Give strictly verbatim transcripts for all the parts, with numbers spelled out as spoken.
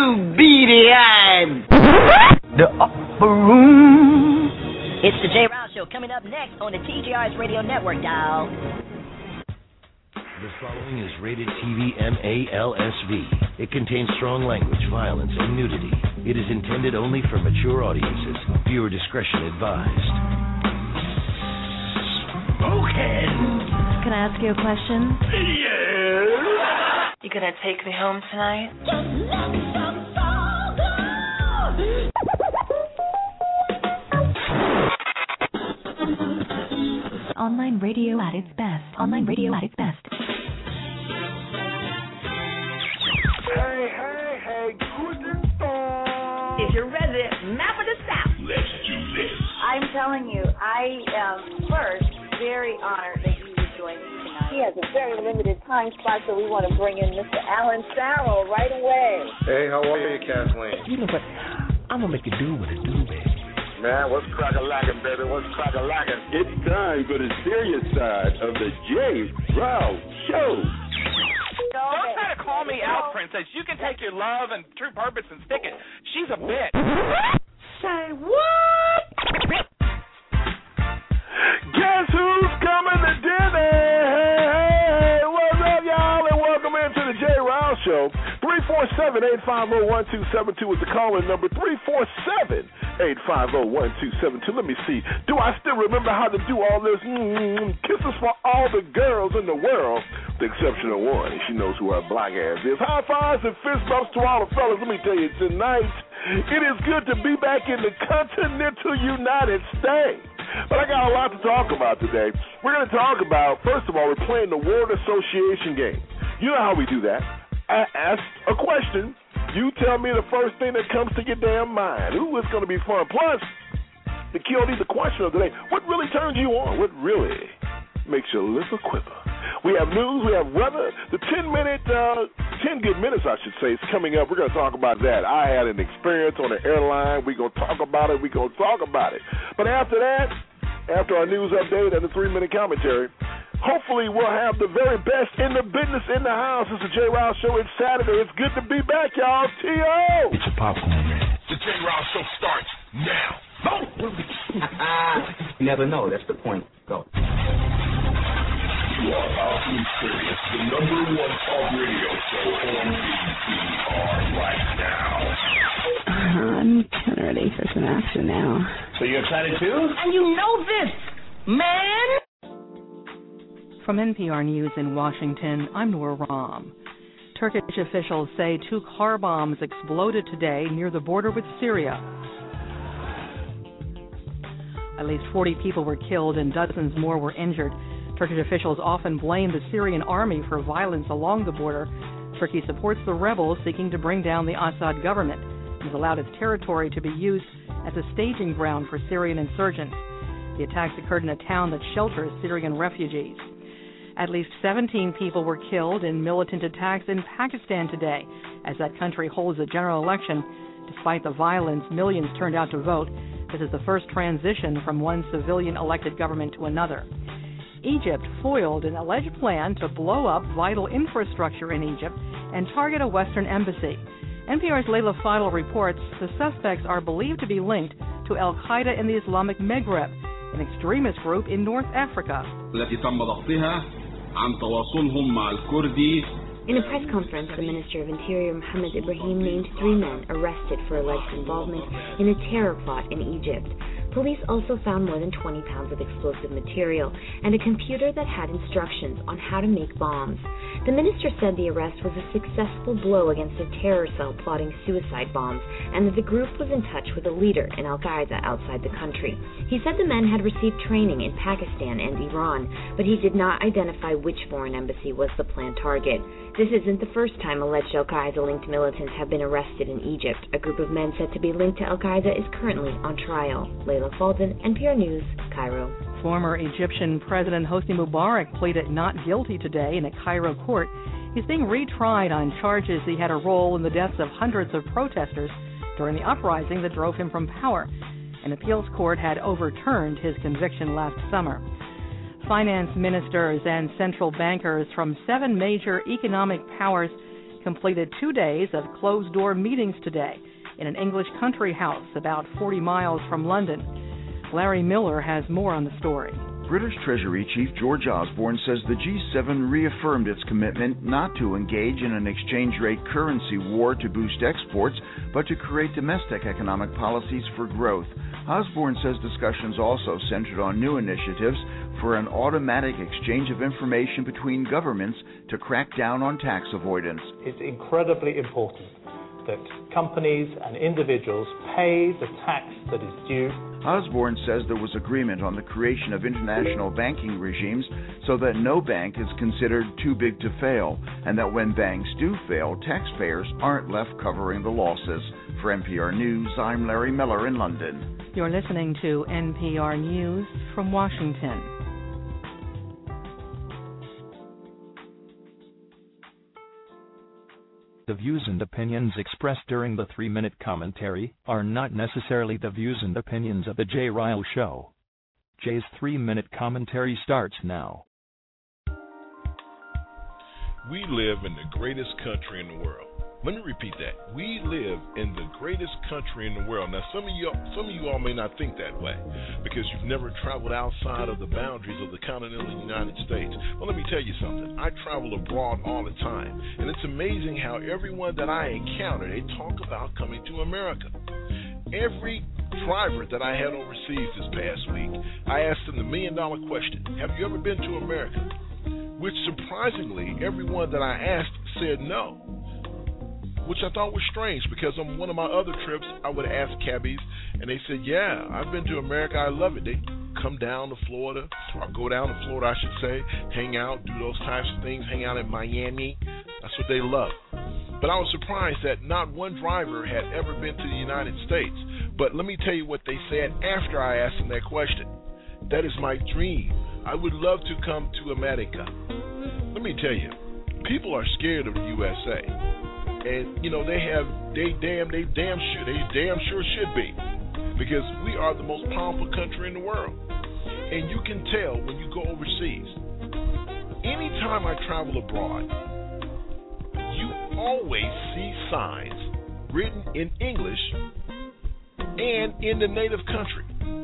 you beady-eyed. The upper room. It's the Jay Rouse Show coming up next on the T J R's Radio Network, dial. The following is rated T V M A L S V. It contains strong language, violence, and nudity. It is intended only for mature audiences. Viewer discretion advised. Spoken. Can I ask you a question? Yes. You gonna take me home tonight? Online radio at its best. Online radio at its best. Hey, hey, hey, guten Tag. If you're ready, map of the South. Let's do this. I'm telling you, I am first very honored that you would join me tonight. He has a very limited time spot, so we want to bring in Mister Alan Farrell right away. Hey, how are you, Kathleen? You know what? I'm going to make it do what it do, baby. Man, what's crack-a-lackin', baby? What's crack-a-lackin'? It's time for the serious side of the Jay Rouse Show. Don't try to call me out, Princess. You can take your love and true purpose and stick it. She's a bitch. Say what? Guess who's coming to dinner? Hey, hey, what's up, y'all? And welcome into the Jay Rouse Show. three four seven, eight five zero, one two seven two is the call-in number. three four seven, eight five zero, one two seven two. Let me see. Do I still remember how to do all this? Mm-hmm. Kisses for all the girls in the world, with the exception of one. She knows who her black ass is. High fives and fist bumps to all the fellas. Let me tell you, tonight, it is good to be back in the continental United States. But I got a lot to talk about today. We're going to talk about, first of all, we're playing the word association game. You know how we do that. I ask a question. You tell me the first thing that comes to your damn mind. Ooh, it's going to be fun. Plus, the Q and A, the question of the day, what really turns you on? What really makes your lips a quiver? We have news, we have weather. The ten-minute, uh, ten good minutes, I should say, is coming up. We're going to talk about that. I had an experience on an airline. We're going to talk about it. We're going to talk about it. But after that, after our news update and the three-minute commentary, hopefully we'll have the very best in the business in the house. It's the Jay Rouse Show. It's Saturday. It's good to be back, y'all. T O It's a popcorn man. The Jay Rouse Show starts now. Go! You never know. That's the point. Go. You are about to experience the number one talk radio show on B T R right now. I'm kind of ready for some action now. So you're excited too? And you know this, man. From N P R News in Washington, I'm Noor Ram. Turkish officials say two car bombs exploded today near the border with Syria. At least forty people were killed and dozens more were injured. Turkish officials often blame the Syrian army for violence along the border. Turkey supports the rebels seeking to bring down the Assad government and has allowed its territory to be used as a staging ground for Syrian insurgents. The attacks occurred in a town that shelters Syrian refugees. At least seventeen people were killed in militant attacks in Pakistan today, as that country holds a general election. Despite the violence, millions turned out to vote. This is the first transition from one civilian-elected government to another. Egypt foiled an alleged plan to blow up vital infrastructure in Egypt and target a Western embassy. N P R's Layla Fadel reports the suspects are believed to be linked to Al-Qaeda in the Islamic Maghreb, an extremist group in North Africa. In a press conference, the Minister of Interior Mohammed Ibrahim named three men arrested for alleged involvement in a terror plot in Egypt. Police also found more than twenty pounds of explosive material and a computer that had instructions on how to make bombs. The minister said the arrest was a successful blow against a terror cell plotting suicide bombs and that the group was in touch with a leader in Al-Qaeda outside the country. He said the men had received training in Pakistan and Iran, but he did not identify which foreign embassy was the planned target. This isn't the first time alleged Al-Qaeda-linked militants have been arrested in Egypt. A group of men said to be linked to Al-Qaeda is currently on trial. Layla Fadel, N P R News, Cairo. Former Egyptian President Hosni Mubarak pleaded not guilty today in a Cairo court. He's being retried on charges he had a role in the deaths of hundreds of protesters during the uprising that drove him from power. An appeals court had overturned his conviction last summer. Finance ministers and central bankers from seven major economic powers completed two days of closed-door meetings today in an English country house about forty miles from London. Larry Miller has more on the story. British Treasury Chief George Osborne says the G seven reaffirmed its commitment not to engage in an exchange rate currency war to boost exports, but to create domestic economic policies for growth. Osborne says discussions also centered on new initiatives for an automatic exchange of information between governments to crack down on tax avoidance. It's incredibly important that companies and individuals pay the tax that is due. Osborne says there was agreement on the creation of international banking regimes so that no bank is considered too big to fail, and that when banks do fail, taxpayers aren't left covering the losses. For N P R News, I'm Larry Miller in London. You're listening to N P R News from Washington. The views and opinions expressed during the three-minute commentary are not necessarily the views and opinions of The Jay Ryle Show. Jay's three-minute commentary starts now. We live in the greatest country in the world. Let me repeat that. We live in the greatest country in the world. Now, some of you, some of you all may not think that way because you've never traveled outside of the boundaries of the continental United States. Well, let me tell you something. I travel abroad all the time, and it's amazing how everyone that I encounter, they talk about coming to America. Every driver that I had overseas this past week, I asked them the million-dollar question, have you ever been to America? Which, surprisingly, everyone that I asked said no. Which I thought was strange because on one of my other trips, I would ask cabbies, and they said, yeah, I've been to America, I love it. They come down to Florida, or go down to Florida, I should say, hang out, do those types of things, hang out in Miami. That's what they love. But I was surprised that not one driver had ever been to the United States. But let me tell you what they said after I asked them that question. That is my dream. I would love to come to America. Let me tell you, people are scared of the U S A. And, you know, they have, they damn, they damn sure, they damn sure should be. Because we are the most powerful country in the world. And you can tell when you go overseas. Anytime I travel abroad, you always see signs written in English and in the native country.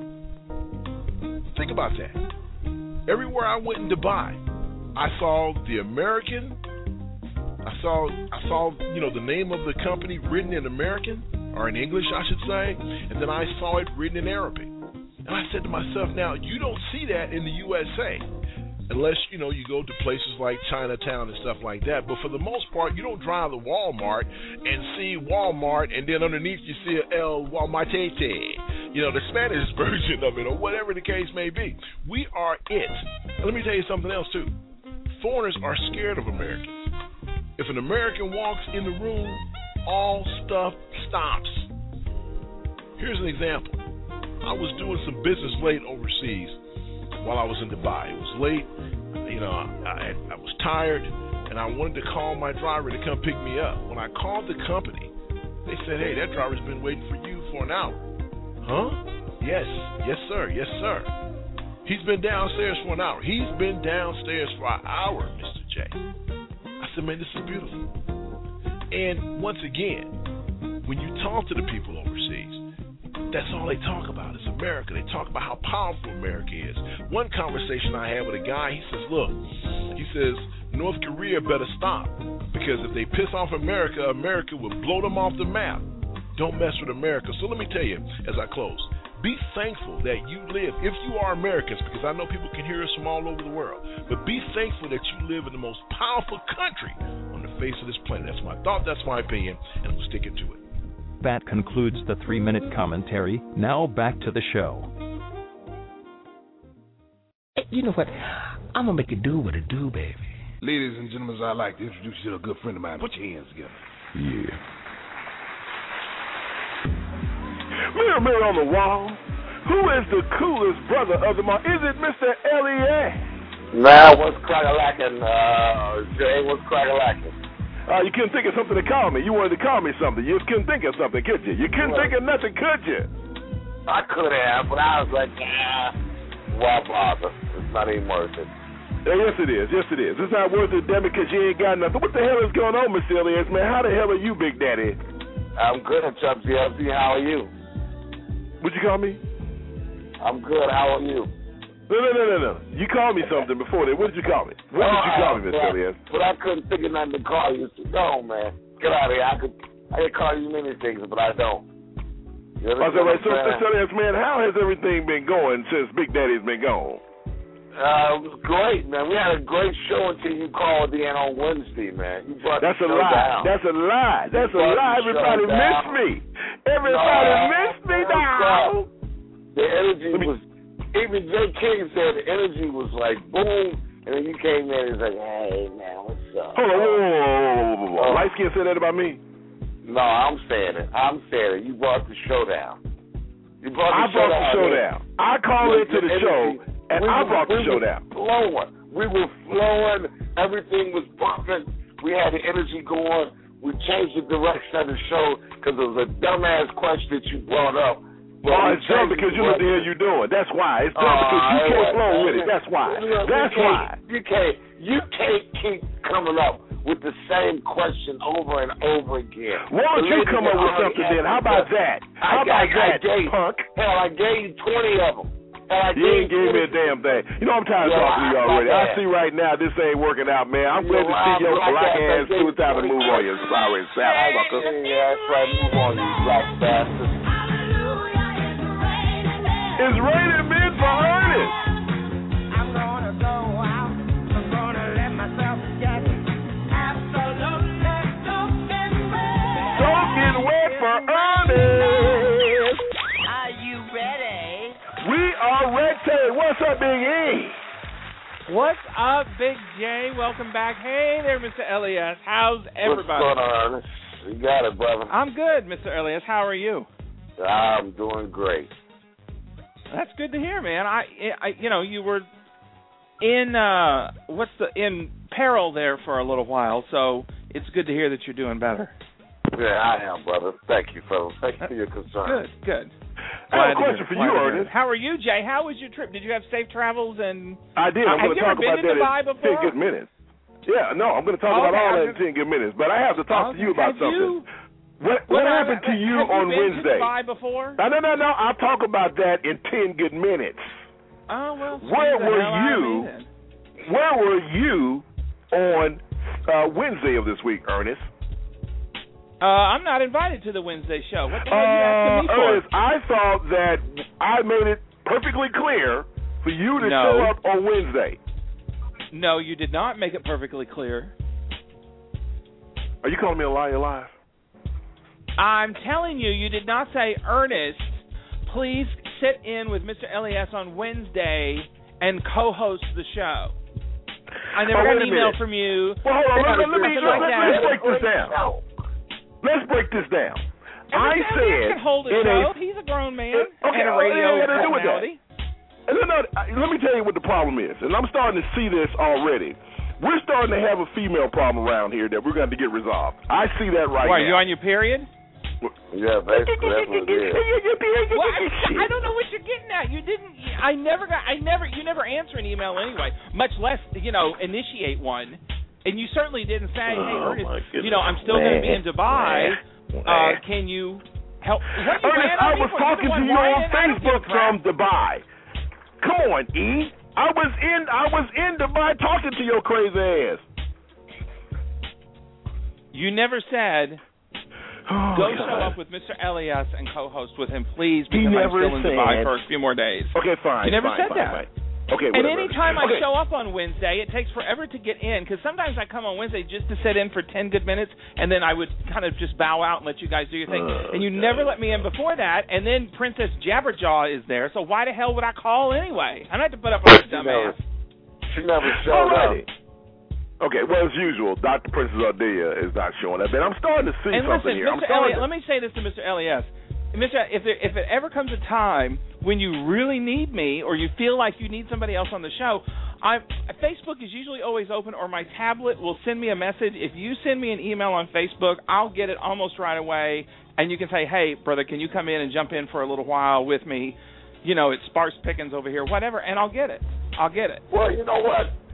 Think about that. Everywhere I went in Dubai, I saw the American, I saw, I saw, you know, the name of the company written in American, or in English, I should say, and then I saw it written in Arabic. And I said to myself, now, you don't see that in the U S A, unless, you know, you go to places like Chinatown and stuff like that. But for the most part, you don't drive to Walmart and see Walmart, and then underneath you see a El Walmartete, you know, the Spanish version of it, or whatever the case may be. We are it. And let me tell you something else, too. Foreigners are scared of Americans. If an American walks in the room, all stuff stops. Here's an example. I was doing some business late overseas while I was in Dubai. It was late, you know, I, I was tired, and I wanted to call my driver to come pick me up. When I called the company, they said, hey, that driver's been waiting for you for an hour. Huh? Yes, yes, sir, yes, sir. He's been downstairs for an hour. He's been downstairs for an hour, Mister J. I said, man, this is beautiful. And once again, when you talk to the people overseas, that's all they talk about is America. They talk about how powerful America is. One conversation I had with a guy, he says, look, he says, North Korea better stop, because if they piss off America, America will blow them off the map. Don't mess with America. So let me tell you, as I close, be thankful that you live, if you are Americans, because I know people can hear us from all over the world, but be thankful that you live in the most powerful country on the face of this planet. That's my thought, that's my opinion, and I'm sticking to it. That concludes the three-minute commentary. Now back to the show. Hey, you know what? I'm going to make it do what it do, baby. Ladies and gentlemen, I'd like to introduce you to a good friend of mine. Put your hands together. Yeah. Mirror, mirror on the wall, who is the coolest brother of them all? Is it Mister Elliot? Nah, what's crack-a-lackin', uh, Jay, what's crack-a-lackin'? Uh, you couldn't think of something to call me. You wanted to call me something. You couldn't think of something, could you? You couldn't well, think of nothing, could you? I could have, but I was like, nah, why bother? It's not even worth it. Yes, it is. Yes, it is. It's not worth it, damn it, because you ain't got nothing. What the hell is going on, Mister Elias, man? How the hell are you, Big Daddy? I'm good, Chuck G F C. How are you? What'd you call me? I'm good. How are you? No, no, no, no, no. You called me something before that. What did you call me? What did you call me, Mister Elias? But I couldn't think of nothing to call you. So, no, man. Get out of here. I could, I could call you many things, but I don't. You I said, right, so, Mister Elias, man, how has everything been going since Big Daddy's been gone? Uh, it was great, man. We had a great show until you called in on Wednesday, man. You brought That's the a show lie. down. That's a lie. That's You a brought lie. the Everybody show missed down. me. Everybody No, missed me no, now. The energy was, even Jay King said the energy was like boom, and then you came in and was like, hey, man, what's up? Hold on, whoa, whoa, whoa, whoa, whoa, whoa. Oh. Light skin said that about me? No, I'm saying it. I'm saying it. You brought the show down. You brought the I show brought the down. show down. I called into the show, and we I were, brought the we show were down. Flowing. We were flowing. Everything was bumping. We had the energy going. We changed the direction of the show because it was a dumbass question that you brought up. But Oh, we it's dumb changed because the you know what the hell direction. you're doing. That's why. It's dumb Oh, because you I can't was- flow with it. That's why. You know, That's you why. can't- You can't. You can't keep coming up with the same question over and over again. Why don't you Ladies come up and with gentlemen, something then? How about that? How I, about I, that, I gave, punk? Hell, I gave you twenty of them. Hell, I You ain't gave gave me a damn thing. You know, I'm tired of Yeah, talking to you I- already. I- I see right now this ain't working out, man. I'm You're glad to see lying, your black black ass. ass. I gave It's time to you move on, you sorry sap sucker. Yeah, that's right. Move on, you black bastard. It's raining men for Ernest. I'm gonna go out. I'm gonna let myself get absolutely soaking wet. Soaking wet for Ernest. Are you ready? We are ready. What's up, Big E? What's up, Big J? Welcome back. Hey there, Mister Elias. How's everybody? What's going on, Ernest? You got it, brother. I'm good, Mister Elias. How are you? I'm doing great. That's good to hear, man. I, I you know, you were in uh, what's the in peril there for a little while, so it's good to hear that you're doing better. Yeah, I am, brother. Thank you, fellas. Thank you for your concern. Good, good. I have a question for you, Ernest. How are you, Jay? How was your trip? Did you have safe travels? And I did. I'm have going to you talk ever about been to Dubai that in before? ten good minutes. Yeah, no, I'm going to talk Okay, about all I'm that in ten good minutes. But I have to talk Okay. to you about Have something. you- What what Well, happened to you have on you been Wednesday? To Dubai before? No, no, no, no. I'll talk about that in ten good minutes. Oh well. Where the were hell out of you? me then. Where were you on uh, Wednesday of this week, Ernest? Uh, I'm not invited to the Wednesday show. What the hell are you asking me Uh, for? Ernest, I thought that I made it perfectly clear for you to No. show up on Wednesday. No, you did not make it perfectly clear. Are you calling me a liar live? I'm telling you, you did not say, Ernest, please sit in with Mister Elias on Wednesday and co-host the show. I never Oh, got wait an a email minute. from you. Well, hold on. Let, let, let me Nothing let, like let, that. let's break this down. Let's break this down. And I Mister said Elias can hold a in show. a He's a grown man it, okay, and a oh, radio it had to do with that. personality. And then, uh, let me tell you what the problem is, and I'm starting to see this already. We're starting to have a female problem around here that we're going to get resolved. I see that right Why, now. are you on your period? Yeah, basically that's what it is. Well, I, I don't know what you're getting at. You didn't. I never got. I never. You never answer an email anyway, much less you know initiate one. And you certainly didn't say, "Hey, Oh, Ernest, my you know, I'm still going to be in Dubai. Uh, can you help?" What you Ernest, ran on I me was for? You're talking the to one you on whining. I don't give a Facebook crap. from Dubai. Come on, E. I was in. I was in Dubai talking to your crazy ass. You never said. Oh, Go God. show up with Mister Elias and co-host with him, please, He because I'm never still in Dubai said- for a few more days. Okay, fine. You never fine, said fine, that. Fine. Okay, And whatever. any time okay. I show up on Wednesday, it takes forever to get in, because sometimes I come on Wednesday just to sit in for ten good minutes, and then I would kind of just bow out and let you guys do your thing. Oh, and you God. never let me in before that, and then Princess Jabberjaw is there, so why the hell would I call anyway? I don't have to put up with this She dumb never, ass. she never showed Alrighty. up. Okay, well, as usual, Doctor Princess Ardea is not showing up, and I'm starting to see And something listen, here. I'm Mister starting Elias, to- let me say this to Mister Elias. Mister If there, if it ever comes a time when you really need me or you feel like you need somebody else on the show, I Facebook is usually always open, or my tablet will send me a message. If you send me an email on Facebook, I'll get it almost right away, and you can say, hey, brother, can you come in and jump in for a little while with me? You know, it's sparse pickings over here, whatever, and I'll get it. I'll get it. Well, you know what?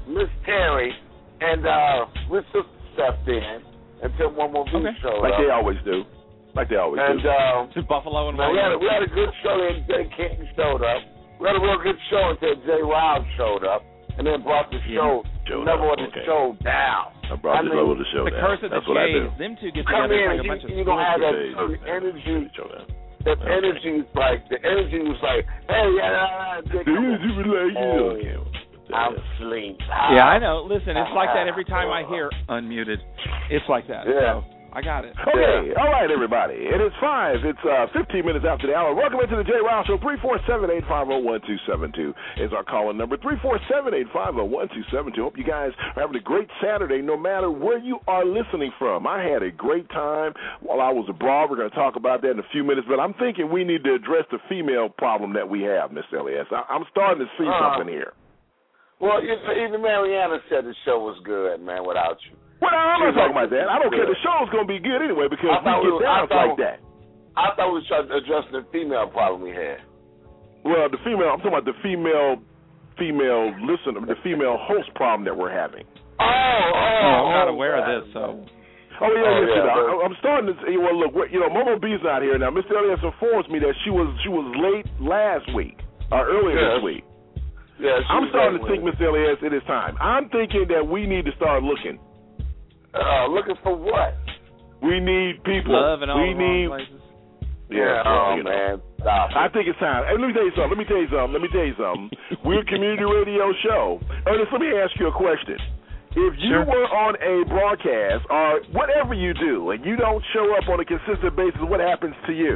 Miss Terry, and uh, Miss Sister stepped in until one more beat okay. showed like up. they always do. Like they always and, do. Um, to Buffalo and we had, a, we had a good show until Jay Kenton showed up. We had a real good show until Jay Wild showed up, and then brought the show, yeah. the level of the okay. show down. I brought I the mean, level of the show the down. curse of That's the what Jays, I do. them two get Come together in like and a you, bunch of you don't have that Jays, certain okay. energy. Okay. That energy is like, the energy was like, hey, yeah, The energy was like, oh, okay. I'm asleep. Yeah, I know. Listen, it's like that every time I hear unmuted. It's like that. Yeah. So I got it. Okay, all right, everybody. It is five. It's uh, fifteen minutes after the hour. Welcome into the Jay Ryle Show. three four seven, eight five zero, one two seven two is our call-in number. three four seven, eight five zero, one two seven two. Hope you guys are having a great Saturday no matter where you are listening from. I had a great time while I was abroad. We're going to talk about that in a few minutes, but I'm thinking we need to address the female problem that we have, Miss Elias. I- I'm starting to see uh, something here. Well, even Mariana said the show was good, man, without you. Well, I'm not talking about that. I don't care. Good. The show's going to be good anyway because I we get we, down like that. I thought we were trying to address the female problem we had. Well, the female, I'm talking about the female, female listener, the female host problem that we're having. Oh, oh, I'm not oh, aware man. of this, so. Oh, yeah, oh, listen, yeah, I, I'm starting to see, well, look, you know, Momo B's not here now. Mister Elias informs me that she was she was late last week, or earlier yes. this week. Yeah, I'm starting to think, Mister Elias, it is time. I'm thinking that we need to start looking. Uh, looking for what? We need people. Love and all we the need, wrong places. Yeah, well, oh, you know. man. Stop I think it's time. Hey, let me tell you something. Let me tell you something. Let me tell you something. We're a community radio show. Ernest, let me ask you a question. If you Sure. were on a broadcast or whatever you do and you don't show up on a consistent basis, what happens to you?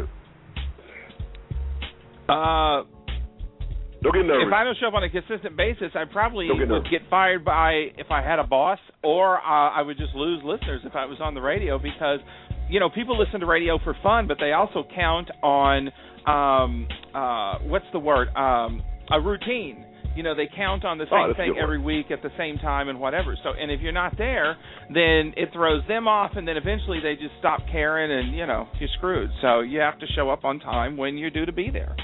Uh, Don't get nervous. if I don't show up on a consistent basis, I probably Don't get would nervous. get fired by if I had a boss, or uh, I would just lose listeners if I was on the radio because, you know, people listen to radio for fun, but they also count on, um, uh, what's the word, um, a routine. You know, they count on the Oh, same that's a thing good every week at the same time and whatever. So, and if you're not there, then it throws them off, and then eventually they just stop caring, and, you know, you're screwed. So you have to show up on time when you're due to be there.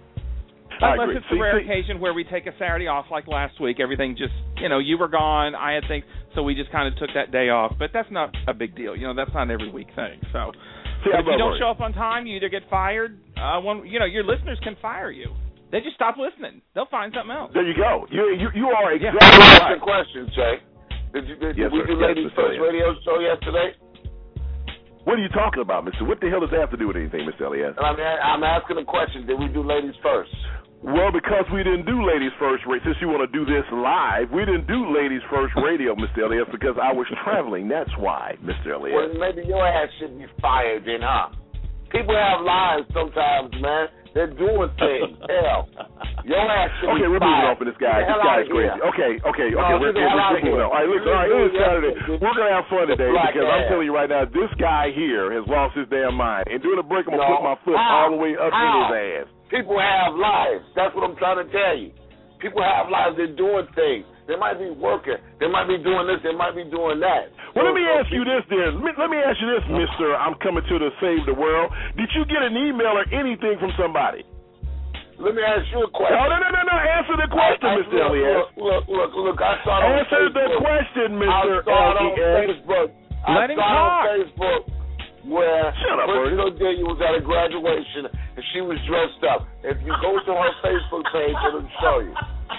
I Unless agree. it's See, a rare see- occasion where we take a Saturday off like last week. Everything just, you know, you were gone, I had things, so we just kind of took that day off. But that's not a big deal. You know, that's not an every week thing. So See, but I'm if you not don't worried. show up on time, you either get fired. Uh, one, you know, your listeners can fire you. They just stop listening. They'll find something else. There you go. You you, you are Yeah. exactly Ask right. a question, Jay. Did, you, did, Yes, did we sir. do Yes, Ladies Mister First Elias. radio show yesterday? What are you talking about, Mister What the hell does that have to do with anything, Mister Elias? And I'm, I'm asking a question. Did we do Ladies First? Well, because we didn't do Ladies First, since you want to do this live, we didn't do Ladies First radio, Mister Elias, because I was traveling. That's why, Mister Elias. Well, maybe your ass should be fired then, huh? People have lives sometimes, man. They're doing things. Hell, your ass should Okay, be we're moving fired. off of this guy. Get the This hell guy is outta crazy. here. Okay, okay, No, okay. get We're, the we're, hell outta we're moving here. on. All right, listen, all right, it is Saturday. We're going to have fun today Black because I'm ass. telling you right now, this guy here has lost his damn mind. And during the break, I'm going to No. put my foot How? all the way up in How? his ass. People have lives. That's what I'm trying to tell you. People have lives. They're doing things. They might be working. They might be doing this. They might be doing that. Well, So- let me so ask you this then. Let me, let me ask you this, Mister I'm coming to the save the world. Did you get an email or anything from somebody? Let me ask you a question. No, no, no, no, no. Answer the question, I- I- Mister look, Elias. Look, look, look, look. I saw it on Answer the Facebook. question, Mister I saw it on Elias. Facebook. I Let him saw it talk. on Facebook where Shut up, Princess Bert. Odelia was at a graduation and she was dressed up. If you go to her Facebook page, it'll show you.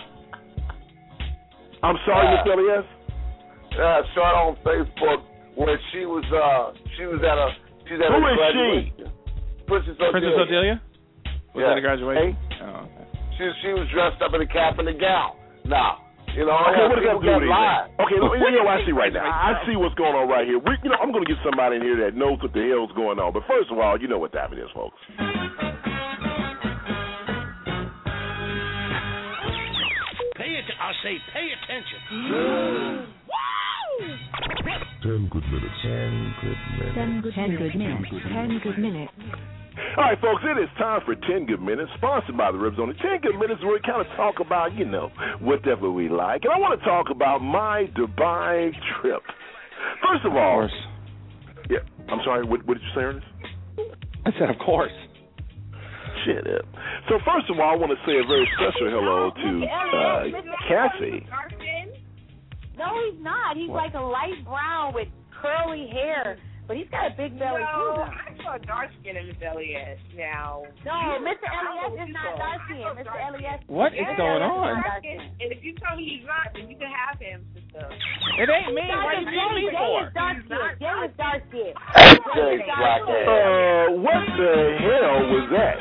I'm sorry, Uh, Mister Elias. Yeah, I saw it on Facebook where she was uh she was at a she's at Who a is graduation. Princess Odelia. Princess Odelia? Was Yeah. that a graduation? Hey? Oh, okay. She she was dressed up in a cap and a gown. Now, you know, Okay, what does that people do got with lies. anything? Okay, look, you know, I see right now. I see what's going on right here. We, you know, I'm going to get somebody in here that knows what the hell's going on. But first of all, you know what time it is, folks. Pay it. I say, pay attention. Ten good minutes. Ten good minutes. Ten good, Ten good minutes. Ten good minutes. All right, folks, it is time for ten Good Minutes, sponsored by the Rib Zone. ten Good Minutes where we kind of talk about, you know, whatever we like. And I want to talk about my Dubai trip. First of all, Of course. yeah, I'm sorry, what, what did you say, Ernest? I said, of course. Shut up. So first of all, I want to say a very special hello to uh, Cassie. he's not. He's what? like a light brown with curly hair. But he's got a big belly, no, too. I saw dark skin in the belly edge now. No, Mister Elias is not dark skin. Mister Elias. What is yeah, going on? And if you tell me he's not, then you can have him, sister. It ain't me. What did you me for? Jay is dark skin. Jay is dark skin. Uh, what the hell was that?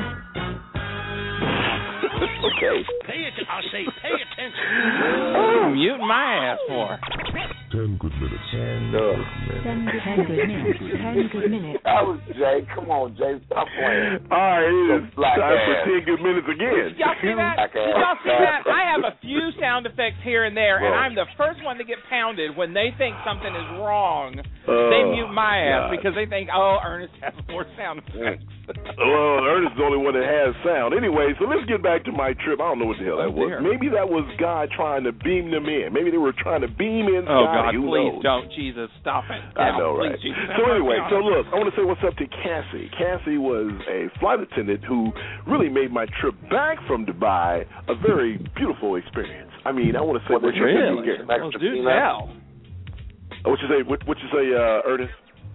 Okay. Pay attention. I say pay attention. Oh, mute my ass for. Ten good minutes. Ten, uh, Ten good, ten good minutes. Ten good minutes. That was Jay. Come on, Jay. Stop playing. All right, it is time for ten good minutes again. Did y'all see that? Did y'all see that? I have a few sound effects here and there, and I'm the first one to get pounded when they think something is wrong. Uh, they mute my ass God. because they think, oh, Ernest has more sound effects. Well, Ernest is the only one that has sound. Anyway, so let's get back to my trip. I don't know what the hell that oh, was. Dear. Maybe that was God trying to beam them in. Maybe they were trying to beam in. Oh, God, Who please knows? don't. Jesus, stop it. I know, please, right? Jesus, so anyway, so look, I want to say what's up to Cassie. Cassie was a flight attendant who really made my trip back from Dubai a very beautiful experience. I mean, I want to say what you really? Get well, do tell. What you say? What, what you say, uh, Ernest?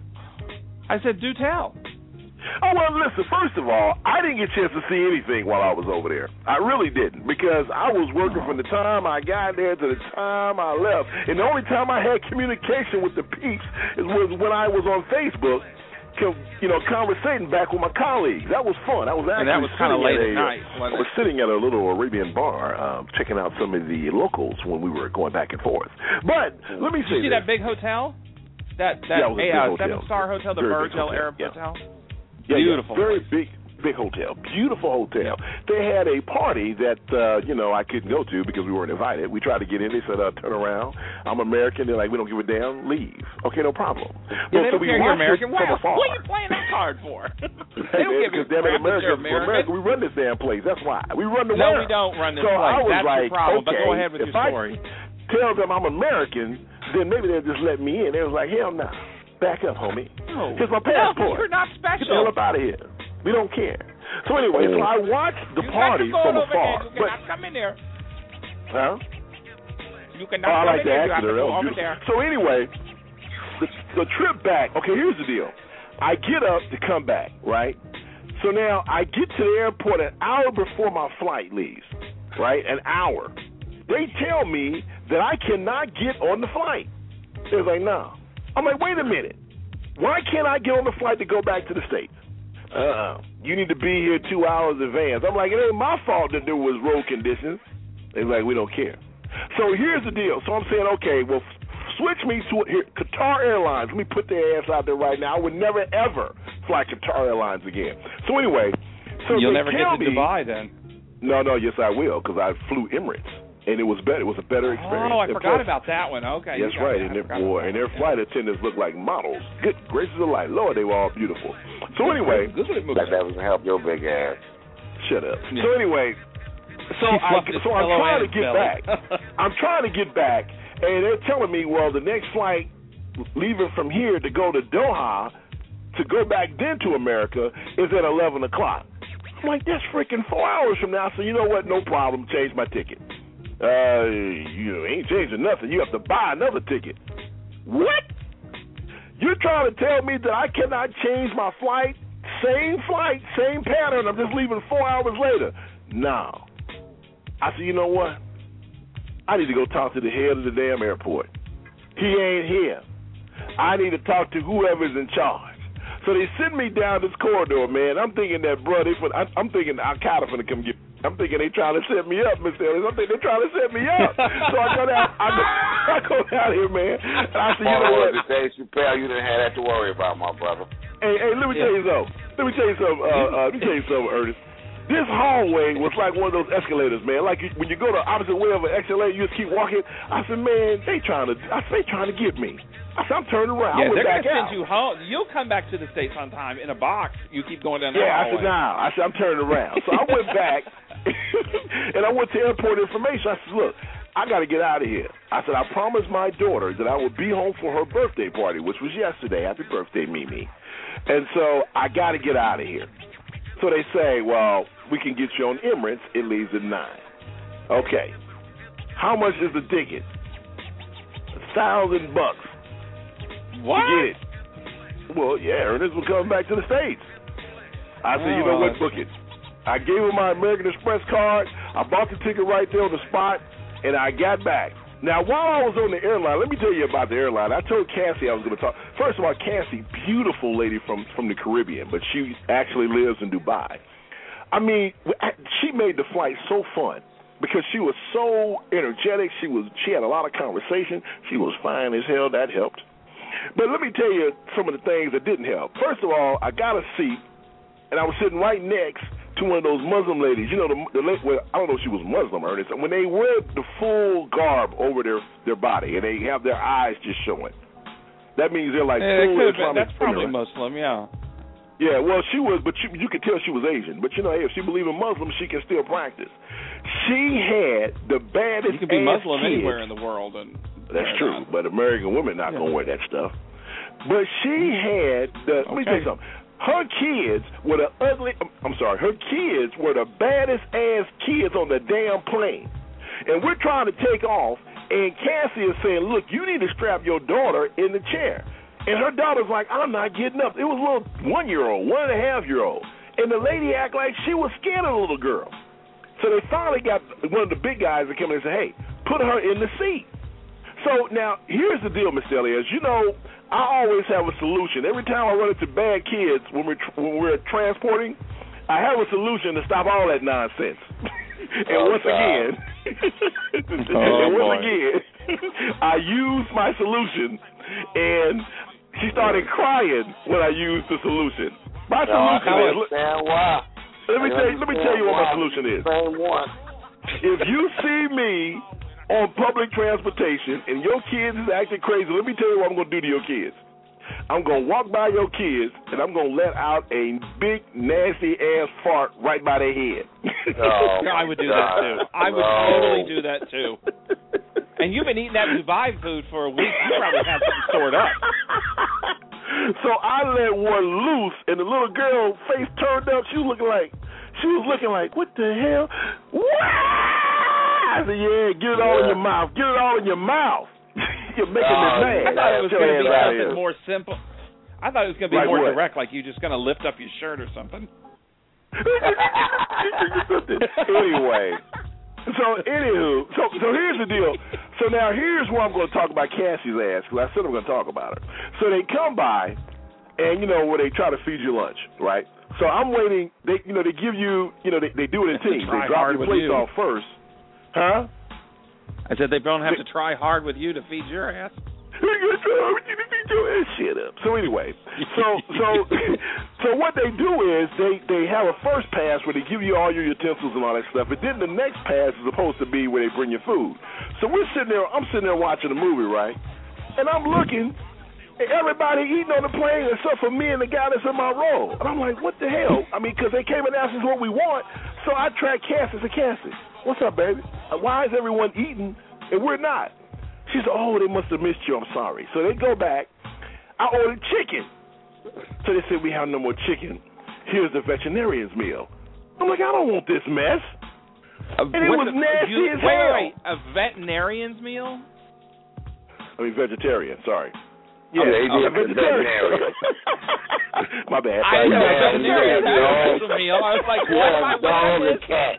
I said, do tell. Oh, well, listen, first of all, I didn't get a chance to see anything while I was over there. I really didn't, because I was working from the time I got there to the time I left. And the only time I had communication with the peeps is was when I was on Facebook, you know, conversating back with my colleagues. That was fun. I was actually and that was kind of late at, at night. I was sitting at a little Arabian bar, um, checking out some of the locals when we were going back and forth. But let me Did say you see this. that big hotel? That that yeah, a uh, seven-star hotel, the Very Virgil hotel. Arab yeah. Hotel? Yeah, Beautiful. Yeah, very big, big hotel. Beautiful hotel. They had a party that, uh, you know, I couldn't go to because we weren't invited. We tried to get in. They said, uh, turn around. I'm American. They're like, we don't give a damn. Leave. Okay, no problem. Yeah, well, they so don't we care you're American. What are you playing that card for? They don't give a damn crap America, that you're American. America. We run this damn place. That's why. We run the No, world. we don't run this so place. I was That's like, your problem. okay, but go ahead with if your story. I tell them I'm American, then maybe they'll just let me in. They was like, hell no. Nah. Back up, homie. No. Here's my passport. No, you're not special. Get the hell up out of here. We don't care. So anyway, so I watched the you party from afar. You cannot come in there. Huh? You cannot oh, I come like in there. You have to there. go over there. So anyway, the, the trip back. Okay, here's the deal. I get up to come back, right? So now I get to the airport an hour before my flight leaves, right? An hour. They tell me that I cannot get on the flight. They're like, no. I'm like, wait a minute. Why can't I get on the flight to go back to the States? Uh-uh. You need to be here two hours in advance. I'm like, it ain't my fault that there was road conditions. They're like, we don't care. So here's the deal. So I'm saying, okay, well, switch me to here, Qatar Airlines. Let me put their ass out there right now. I would never, ever fly Qatar Airlines again. So anyway. so You'll never get to me, Dubai then. No, no, yes, I will, because I flew Emirates. And it was better. It was a better experience. Oh, I and forgot plus, about that one. Okay. That's right. And their, boy, and their flight attendants looked like models. Good gracious alive. Lord, they were all beautiful. So anyway. That doesn't help your big ass. Shut up. Yeah. So anyway. So, I, so I'm trying to get back. I'm trying to get back. And they're telling me, well, the next flight leaving from here to go to Doha to go back then to America is at eleven o'clock. I'm like, that's freaking four hours from now. So you know what? No problem. Change my ticket. Uh, you ain't changing nothing. You have to buy another ticket. What? You're trying to tell me that I cannot change my flight? Same flight, same pattern. I'm just leaving four hours later. No. I said, you know what? I need to go talk to the head of the damn airport. He ain't here. I need to talk to whoever's in charge. So they send me down this corridor, man. I'm thinking that, bro, they, I'm thinking Al-Qaeda finna come get I'm thinking they trying to set me up, Mister Ellis. I'm thinking they trying to set me up. So I go down, I go, I go down here, man. And I said, you know what? Dave Chappelle, you didn't have that to worry about, my brother. Hey, hey, let me yeah. tell you something. Let me tell you something. Uh, uh, let me tell you something, Ernest. This hallway was like one of those escalators, man. Like when you go the opposite way of an escalator, you just keep walking. I said, man, they trying to. I said, they trying to get me. I said, I'm turning around. Yeah, I went they're back gonna out. send you home. You'll come back to the States on time in a box. You keep going down the yeah, hallway. Yeah, I said, nah. I said, I'm turning around. So I went back. And I went to airport information. I said, look, I got to get out of here. I said, I promised my daughter that I would be home for her birthday party, which was yesterday. Happy birthday, Mimi. And so I got to get out of here. So they say, well, we can get you on Emirates. It leaves at nine. Okay. How much is the ticket? thousand bucks. What? To get it. Well, yeah, Ernest was coming back to the States. I said, oh, you know what, book it. I gave him my American Express card. I bought the ticket right there on the spot, and I got back. Now, while I was on the airline, let me tell you about the airline. I told Cassie I was going to talk. First of all, Cassie, beautiful lady from, from the Caribbean, but she actually lives in Dubai. I mean, she made the flight so fun because she was so energetic. She was she had a lot of conversation. She was fine as hell. That helped. But let me tell you some of the things that didn't help. First of all, I got a seat, and I was sitting right next to one of those Muslim ladies. You know, the, the well, I don't know if she was Muslim, Ernest. When they wear the full garb over their, their body and they have their eyes just showing, that means they're like yeah, full Islamic. That's probably Muslim, yeah. Yeah, well, she was, but you, you could tell she was Asian. But, you know, hey, if she believed in Muslims, she can still practice. She had the baddest You can be Muslim kids. anywhere in the world. and That's true, not. But American women not yeah. going to wear that stuff. But she had the, let me tell you something. Her kids were the ugly, I'm sorry, her kids were the baddest ass kids on the damn plane. And we're trying to take off, and Cassie is saying, look, you need to strap your daughter in the chair. And her daughter's like, I'm not getting up. It was a little one-year-old, one-and-a-half-year-old. And the lady acted like she was scared of the little girl. So they finally got one of the big guys to come in and say, hey, put her in the seat. So now, here's the deal, Miss Elias. You know, I always have a solution. Every time I run into bad kids when we're, when we're transporting, I have a solution to stop all that nonsense. and oh, once God. again, oh, and once boy. again, I used my solution, and she started crying when I used the solution. My no, solution I is. understand why. Let me tell you. Let me tell you what my solution is. Same one. If you see me on public transportation and your kids is acting crazy, let me tell you what I'm going to do to your kids. I'm going to walk by your kids and I'm going to let out a big nasty ass fart right by their head. Oh, I would do God. that too. I would no. totally do that too. And you've been eating that Dubai food for a week. You probably had something stored up. So I let one loose, and the little girl face turned up. She was looking like, she was looking like, what the hell? I said, yeah, get it all in your mouth. Get it all in your mouth. You're making oh, me mad. I thought it was going to be something here. more simple. I thought it was going to be like more what? direct, like you just going to lift up your shirt or something. Anyway. So, anywho, so so here's the deal. So now here's where I'm going to talk about Cassie's ass, because I said I'm going to talk about her. So they come by, and, you know, where they try to feed you lunch, right? So I'm waiting. They, you know, they give you, you know, they, they do it in teams. They drop your plates off first. Huh? I said they don't have to try hard with you to feed your ass. Shit up. So anyway, so so so what they do is they they have a first pass where they give you all your utensils and all that stuff, and then the next pass is supposed to be where they bring you food. So we're sitting there. I'm sitting there watching a movie, right? And I'm looking, and everybody eating on the plane except for me and the guy that's in my row. And I'm like, what the hell? I mean, because they came and asked us what we want. So I tracked Cassie. I said, Cassie, what's up, baby? Why is everyone eating and we're not? She said, oh, they must have missed you. I'm sorry. So they go back. I ordered chicken. So they said, we have no more chicken. Here's the veterinarian's meal. I'm like, I don't want this mess. Uh, and it was the, nasty you, as wait, hell. Wait, wait, a veterinarian's meal? I mean, vegetarian, sorry. Yeah, yeah oh, a vegetarian. My bad. I know, yeah, vegetarian yeah, a meal. I was like, what am I dog with? Cat.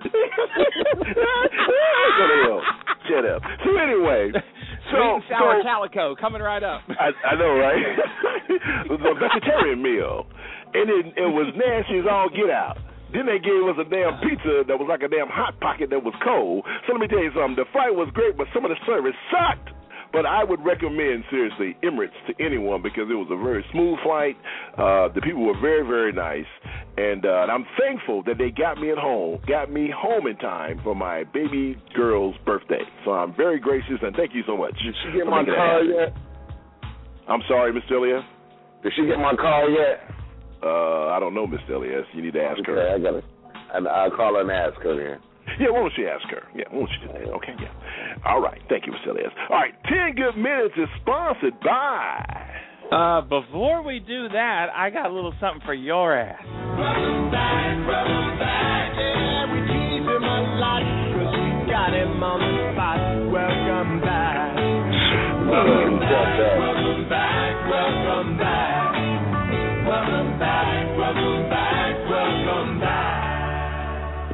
Shut up. So anyway... Sweet So, and sour so, calico coming right up. I, I know, right? The vegetarian meal, and it, it was nasty as all get out. Then they gave us a damn pizza that was like a damn Hot Pocket that was cold. So let me tell you something. The flight was great, but some of the service sucked. But I would recommend, seriously, Emirates to anyone because it was a very smooth flight. Uh, the people were very, very nice. And, uh, and I'm thankful that they got me at home, got me home in time for my baby girl's birthday. So I'm very gracious, and thank you so much. Did she get my card yet? I'm sorry, Miss Elias. Did she get my card yet? Uh, I don't know, Miss Elias. You need to ask okay, her. I got it. I'll call her and ask her then. Yeah, why don't you ask her? Yeah, why don't you do that? Okay, yeah. All right, thank you, Miss Elias. All right, ten Good Minutes is sponsored by... Uh, before we do that, I got a little something for your ass. Run back, run back, yeah, we keep him a lot, cause we got him on the spot. Welcome back. Welcome back, welcome back. Welcome back, welcome back, welcome back.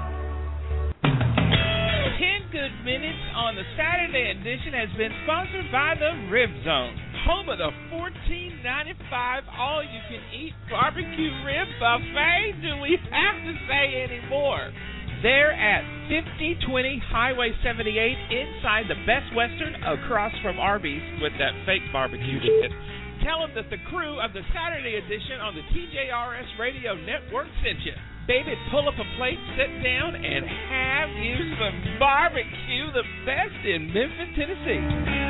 Ten Good Minutes on the Saturday edition has been sponsored by the Rib Zone, home of the fourteen ninety-five all-you-can-eat barbecue rib buffet. Do we have to say any more? They're at fifty twenty Highway seventy-eight inside the Best Western across from Arby's with that fake barbecue dip. Tell them that the crew of the Saturday edition on the T J R S Radio Network sent you. Baby, pull up a plate, sit down, and have you some barbecue, the best in Memphis, Tennessee.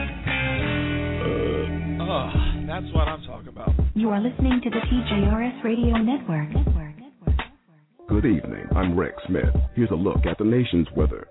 Uh, oh, that's what I'm talking about. You are listening to the T J R S Radio Network. Network. Good evening. I'm Rex Smith. Here's a look at the nation's weather.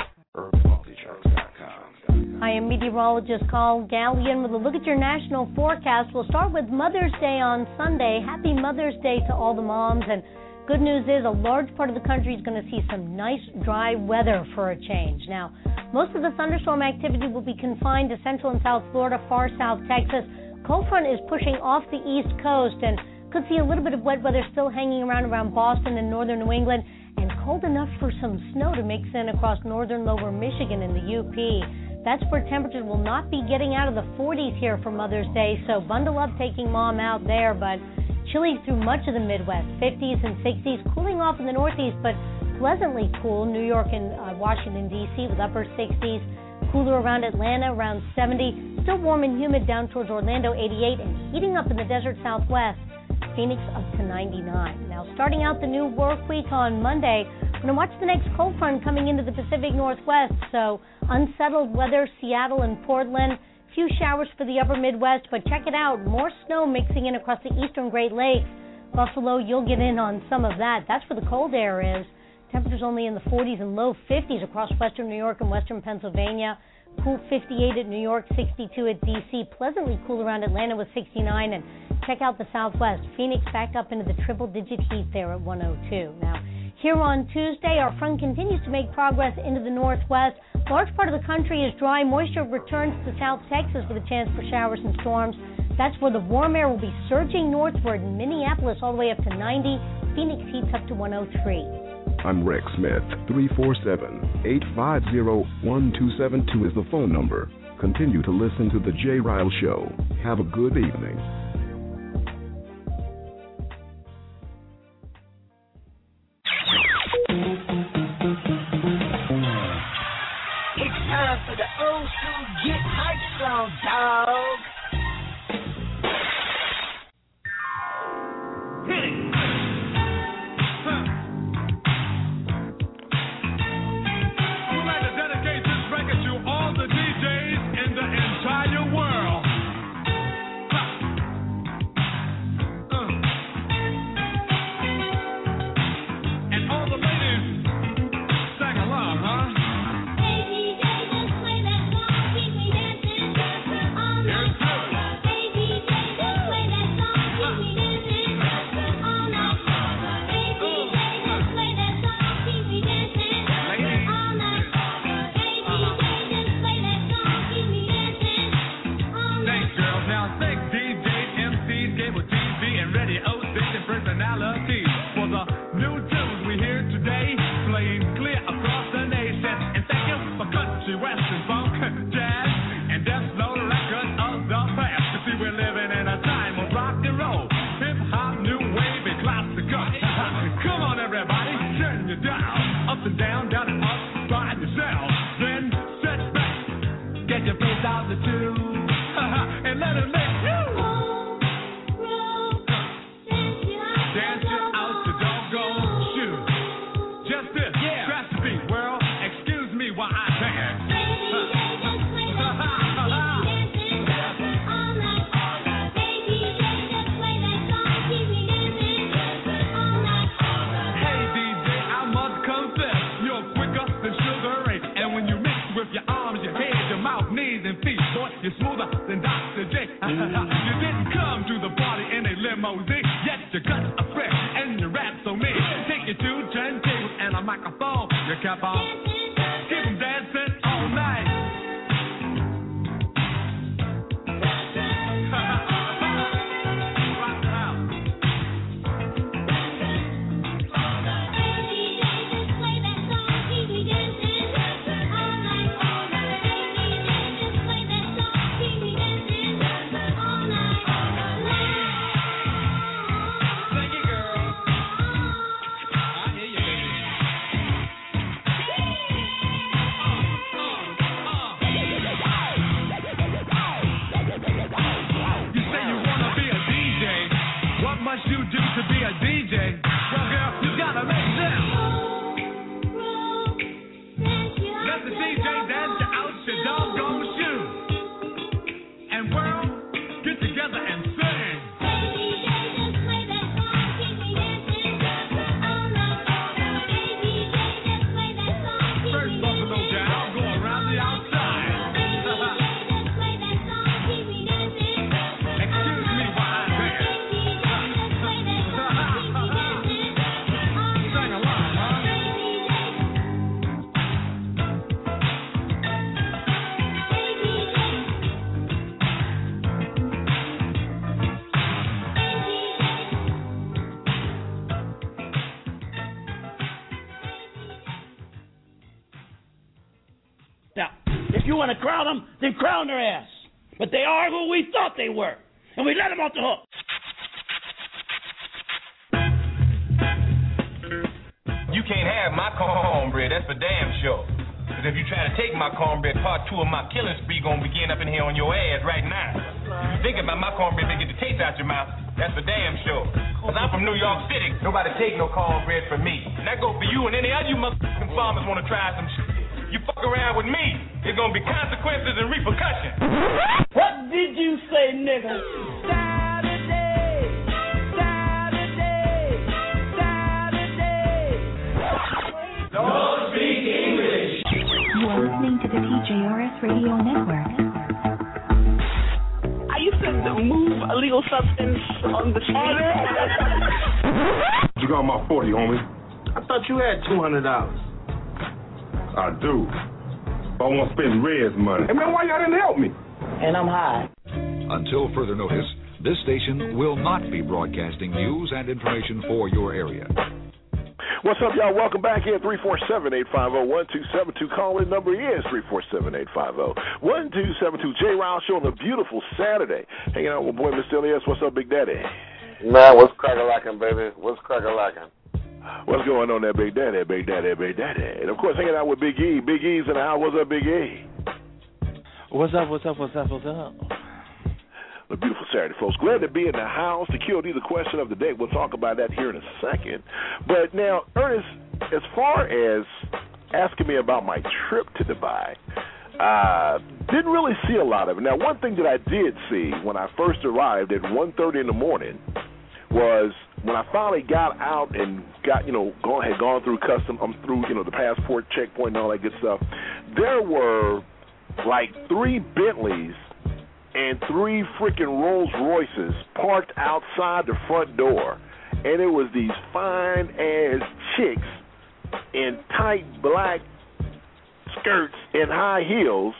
I am meteorologist Carl Gallion with a look at your national forecast. We'll start with Mother's Day on Sunday. Happy Mother's Day to all the moms. And good news is a large part of the country is going to see some nice dry weather for a change. Now, most of the thunderstorm activity will be confined to central and south Florida, far south Texas. Cold front is pushing off the east coast and could see a little bit of wet weather still hanging around around Boston and northern New England, and cold enough for some snow to mix in across northern lower Michigan and the U P. That's where temperatures will not be getting out of the forties here for Mother's Day, so bundle up taking mom out there, but chilly through much of the Midwest, fifties and sixties, cooling off in the Northeast, but pleasantly cool. New York and uh, Washington, D C with upper sixties, cooler around Atlanta, around seventy, still warm and humid down towards Orlando, eighty-eight, and heating up in the desert Southwest. Phoenix up to ninety-nine. Now, starting out the new work week on Monday, we're going to watch the next cold front coming into the Pacific Northwest. So, unsettled weather, Seattle and Portland. Few showers for the upper Midwest, but check it out. More snow mixing in across the eastern Great Lakes. Buffalo, you'll get in on some of that. That's where the cold air is. Temperatures only in the forties and low fifties across western New York and western Pennsylvania. Cool fifty-eight at New York, sixty-two at D C. Pleasantly cool around Atlanta with sixty-nine. And check out the Southwest. Phoenix back up into the triple-digit heat there at one oh two. Now, here on Tuesday, our front continues to make progress into the Northwest. Large part of the country is dry. Moisture returns to South Texas with a chance for showers and storms. That's where the warm air will be surging northward. Minneapolis all the way up to ninety. Phoenix heats up to one oh three. I'm Rex Smith. three four seven, eight five zero, one two seven two is the phone number. Continue to listen to The Jay Ryle Show. Have a good evening. It's time for the old school Get Hype song, dog. Hit it. you do to be a D J? Well, girl, you gotta make them. Let the D J dance out your doggone shoes. And world, get together and sing. First Buffalo Gal, go around the outside. Excuse me while I dance. Sing along, huh? Now, if you want to crown them, then crown their ass. But they are who we thought they were, and we let them off the hook. You can't have my cornbread, that's for damn sure. Because if you try to take my cornbread, part two of my killing spree gonna begin up in here on your ass right now. If you think about my cornbread, they get the taste out your mouth, that's for damn sure. Because I'm from New York City, nobody take no cornbread from me. And that goes for you and any other you motherfucking farmers want to try some shit. You fuck around with me, there's gonna be consequences and repercussions. What did you say, nigga? Don't speak English. You are listening to the T J R S Radio Network. I used to move illegal substance on the street. You got my forty, homie. I thought you had two hundred dollars. I do. I want to spend Red's money. Hey, man, why y'all didn't help me? And I'm high. Until further notice, this station will not be broadcasting news and information for your area. What's up, y'all? Welcome back in. three four seven, eight five zero, one two seven two. Call-in number is three four seven, eight five zero, one two seven two. Jay Riles Show on a beautiful Saturday. Hanging out with boy Mister Elias. What's up, Big Daddy? Man, what's crack-a-lackin', baby? What's crack-a-lackin'? What's going on there, Big Daddy, Big Daddy, Big Daddy? And, of course, hanging out with Big E. Big E's in the house. What's up, Big E? What's up, what's up, what's up, what's up? A beautiful Saturday, folks. Glad to be in the house. The Q O D, the question of the day. We'll talk about that here in a second. But now, Ernest, as far as asking me about my trip to Dubai, uh, didn't really see a lot of it. Now, one thing that I did see when I first arrived at one thirty in the morning was when I finally got out and got, you know, gone, had gone through custom, um, through, you know, the passport checkpoint and all that good stuff, there were like three Bentleys and three freaking Rolls Royces parked outside the front door. And it was these fine-ass chicks in tight black skirts and high heels,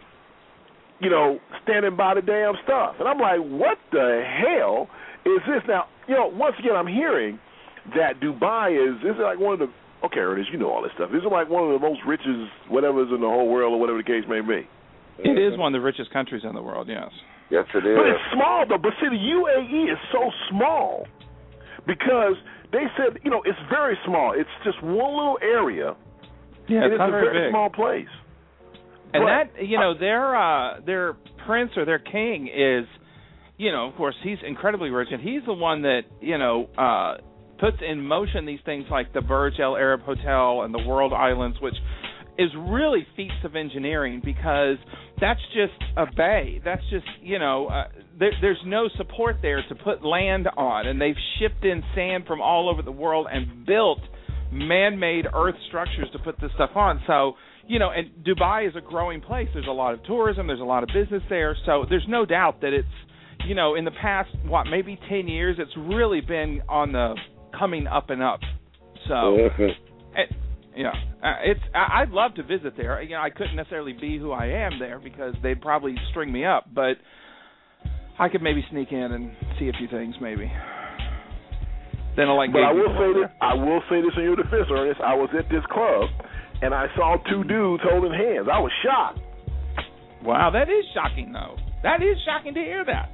you know, standing by the damn stuff. And I'm like, what the hell is this? Now, you know, once again, I'm hearing that Dubai is, is it like one of the, okay, Ernest, you know all this stuff. Is it like one of the most richest whatever's in the whole world or whatever the case may be? It is one of the richest countries in the world, yes. Yes, it is. But it's small, though. But see, the U A E is so small because they said, you know, it's very small. It's just one little area. Yeah, and it's it's not a very very big. small place. And but, that, you know, their uh, their prince or their king is, you know, of course, he's incredibly rich, and he's the one that, you know, uh, puts in motion these things like the Burj Al Arab Hotel and the World Islands, which is really feats of engineering because that's just a bay. That's just, you know, uh, there, there's no support there to put land on, and they've shipped in sand from all over the world and built man-made earth structures to put this stuff on. So, you know, and Dubai is a growing place. There's a lot of tourism. There's a lot of business there. So there's no doubt that it's, you know, in the past, what, maybe ten years, it's really been on the coming up and up. So, Mm-hmm. it, yeah, uh, it's. I, I'd love to visit there. You know, I couldn't necessarily be who I am there because they'd probably string me up, but I could maybe sneak in and see a few things, maybe. Then I'll like. But I will say this. I will say this in your defense, Ernest. I was at this club, and I saw two dudes holding hands. I was shocked. Wow, that is shocking, though. That is shocking to hear that.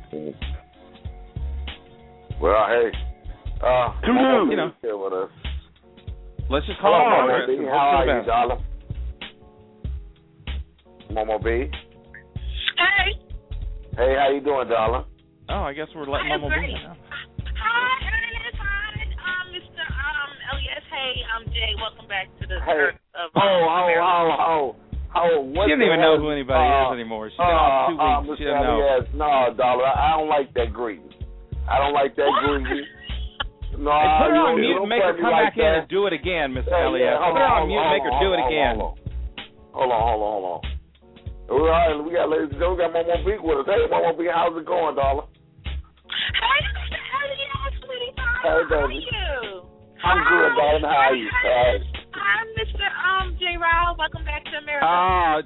Well, hey, uh, two dudes, you know. Here with us. Let's just call Hello, it Momo B. How are you, darling? Momo B. Hey. Hey, how you doing, darling? Oh, I guess we're letting I'm Momo great. be now. Hi, welcome back to the Hey. earth of Oh, oh, America. oh, oh. Oh, what She doesn't the even hell know who is- anybody uh, is anymore. She's been off two uh, weeks. Uh, She doesn't know. Yes. No, dollar. I, I don't like that greeting. I don't like that greeting. No, Hey, put her you on don't- mute you and don't make her play come like back in that. and do it again, Miss Yeah, Elliott. yeah, Put hold her on, on mute and hold make her on, do it hold on, again. Hold on, hold on, hold on. Hold on. All right, we got ladies and gentlemen, we got Momo B with us. Hey, Momo B, how's it going, darling? Hey, Mister Elliott, sweetie pie. Hey, How are baby. you? I'm good, darling. How are you? Hey. Hi, Mister Um, J. Ryle. Welcome back to America. Oh.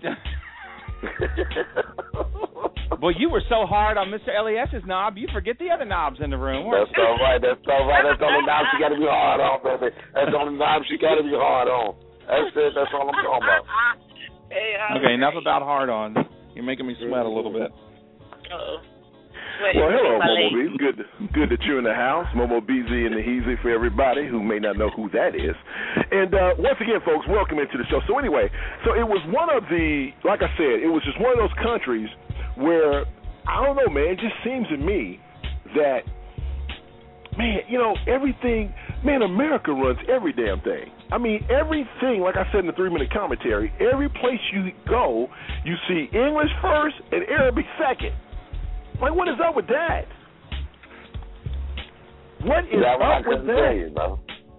Well, you were so hard on Mister Elias's knob, you forget the other knobs in the room. That's all right. That's all right. That's the only knob she got to be hard on, baby. That's the only knob she got to be hard on. That's it. That's all I'm talking about. Hey, uh, Okay, enough about hard-ons. You're making me sweat a little bit. Uh-oh. Well, hello, Momo B. Good, good that you're in the house. Momo B Z and the Heezy for everybody who may not know who that is. And uh, once again, folks, welcome into the show. So anyway, so it was one of the, like I said, it was just one of those countries where, I don't know, man, it just seems to me that, man, you know, everything, man, America runs every damn thing. I mean, everything, like I said in the three-minute commentary, every place you go, you see English first and Arabic second. Like, what is up with that? What is Yeah, I up with couldn't that? tell you, bro.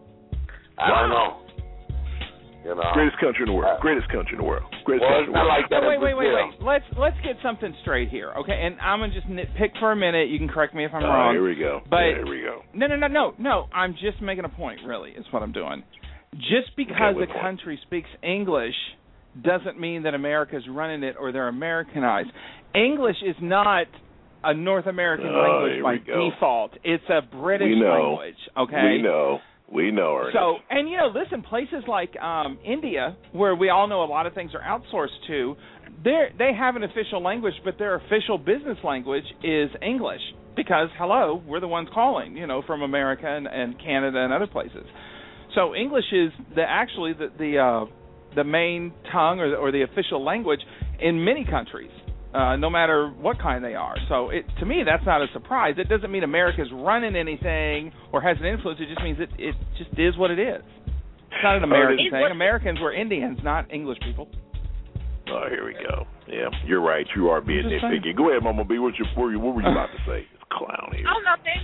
I don't know. You know. Greatest country in the world. Greatest country in the world. Greatest Well, country it's in the not world. like that. wait, in wait, wait, Brazil. wait. Let's let's get something straight here, okay? And I'm gonna just nitpick for a minute. You can correct me if I'm Oh, wrong. here we go. But yeah, here we go. no, no, no, no, no. I'm just making a point. Really, is what I'm doing. Just because Okay, a what point? country speaks English doesn't mean that America's running it or they're Americanized. English is not a North American Oh, language here by we go. default. It's a British We know. language. Okay. We know. We know, Ernest. So, and you know, listen, places like um, India, where we all know a lot of things are outsourced to, they they have an official language, but their official business language is English because, hello, we're the ones calling, you know, from America and, and Canada and other places. So English is the actually the the uh, the main tongue or the, or the official language in many countries, uh, no matter what kind they are. So it, to me, that's not a surprise. It doesn't mean America's running anything or has an influence. It just means it, it just is what it is. It's not an American thing. Americans were Indians, not English people. Oh, here we go. Yeah, you're right. You are being I'm just nitpicky. saying. Go ahead, Mama B. What, you, what, were you, what were you about to say? It's clown here. Oh, nothing.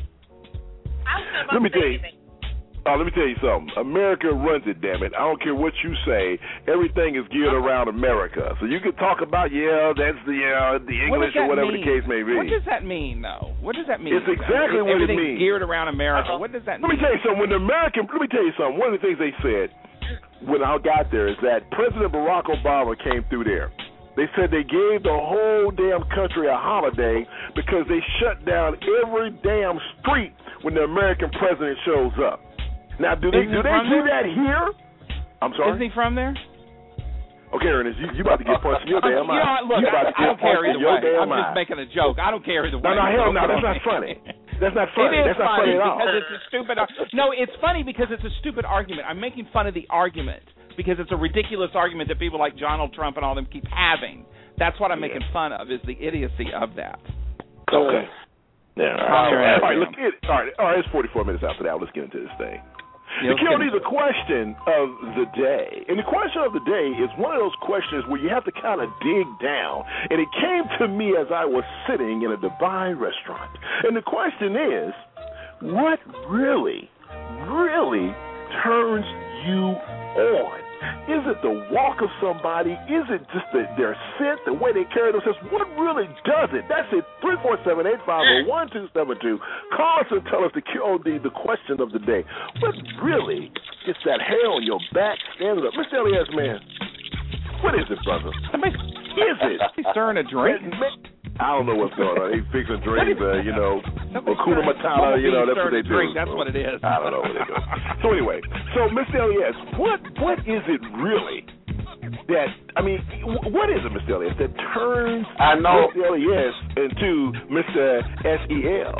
I was about Let me to say tell you. anything. Uh, let me tell you something. America runs it, damn it. I don't care what you say. Everything is geared around America. So you can talk about, yeah, that's the uh, the What English does that or whatever mean? the case may be. What does that mean, though? What does that mean? It's exactly If what it everything's means. geared around America. What does that Let mean? me tell you something. When the American, let me tell you something. One of the things they said when I got there is that President Barack Obama came through there. They said they gave the whole damn country a holiday because they shut down every damn street when the American president shows up. Now, do they Isn't do he they from do there? that here? I'm sorry. Isn't he from there? Okay, Ernest, you, you about to get punched in your damn you know, eye. look, you about to I, I get don't care punched in either your way. damn I'm eye. just making a joke. I don't care either way. No, no, hell no, Okay. that's not funny. That's not funny. It is That's not funny funny at all. because it's a stupid. ar- No, it's funny because it's a stupid argument. I'm making fun of the argument because it's a ridiculous argument that people like Donald Trump and all them keep having. That's what I'm Yeah. making fun of is the idiocy of that. Okay. Yeah. All right. Calm your All ass right. down. Look, it, all right. All right. It's forty-four minutes after that. Let's get into this thing. Yeah, The let's get Kelly, into the question of the day. And the question of the day is one of those questions where you have to kind of dig down. And it came to me as I was sitting in a Dubai restaurant. And the question is, what really, really turns you on? Is it the walk of somebody? Is it just the, their scent, the way they carry themselves? What really does it? That's it. three four seven, eight five zero, one two seven two. Call us and tell us the Q O D, the question of the day. What really gets that hair on your back standing up? Mister Elias, man, what is it, brother? Is it? He's stirring a drink. I don't know what's going on. He's fixing drinks, uh, you know, Hakuna Matata, you know, that's what they do. Drink, that's what it is. I don't know what they do. So anyway, so Mister Elias, what what is it really that, I mean, what is it, Mister Elias, that turns I know. Mister Elias into Mister S E L?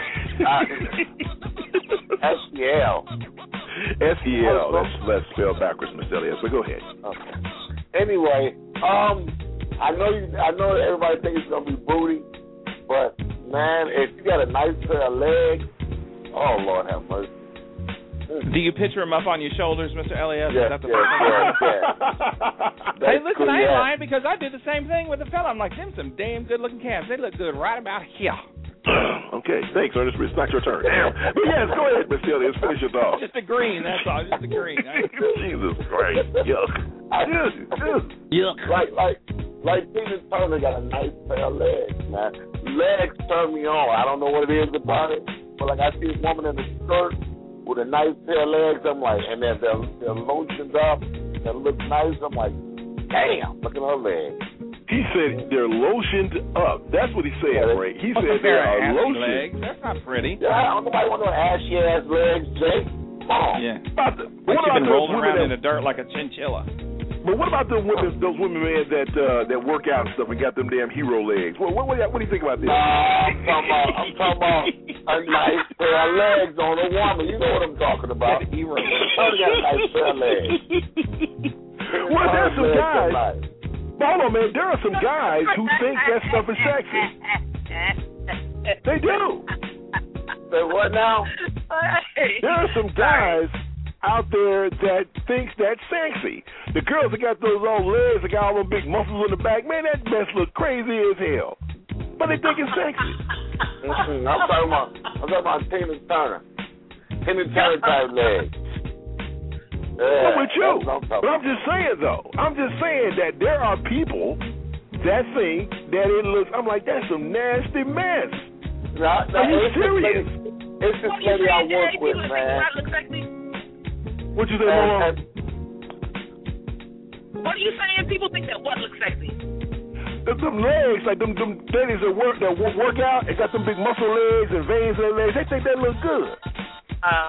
S E L. S E L. Let's let's spell backwards, Mister Elias. But go ahead. Okay. Anyway, um, I know you. I know everybody thinks it's gonna be booty, but man, if you got a nice pair of legs, oh Lord have mercy. Do you picture him up on your shoulders, Mister Elias? Yes, Is that the yes, first thing? yes, yes. Hey, listen, cool, I ain't yeah. lying because I did the same thing with the fella. I'm like, them some damn good-looking calves. They look good right about here. Okay, thanks, Ernest. It's not your turn. Damn. But yes, go ahead, Mister Elias. Finish your thought. Just a green, that's all. Just a green. Jesus Christ. Yuck. Yuck. Yuck. Like, like, like Tina Turner got a nice pair of legs, man. Legs turn me on. I don't know what it is about it, but like I see a woman in a skirt with a nice pair of legs, I'm like, and then they're, they're lotioned up, they look nice, I'm like, damn, look at her legs. He said they're lotioned up. That's what he said, Yeah, Ray. He What's said a pair they of are assy lotioned. legs? That's not pretty. Yeah, I don't nobody want no ashy ass legs, Jay. Come on. Yeah. About the, Like what you've about been those rolling women around that, in the dirt like a chinchilla. But what about those women, those women, man, that uh, that work out and stuff and got them damn hero legs? What what, what, what do you think about this? Uh, I'm talking about, I'm talking about a nice pair of legs on a woman. You know what I'm talking about. Hero. She got a nice pair of legs. Well, there's some Legs guys. are nice. But hold on, man. There are some guys who think that stuff is sexy. They do. Say what now? There are some guys out there that thinks that's sexy. The girls that got those old legs, that got all them big muscles on the back, man, that mess look crazy as hell. But they think it's sexy. Mm-hmm. I'm talking about, I'm talking about Tina Turner. Tina Turner type legs. Yeah, I'm with you. that's what I'm talking But I'm just saying, though, I'm just saying that there are people that think that it looks, I'm like, that's some nasty mess. No, no, Are you it's serious? This lady, it's this lady I work with, man. What you say, And- Mama? and- What are you saying? People think that what looks sexy? Them, them legs, like them, them ladies that work that work, work out, they got them big muscle legs and veins in their legs. They think that look good. Uh,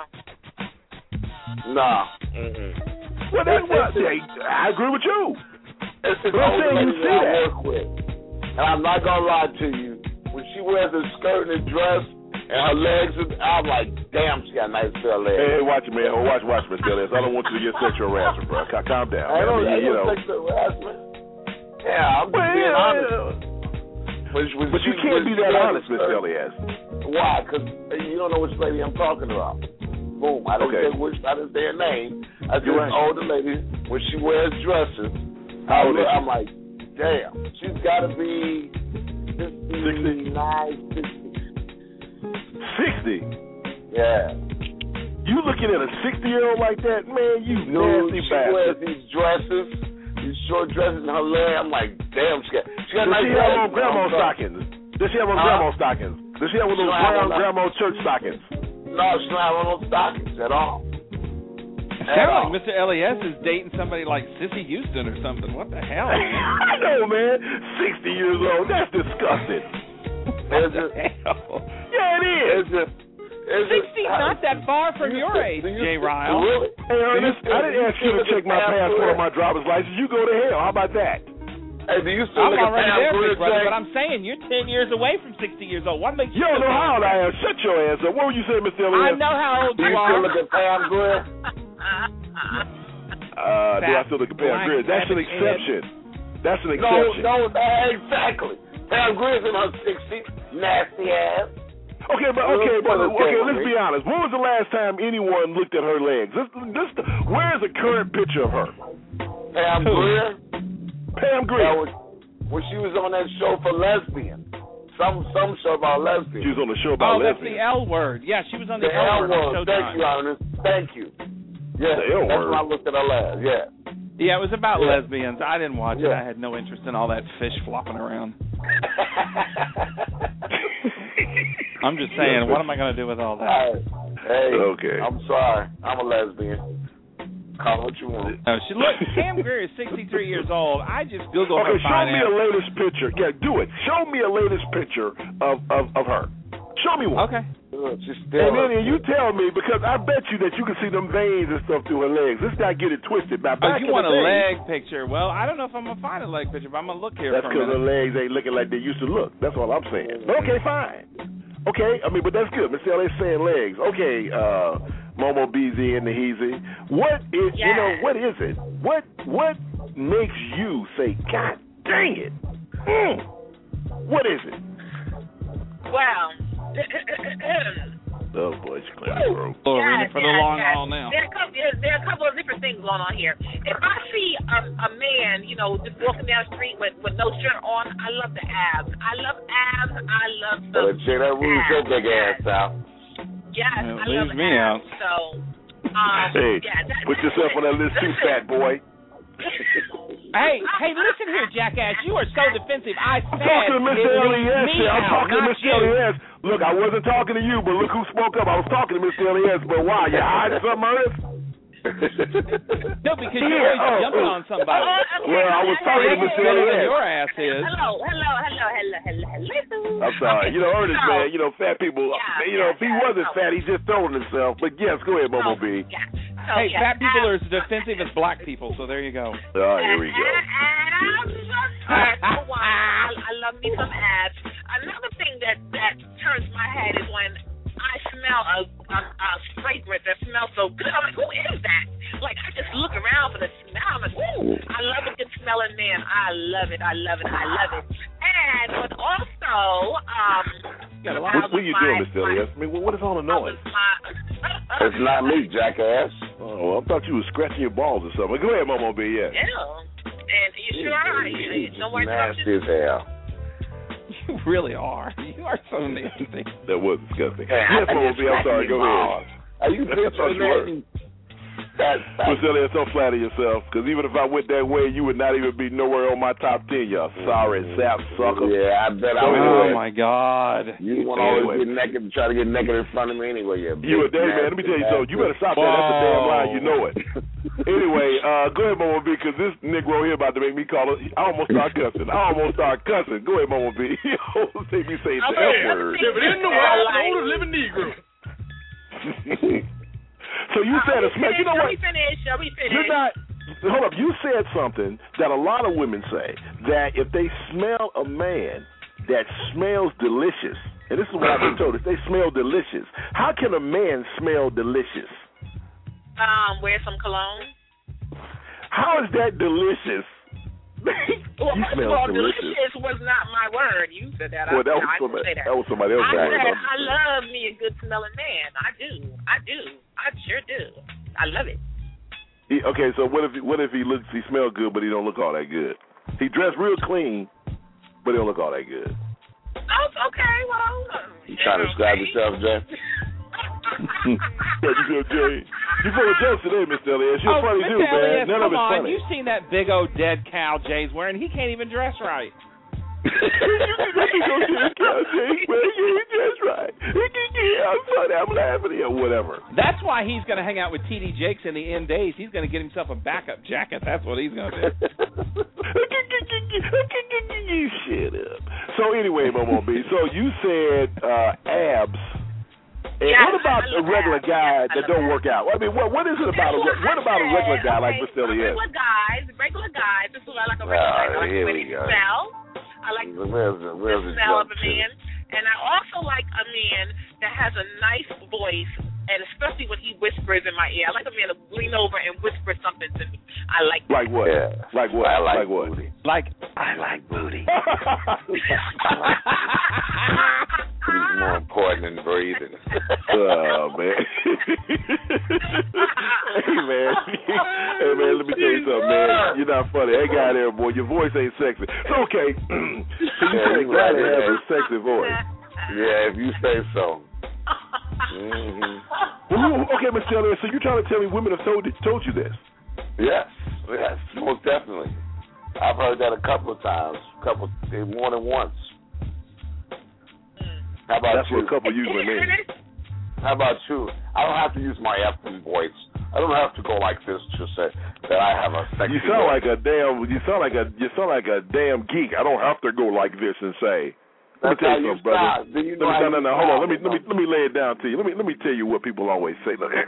Nah. Mm-hmm. Well, that's what they, I agree with you. It's this But I'm old saying you lady see that I that. work with. And I'm not going to lie to you. When she wears a skirt and a dress and her legs, are, I'm like, damn, she got a nice pair of legs. Hey, hey, watch it, man. Oh, watch, watch, Mister Ellis. I don't want you to get sexual harassment, bro. Calm, calm down. I man. don't I mean, know. you know. Sexual harassment. Yeah, I'm just Well, being yeah, honest. When, when But you she- can't when be she that wears a honest, Mister skirt- Elias. Why? Because you don't know which lady I'm talking about. Boom. I didn't Okay. say which. I didn't say her name. I said You're right. this older lady when she wears dresses. I How old is look, she? I'm like, damn. She's got to be fifty-nine, sixty. sixty? Yeah. You looking at a sixty-year-old like that? Man, you Dude, nasty she wears bastard. these dresses, these short dresses in her leg. I'm like, damn. She got. She got Does nice she have legs, on man. grandma I'm sorry. stockings? Does she have on Huh? grandma stockings? Does she have on She those don't have brown on that. grandma church stockings? No, she don't have on no stockings at all. It At sounds all. like Mister Elias is dating somebody like Sissy Houston or something. What the hell, man? I know, man. sixty years old. That's disgusting. Is it? Yeah, it is. Is it? Is it? sixty's not that far from your age, Jay Ryle. Really? Hey, Ernest, I didn't ask you to check my passport or my driver's license. You go to hell. How about that? Hey, do you still I'm look at already Pam there, Grier, big brother, Jay? but I'm saying you're ten years away from sixty years old. What makes you You don't know how old I am. Shut your ass up. What were you saying, Mister I Elias? know how old Do you you still are. look at Pam Grier? Uh, do I still look at Pam Black Grier? That's an rabbit exception. That's an No, exception. no, exactly. Pam Grier's in her sixties, nasty ass. Okay, but okay, but Well, okay. well, Let's be honest. When was the last time anyone looked at her legs? This, this, where's the current picture of her? Pam Grier? Pam Grier. That was, when she was on that show for lesbians. Some some show about lesbians. She was on the show Oh, about that's lesbians. the L word. Yeah, she was on the, The L L word on word. Thank Showtime. you, Ernest. Thank you. Yeah, The L that's word. when I looked at her last. Yeah. Yeah, it was about Yeah. lesbians. I didn't watch it. Yeah. I had no interest in all that fish flopping around. I'm just saying, what am I going to do with all that? Hey, hey, Okay. I'm sorry. I'm a lesbian. Call it what you want. No, she look. Pam Grier is sixty-three years old. I just googled Okay, her show fine me ass. a latest picture. Yeah, do it. Show me a latest picture of, of, of her. Show me one. Okay. Look, she's still And then and you tell me, because I bet you that you can see them veins and stuff through her legs. This guy get it twisted. Now, Oh, back you in want the a day, leg picture? Well, I don't know if I'm gonna find a leg picture, but I'm gonna look here That's for a because her minute. legs ain't looking like they used to look. That's all I'm saying. But okay, fine. Okay, I mean, but that's good. Mister L A saying legs. Okay, uh, Momo B Z and the Heezy. What is, you know, what is it? What what makes you say, God dang it? Mm. What is it? Wow. Oh, boy, it's clear, bro. Oh, we're in God, it for the God, long God. haul now. There, thing going on here. If I see a, a man, you know, just walking down the street with, with no shirt on, I love the abs. I love abs. I love the Well, check that rules your big ass out. Yes, Well, I leaves love me abs. out. So, um, Hey, yeah, that, put yourself on that list too, fat boy. Hey, hey, listen here, jackass. You are so defensive. I said I'm talking to Mister it L E S. leaves me I'm out, talking to not Mister you. L E S. Look, I wasn't talking to you, but look who spoke up. I was talking to Mister L E S. But why? You hiding something, Ernest? No, because you're Yeah, always oh, jumping oh. on somebody. Oh, okay. Well, I was talking to Mister L E S. Your ass is. Hello, hello, hello, hello, hello, hello. I'm sorry. Okay, You know, Ernest, so, man, you know, fat people, Yeah, you know, yeah, if he yeah, wasn't so- fat, he just told himself. But yes, go ahead, Momo B. Yeah. So, Hey, yeah, fat people abs, are as defensive as black people, so there you go. Oh, here we go. Abs, abs, number one, I, I love me some abs. Another thing that, that turns my head is when I smell a, a, a fragrance that smells so good. I'm like, who is that? Like, I just look around for the smell. I'm like, woo, I love a good smelling man. I love it. I love it. I love it. And but also, um, What, what are you doing, Mister Elias? I mean, what is all the noise? It's not me, jackass. Oh, well, I thought you were scratching your balls or something. Go ahead, Momo B. Yeah. Yeah. And you sure are. You, no more Nasty interruptions. as hell. You really are. You are so nasty. That was disgusting. Hey, Yes, I Momo just B. I'm sorry. Go balls. ahead. Are you I thought you were. picturing that? Mister Elias, don't flatter yourself, because even if I went that way, you would not even be nowhere on my top ten, y'all. Sorry, sap sucker. Yeah, I bet I Oh, would. my God. You want to Anyway. always get naked and try to get naked in front of me anyway. You, You a day man. Let me tell you something. You better stop that. That's a damn lie. You know it. Anyway, uh, go ahead, Momo B, because this Negro here about to make me call it. I almost start cussing. I almost start cussing. Go ahead, Momo B. You almost make me say the F word. Living in the world, the oldest living Negro. So you said a smell. You know Shall what? we finish? Shall we finish? You're not. Hold up. You said something that a lot of women say, that if they smell a man that smells delicious, and this is what I've been told, if they smell delicious, how can a man smell delicious? Um, wear some cologne. How is that delicious? Well, You first smell of all, delicious. delicious was not my word. You said that. Well, I, that was I somebody. didn't say that. That was somebody else. I saying said it. I love me a good smelling man. I do. I do. I sure do. I love it. He, okay, so what if he, what if he looks he smells good but he don't look all that good? He dressed real clean, but he don't look all that good. Oh, okay. Well, You trying to describe yourself, Jay? What you feel, Jay? You full of jokes today, Mister Elias. You're Oh, funny Mister too, man. Elias, None of come it's on. funny. You've seen that big old dead cow Jay's wearing. He can't even dress right. You go to the cow, Jay, man. You just right. I'm funny. I'm laughing at you, whatever. That's why he's going to hang out with T D Jakes in the end days. He's going to get himself a backup jacket. That's what he's going to do. Shut up. So anyway, Momo B, so you said uh, abs. And Yeah, what about I a love regular abs. guy Yeah, I that love don't abs. work out? I mean, what what is it about a That's what about a regular guy like okay, Mister Elias? Regular guys, regular guys. This is what I like a regular guy. I like here the way we they go. smell. I like the Where's the, where's the smell joke of a to? man. And I also like a man that has a nice voice, and especially when he whispers in my ear. I like a man to lean over and whisper something to me. I like Like what? Yeah. Like what? I like like what? booty. Like, I like booty. Booty's more important than breathing. Oh man. Hey man. Hey man, let me tell you something, man. You're not funny. Hey guy there, boy, your voice ain't sexy. So okay. So you Yeah, said a you guy right, that has yeah. a sexy voice. Yeah, if you say so. Mm-hmm. Well, who- okay, Mister Elias, so you're trying to tell me women have told told you this? Yes, yes, most definitely. I've heard that a couple of times, couple more than once. How about That's you? what a couple usually mean. How about you? I don't have to use my effing voice. I don't have to go like this to say that I have a sexy You sound voice. like a damn. You sound like a. You sound like a damn geek. I don't have to go like this and say. Let me That's tell how you you something, brother. sound. Then you know Let me, how no, no, you no. Hold on. Let me, sound, let me, let me lay it down to you. Let me, let me tell you what people always say. Let me,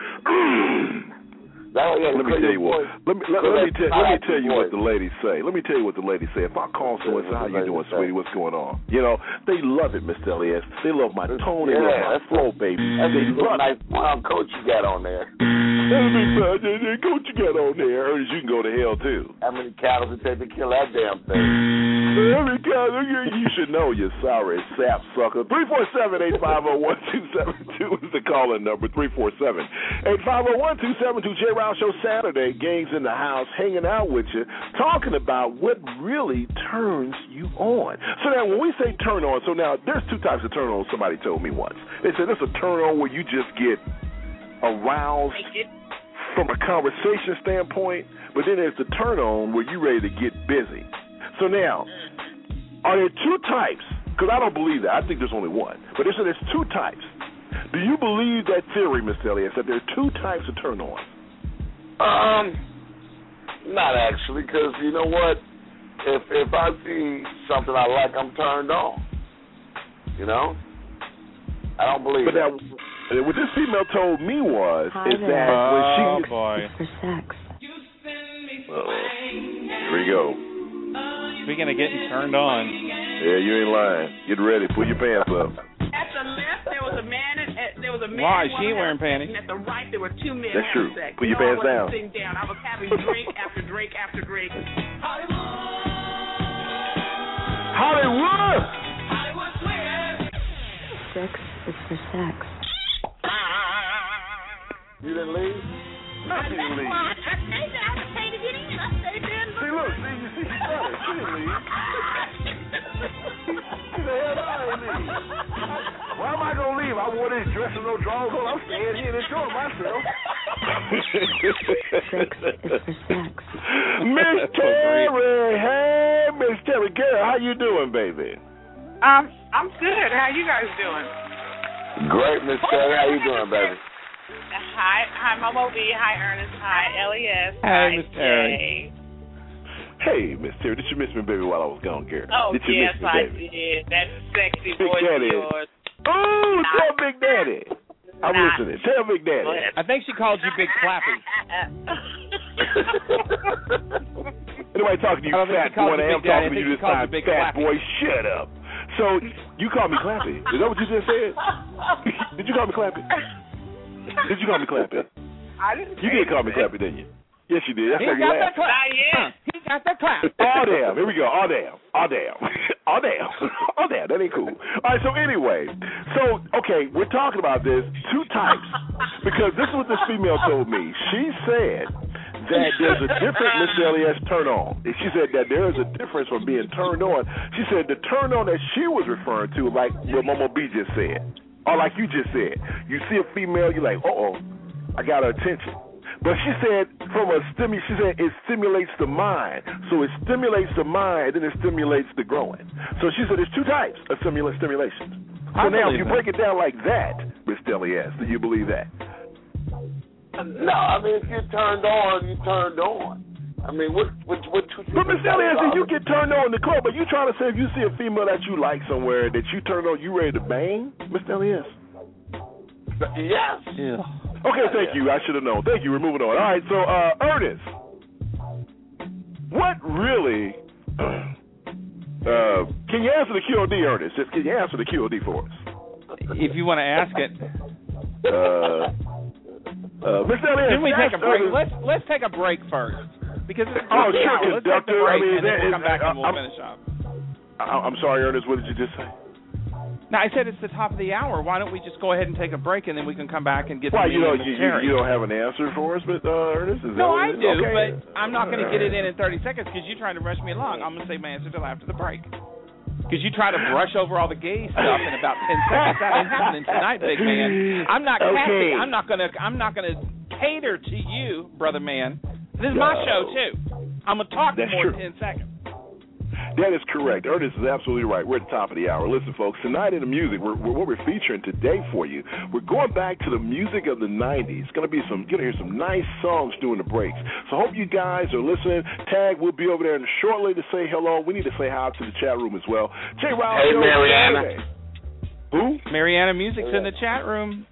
That, yeah, let me tell you what. Let me, let, let me tell, let me tell you what the ladies say. Let me tell you what the ladies say. If I call someone and say, "How you doing, sweetie? What's going on?" You know, they love it, Mister Elias. They love my tone. They Yeah, love my that's flow, baby. That's They a love nice brown coat you got on there. Go what you got on there, Ernest. You can go to hell too. How many cattle it take to kill that damn thing? Every cattle, you should know, you sorry sap sucker. three four seven, eight five zero, one two seven two is the calling number. three four seven, eight five zero, one two seven two. Jay Rouse Show Saturday. Gangs in the house, hanging out with you, talking about what really turns you on. So now, when we say turn on, so now there's two types of turn on. Somebody told me once. They said there's a turn on where you just get aroused from a conversation standpoint, but then there's the turn on where you're ready to get busy. So now, are there two types? Because I don't believe that. I think there's only one. But they said there's two types. Do you believe that theory, Miss Elias, that there are two types of turn on? Um, not actually, because you know what? If if I see something I like, I'm turned on. You know? I don't believe but that. Now, what this female told me was Hi is there. that when she oh boy, for sex. Uh-oh. Here we go. Speaking of getting turned on. Yeah, you ain't lying. Get ready. Pull your pants up. At the left, there was a man. And, uh, there was a man. Why? She ain't wearing panties. And at the right, there were two men. That's true. Sex. Put your no, pants I down. wasn't sitting down. I was having drink after drink after drink. Hollywood. Sex is for sex. You didn't leave? No, she didn't leave. I stayed there. I had to pay to get in. I stayed there. And see, look, see, you see, she got it. She didn't leave. She the hell I ain't leave. Why am I gonna leave? I wore this dress and no drawers on. I'm staying here and enjoying myself. Sex is for sex. Miss Terry, hey, Miss Terry, girl, how you doing, baby? Um, I'm good. How you guys doing? Great, Miss Terry. How you doing, baby? Hi, hi, Momo B. Hi, Ernest. Hi, L E S. Hey, Hi, Miss Terry. Jay. Hey, Miss Terry, did you miss me, baby, while I was gone, girl? Oh, did you yes, miss me, I baby? did. That sexy Big voice Daddy. of yours. Oh, Nah. tell Big Daddy. I'm Nah. listening. Tell Big Daddy. I think she called you Big Clappy. Anybody talking to you, I don't think fat she called boy? you I am Big Daddy. talking to I you think this she called time, you Big fat Clappy. boy. Shut up. So you called me Clappy. Is that what you just said? Did you call me Clappy? Did you call me Clappy? I didn't You did call me Clappy, didn't you? Yes, you did. That's He why you got that laughed. clap. Not yet. He got that clap. Oh, damn. Here we go. Oh, damn. Oh, damn. Oh, damn. Oh, damn. That ain't cool. All right, so anyway. So, okay, we're talking about this. Two types. Because this is what this female told me. She said that there's a different Miss Elias turn on. She said that there is a difference from being turned on. She said the turn on that she was referring to, like what Momo B just said, or like you just said. You see a female, you're like, uh-oh, I got her attention. But she said, from a stimu, she said it stimulates the mind. So it stimulates the mind, and then it stimulates the growing. So she said there's two types of stimulus stimulation. So I now, if believe you that. break it down like that, Miss Elias, do you believe that? No, I mean, if you're turned on, you're turned on. I mean, what, what, what? what But Miss Elias, if you get turned on in the club, are you trying to say if you see a female that you like somewhere that you turned on, you ready to bang, Miss Elias? Yes. Yeah. Okay, thank you. I should have known. Thank you. We're moving on. All right, so uh, Ernest, what really? Uh, can you answer the Q O D, Ernest? Just can you answer the Q O D for us? If you want to ask it. Uh, uh, Mister Elias, Can we take a break? Ernest. Let's let's take a break first. Because it's Oh, yeah, sure, let's take the conductor. break I mean, and then that we'll is- come back and we'll I'm- finish up. I- I'm sorry, Ernest. What did you just say? No, I said it's the top of the hour. Why don't we just go ahead and take a break and then we can come back and get Why the you know meeting you, of you Terry. you don't have an answer for us, but uh, Ernest? Is that No, what I it is? do, Okay. but I'm not going to get it in in thirty seconds because you're trying to rush me along. I'm going to save my answer till after the break. Because you try to brush over all the gay stuff in about ten seconds. That ain't happening tonight, big man. I'm not Okay. Kathy. I'm not gonna. I'm not gonna cater to you, brother man. This is my No. show too. I'm gonna talk That's for more true. than ten seconds. That is correct. Ernest is absolutely right. We're at the top of the hour. Listen, folks, tonight in the music, we're, we're, what we're featuring today for you, we're going back to the music of the nineties. It's going to be some, you're going to hear some nice songs during the breaks. So I hope you guys are listening. Tag, we'll be over there shortly to say hello. We need to say hi to the chat room as well. Jay Rouse Hey, Show Mariana. Saturday. Who? Mariana Music's in the chat room.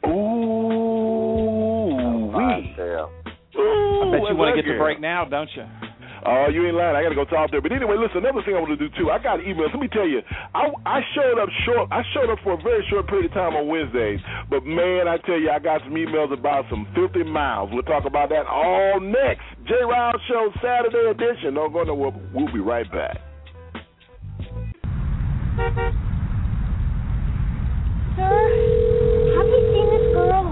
Ooh, wee. Damn. Ooh, I bet you want to that get the girl. break now, don't you? Oh, you ain't lying. I got to go talk to her. But anyway, listen, another thing I want to do, too, I got emails. Let me tell you, I, I showed up short. I showed up for a very short period of time on Wednesdays. But, man, I tell you, I got some emails about some filthy miles. We'll talk about that all next. Jay Riles Show, Saturday edition. Don't go nowhere. We'll be right back. Sir, have you seen this girl?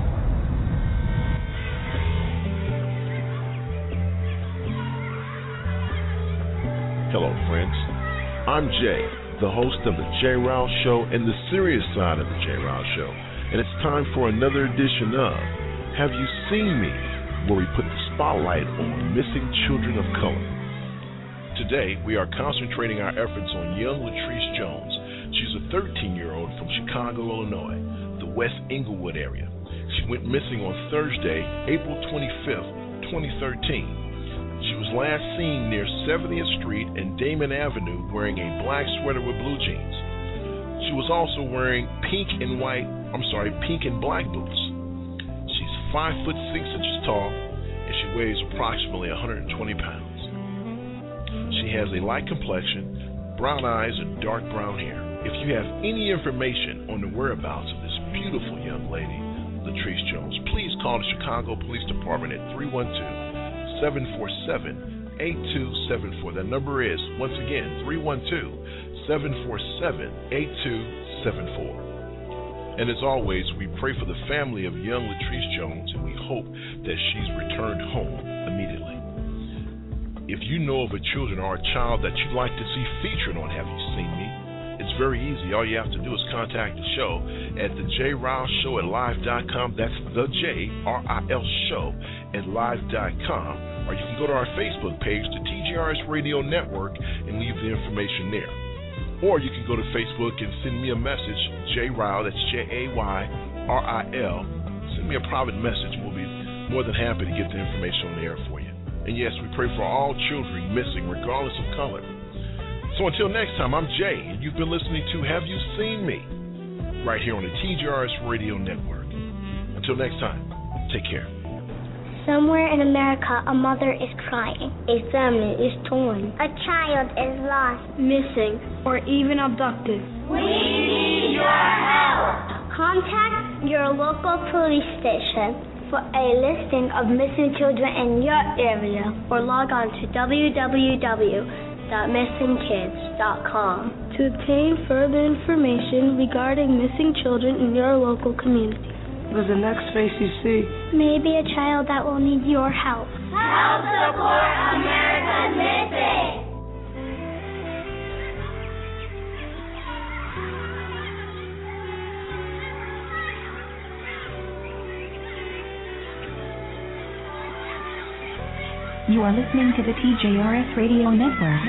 Hello, friends. I'm Jay, the host of the Jay Riles Show and the serious side of the Jay Riles Show. And it's time for another edition of Have You Seen Me?, where we put the spotlight on missing children of color. Today, we are concentrating our efforts on young Latrice Jones. She's a thirteen-year-old from Chicago, Illinois, the West Englewood area. She went missing on Thursday, April twenty-fifth, twenty thirteen. She was last seen near seventieth Street and Damon Avenue wearing a black sweater with blue jeans. She was also wearing pink and white, I'm sorry, pink and black boots. She's five foot six inches tall and she weighs approximately one hundred twenty pounds. She has a light complexion, brown eyes, and dark brown hair. If you have any information on the whereabouts of this beautiful young lady, Latrice Jones, please call the Chicago Police Department at three one two, seven four seven, eight two seven four. That number is, once again, three one two, seven four seven, eight two seven four. And as always, we pray for the family of young Latrice Jones, and we hope that she's returned home immediately. If you know of a children or a child that you'd like to see featured on Have You Seen Me?, it's very easy. All you have to do is contact the show at the J Riles Show at live dot com. That's the J R I L Show at live dot com. Or you can go to our Facebook page, the T G R S Radio Network, and leave the information there. Or you can go to Facebook and send me a message, J Riles, that's J A Y R I L. Send me a private message. We'll be more than happy to get the information on the air for you. And yes, we pray for all children missing, regardless of color. So until next time, I'm Jay, and you've been listening to Have You Seen Me? Right here on the T G R S Radio Network. Until next time, take care. Somewhere in America, a mother is crying. A family is torn. A child is lost, missing, or even abducted. We need your help. Contact your local police station for a listing of missing children in your area, or log on to w w w dot missing kids dot com to obtain further information regarding missing children in your local community. What is the next face you see? Maybe a child that will need your help. Help support America Missing! You are listening to the T J R S Radio Network.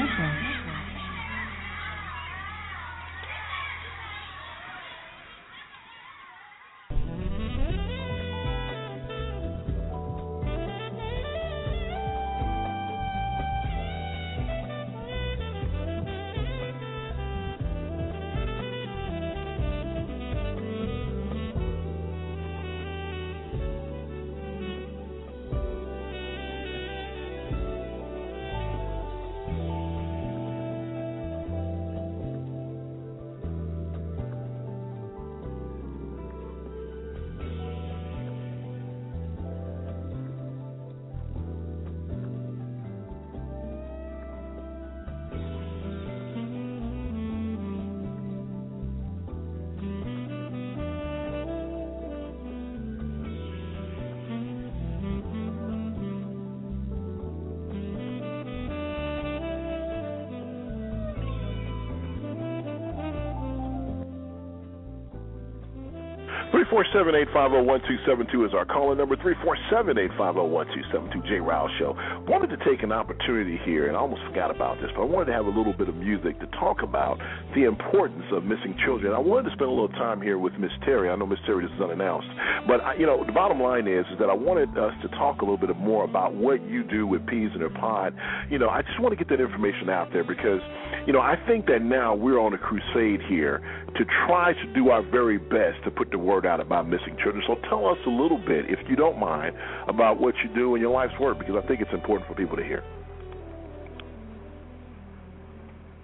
three four seven, eight five zero, one two seven two is our calling number, three four seven, eight five zero, one two seven two, Jay Riles Show. Wanted to take an opportunity here, and I almost forgot about this, but I wanted to have a little bit of music to talk about the importance of missing children. I wanted to spend a little time here with Miss Terry. I know Miss Terry, this is unannounced, but, I, you know, the bottom line is, is that I wanted us to talk a little bit more about what you do with Peas in Her Pod. You know, I just want to get that information out there because, you know, I think that now we're on a crusade here to try to do our very best to put the word out about missing children. So tell us a little bit, if you don't mind, about what you do in your life's work, because I think it's important for people to hear.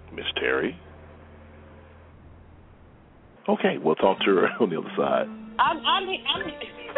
Miss Terry? Okay, we'll talk to her on the other side. I'm, I'm, I'm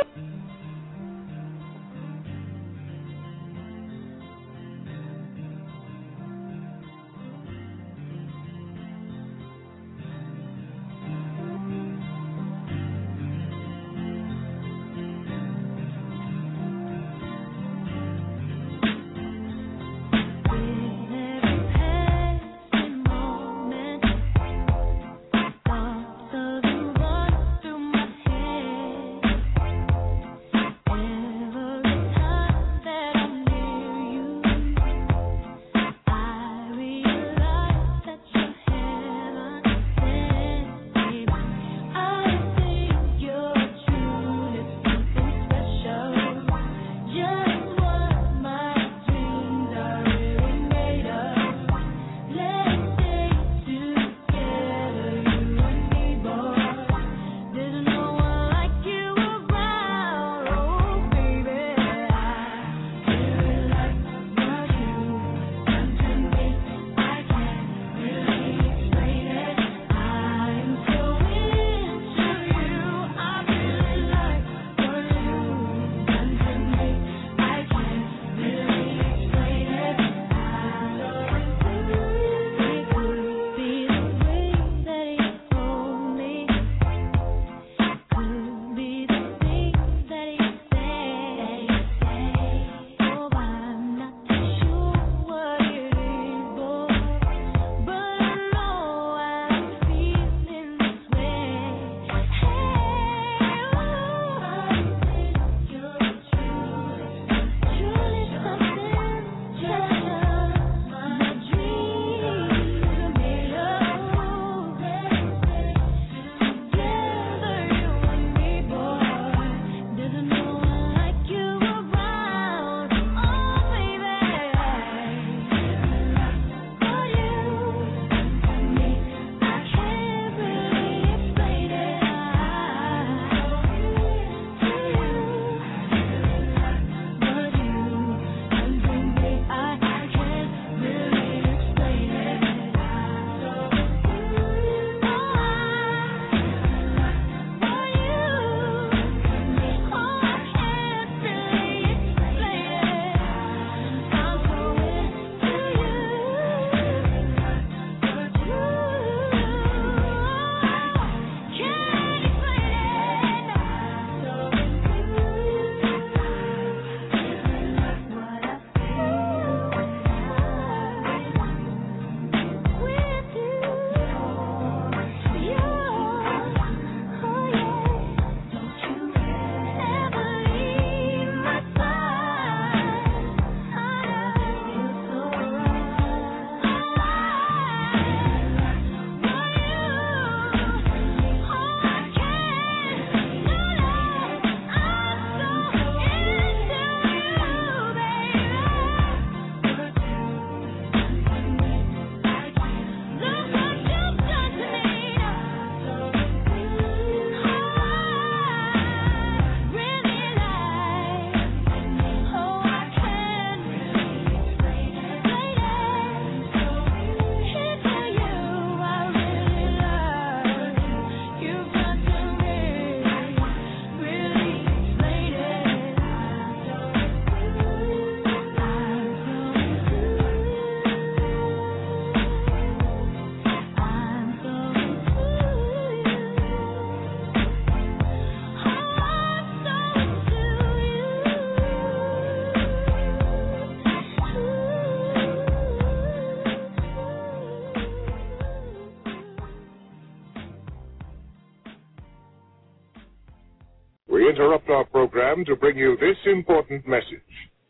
We interrupt our program to bring you this important message.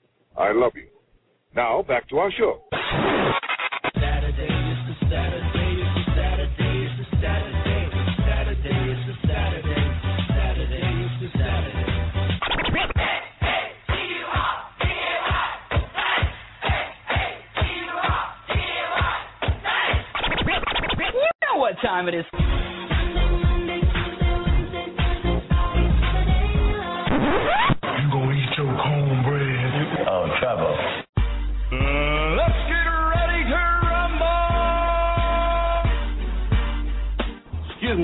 I love you. Now, back to our show. Saturday is the Saturday, it's the Saturday, it's the Saturday, Saturday is the Saturday, Saturday is the Saturday. You know what time it is. You gonna eat your cornbread? Oh, trouble. Uh, let's get ready to rumble!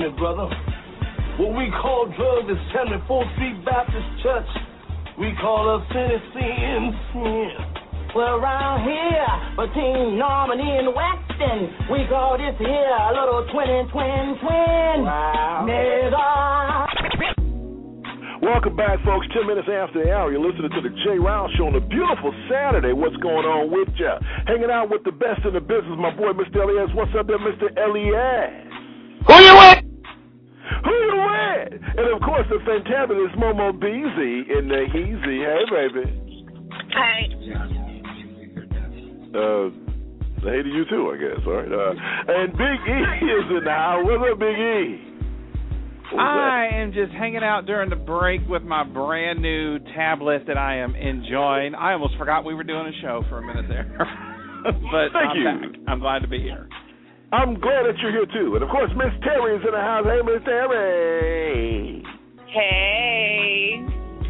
it, brother. What we call drugs is seventy-fourth Street Baptist Church. We call us Tennessee in sin. Well, around here, between Normandy and Weston, we call this here a little twin twin twin. Wow. Nigga. Welcome back, folks. Ten minutes after the hour, you're listening to the Jay Rouse Show on a beautiful Saturday. What's going on with ya? Hanging out with the best in the business, my boy, Mister Elias. What's up there, Mister Elias? Who you with? Who you with? And, of course, the fantabulous Momo Beezy in the Heezy. Hey, baby. Hey. Uh, hey to you too, I guess. All right. Uh, and Big E is in the house. What's up, Big E? I am just hanging out during the break with my brand new tablet that I am enjoying. I almost forgot we were doing a show for a minute there. But Thank I'm you. back. I'm glad to be here. I'm glad that you're here too. And of course, Miss Terry is in the house. Hey, Miss Terry. Hey.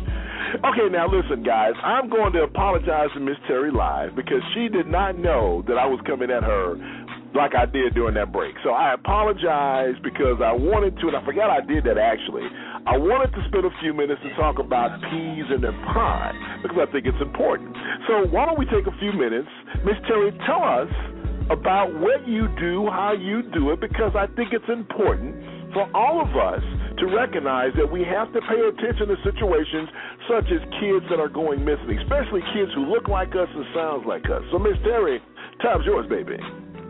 Okay, now listen, guys. I'm going to apologize to Miss Terry live because she did not know that I was coming at her like I did during that break. So I apologize because I wanted to, and I forgot I did that actually. I wanted to spend a few minutes to talk about peas in their pod because I think it's important. So why don't we take a few minutes? Miss Terry, tell us about what you do, how you do it, because I think it's important for all of us to recognize that we have to pay attention to situations such as kids that are going missing, especially kids who look like us and sounds like us. So, Miss Terry, time's yours, baby.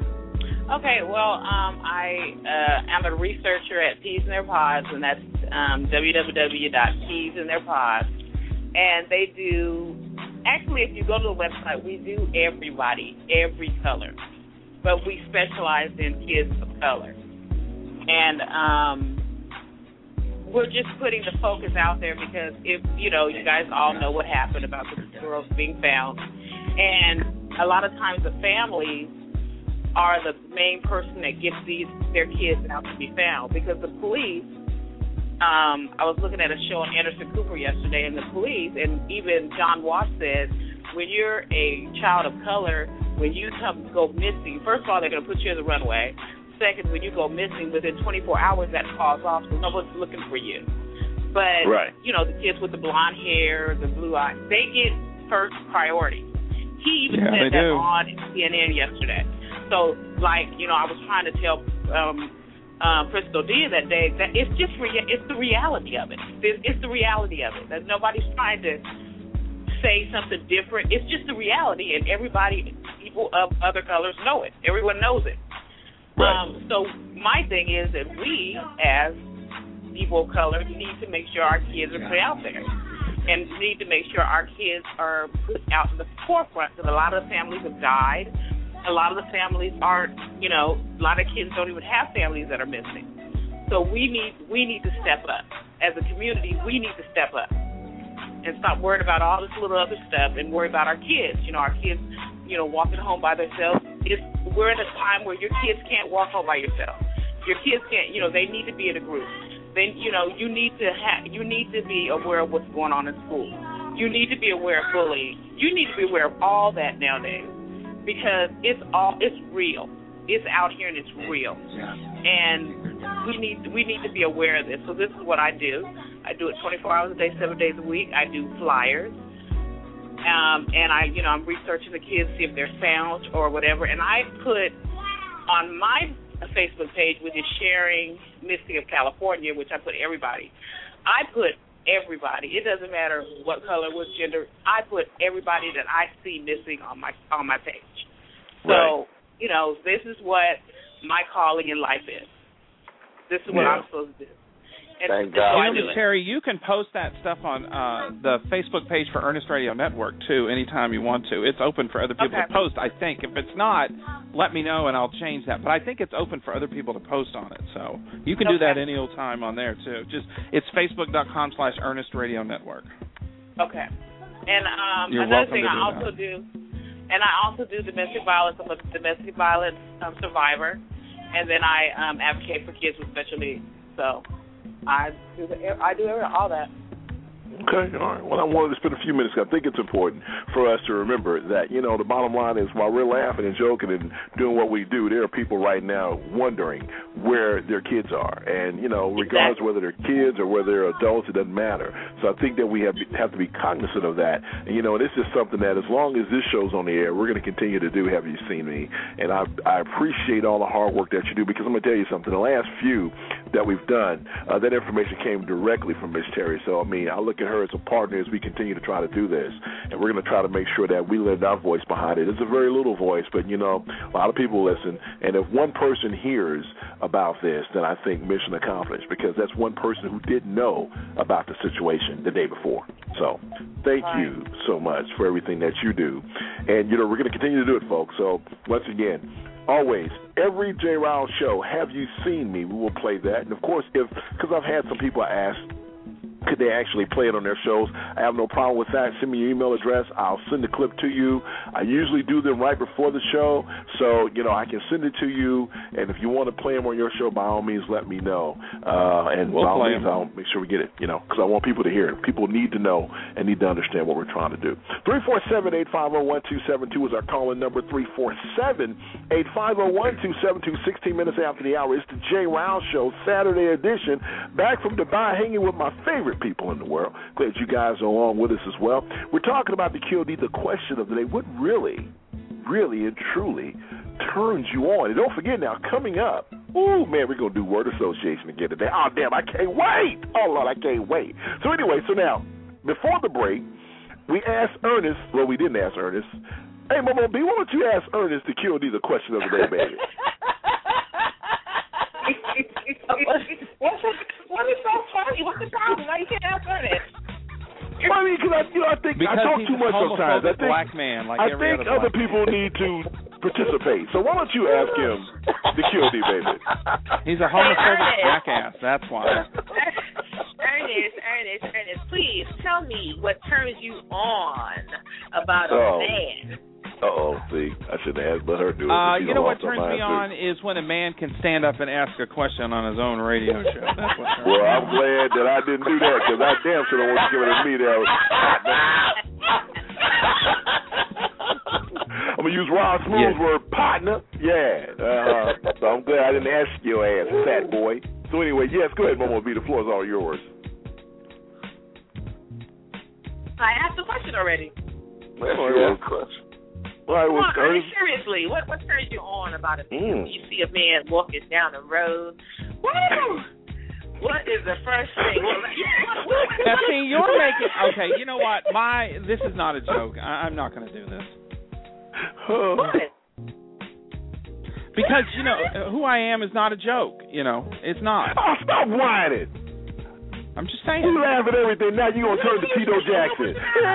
Okay, well, um, I uh, am a researcher at Peas in Their Pods, and that's um, w w w dot peas in their pods. And they do, actually, if you go to the website, we do everybody, every color. But we specialize in kids of color. And um, we're just putting the focus out there because, if you know, you guys all know what happened about the girls being found. And a lot of times the families are the main person that gets these their kids out to be found because the police, um, I was looking at a show on Anderson Cooper yesterday, and the police, and even John Walsh said, when you're a child of color, when you come go missing, first of all, they're going to put you in the runway. Second, when you go missing, within twenty-four hours, that falls off, so nobody's looking for you. But, right. you know, the kids with the blonde hair, the blue eyes, they get first priority. He even Yeah, said that do. on C N N yesterday. So, like, you know, I was trying to tell um, uh, Crystal D that day that it's just rea- it's the reality of it. It's, it's the reality of it. That nobody's trying to say something different. It's just the reality, and everybody, people of other colors know it. Everyone knows it. Right. Um, so my thing is that we, as people of color, need to make sure our kids are put out there, and need to make sure our kids are put out in the forefront. Because a lot of the families have died. A lot of the families aren't, you know, a lot of kids don't even have families that are missing. So we need we need to step up. As a community, we need to step up and stop worrying about all this little other stuff and worry about our kids. You know, our kids, you know, walking home by themselves. It's, we're in a time where your kids can't walk home by yourself. Your kids can't, you know, they need to be in a group. Then, you know, you need to ha- you need to be aware of what's going on in school. You need to be aware of bullying. You need to be aware of all that nowadays. Because it's all it's real. It's out here and it's real. And we need we need to be aware of this. So this is what I do. I do it twenty-four hours a day, seven days a week. I do flyers. Um, and I, you know, I'm researching the kids, see if they're found or whatever. And I put on my Facebook page, which is Sharing Missing of California, which I put everybody. I put everybody. It doesn't matter what color, what gender. I put everybody that I see missing on my on my page. So, Right. you know, this is what my calling in life is. This is what Yeah. I'm supposed to do. And Thank that's God. why I You know, do Miss it. Terry, you can post that stuff on uh, the Facebook page for Ernest Radio Network, too, anytime you want to. It's open for other people Okay. to post, I think. If it's not, let me know and I'll change that. But I think it's open for other people to post on it. So you can do that Okay. any old time on there, too. Just It's facebook.com slash Ernest Radio Network. Okay. And um, You're another welcome thing to I do also that. do, and I also do domestic violence. I'm a domestic violence um, survivor, and then I um, advocate for kids with special needs. So I do the, I do all that. Okay, all right. Well, I wanted to spend a few minutes. I think it's important for us to remember that, you know, the bottom line is while we're laughing and joking and doing what we do, there are people right now wondering where their kids are. And, you know, regardless exactly. of whether they're kids or whether they're adults, it doesn't matter. So I think that we have, have to be cognizant of that. And, you know, this is something that as long as this show's on the air, we're going to continue to do Have You Seen Me? And I, I appreciate all the hard work that you do, because I'm going to tell you something. The last few that we've done, uh, that information came directly from Miss Terry. So, I mean, I look at her as a partner as we continue to try to do this, and we're going to try to make sure that we lend our voice behind it. It's a very little voice, but, you know, a lot of people listen, and if one person hears about this, then I think mission accomplished, because that's one person who didn't know about the situation the day before. So thank right. you so much for everything that you do, and, you know, we're going to continue to do it, folks. So once again, always, every J. Rouse show, Have You Seen Me? We will play that. And, of course, if because I've had some people ask, could they actually play it on their shows? I have no problem with that. Send me your email address. I'll send the clip to you. I usually do them right before the show, so, you know, I can send it to you. And if you want to play them on your show, by all means, let me know. Uh, and we'll by all means, them. I'll make sure we get it, you know, because I want people to hear it. People need to know and need to understand what we're trying to do. three four seven, eight five zero, one two seven two is our call-in number, three four seven, eight five zero, one two seven two, sixteen minutes after the hour. It's the J. Rouse Show, Saturday edition, back from Dubai, hanging with my favorite people in the world. Glad you guys are along with us as well. We're talking about the Q O D, the question of the day. What really, really and truly turns you on? And don't forget now, coming up, ooh, man, we're going to do word association again today. Oh, damn, I can't wait. Oh, Lord, I can't wait. So anyway, so now, before the break, we asked Ernest, well, we didn't ask Ernest. Hey, Momo B, why don't you ask Ernest the Q O D, the question of the day, baby? What's it, what is so funny? What's the problem? Why you can't ask Ernest? Well, I mean, because I, you know, I think because I talk he's too much a sometimes. I think black man, like I every think other other people man. need to participate. So why don't you ask him the Q O D, baby? He's a homophobic jackass. That's why. Ernest, Ernest, Ernest, please tell me what turns you on about a Oh. man. Uh-oh, see, I shouldn't have let her do it. Uh, She you know don't what turns want me somebody on is when a man can stand up and ask a question on his own radio show. That's what turns Well, me I'm on. glad that I didn't do that, because I damn sure don't want you giving it to me there. I'm going to use Ron Smooth's Yeah. word, partner. Yeah. Uh, so I'm glad I didn't ask your ass, fat boy. So anyway, yes, go ahead, Momo B. The floor is all yours. I asked the question already. That's your question. All right, Come well, on, Ernest, Ernest, seriously, what what turns you on about a Mm. man? You see a man walking down the road. Woo! What is the first thing? Well, Now, see, you're making okay. You know what? My this is not a joke. I, I'm not going to do this what? because you know who I am is not a joke. You know, it's not. oh, stop whining. I'm just saying. You laugh at everything, now you're going to turn to Tito Jackson.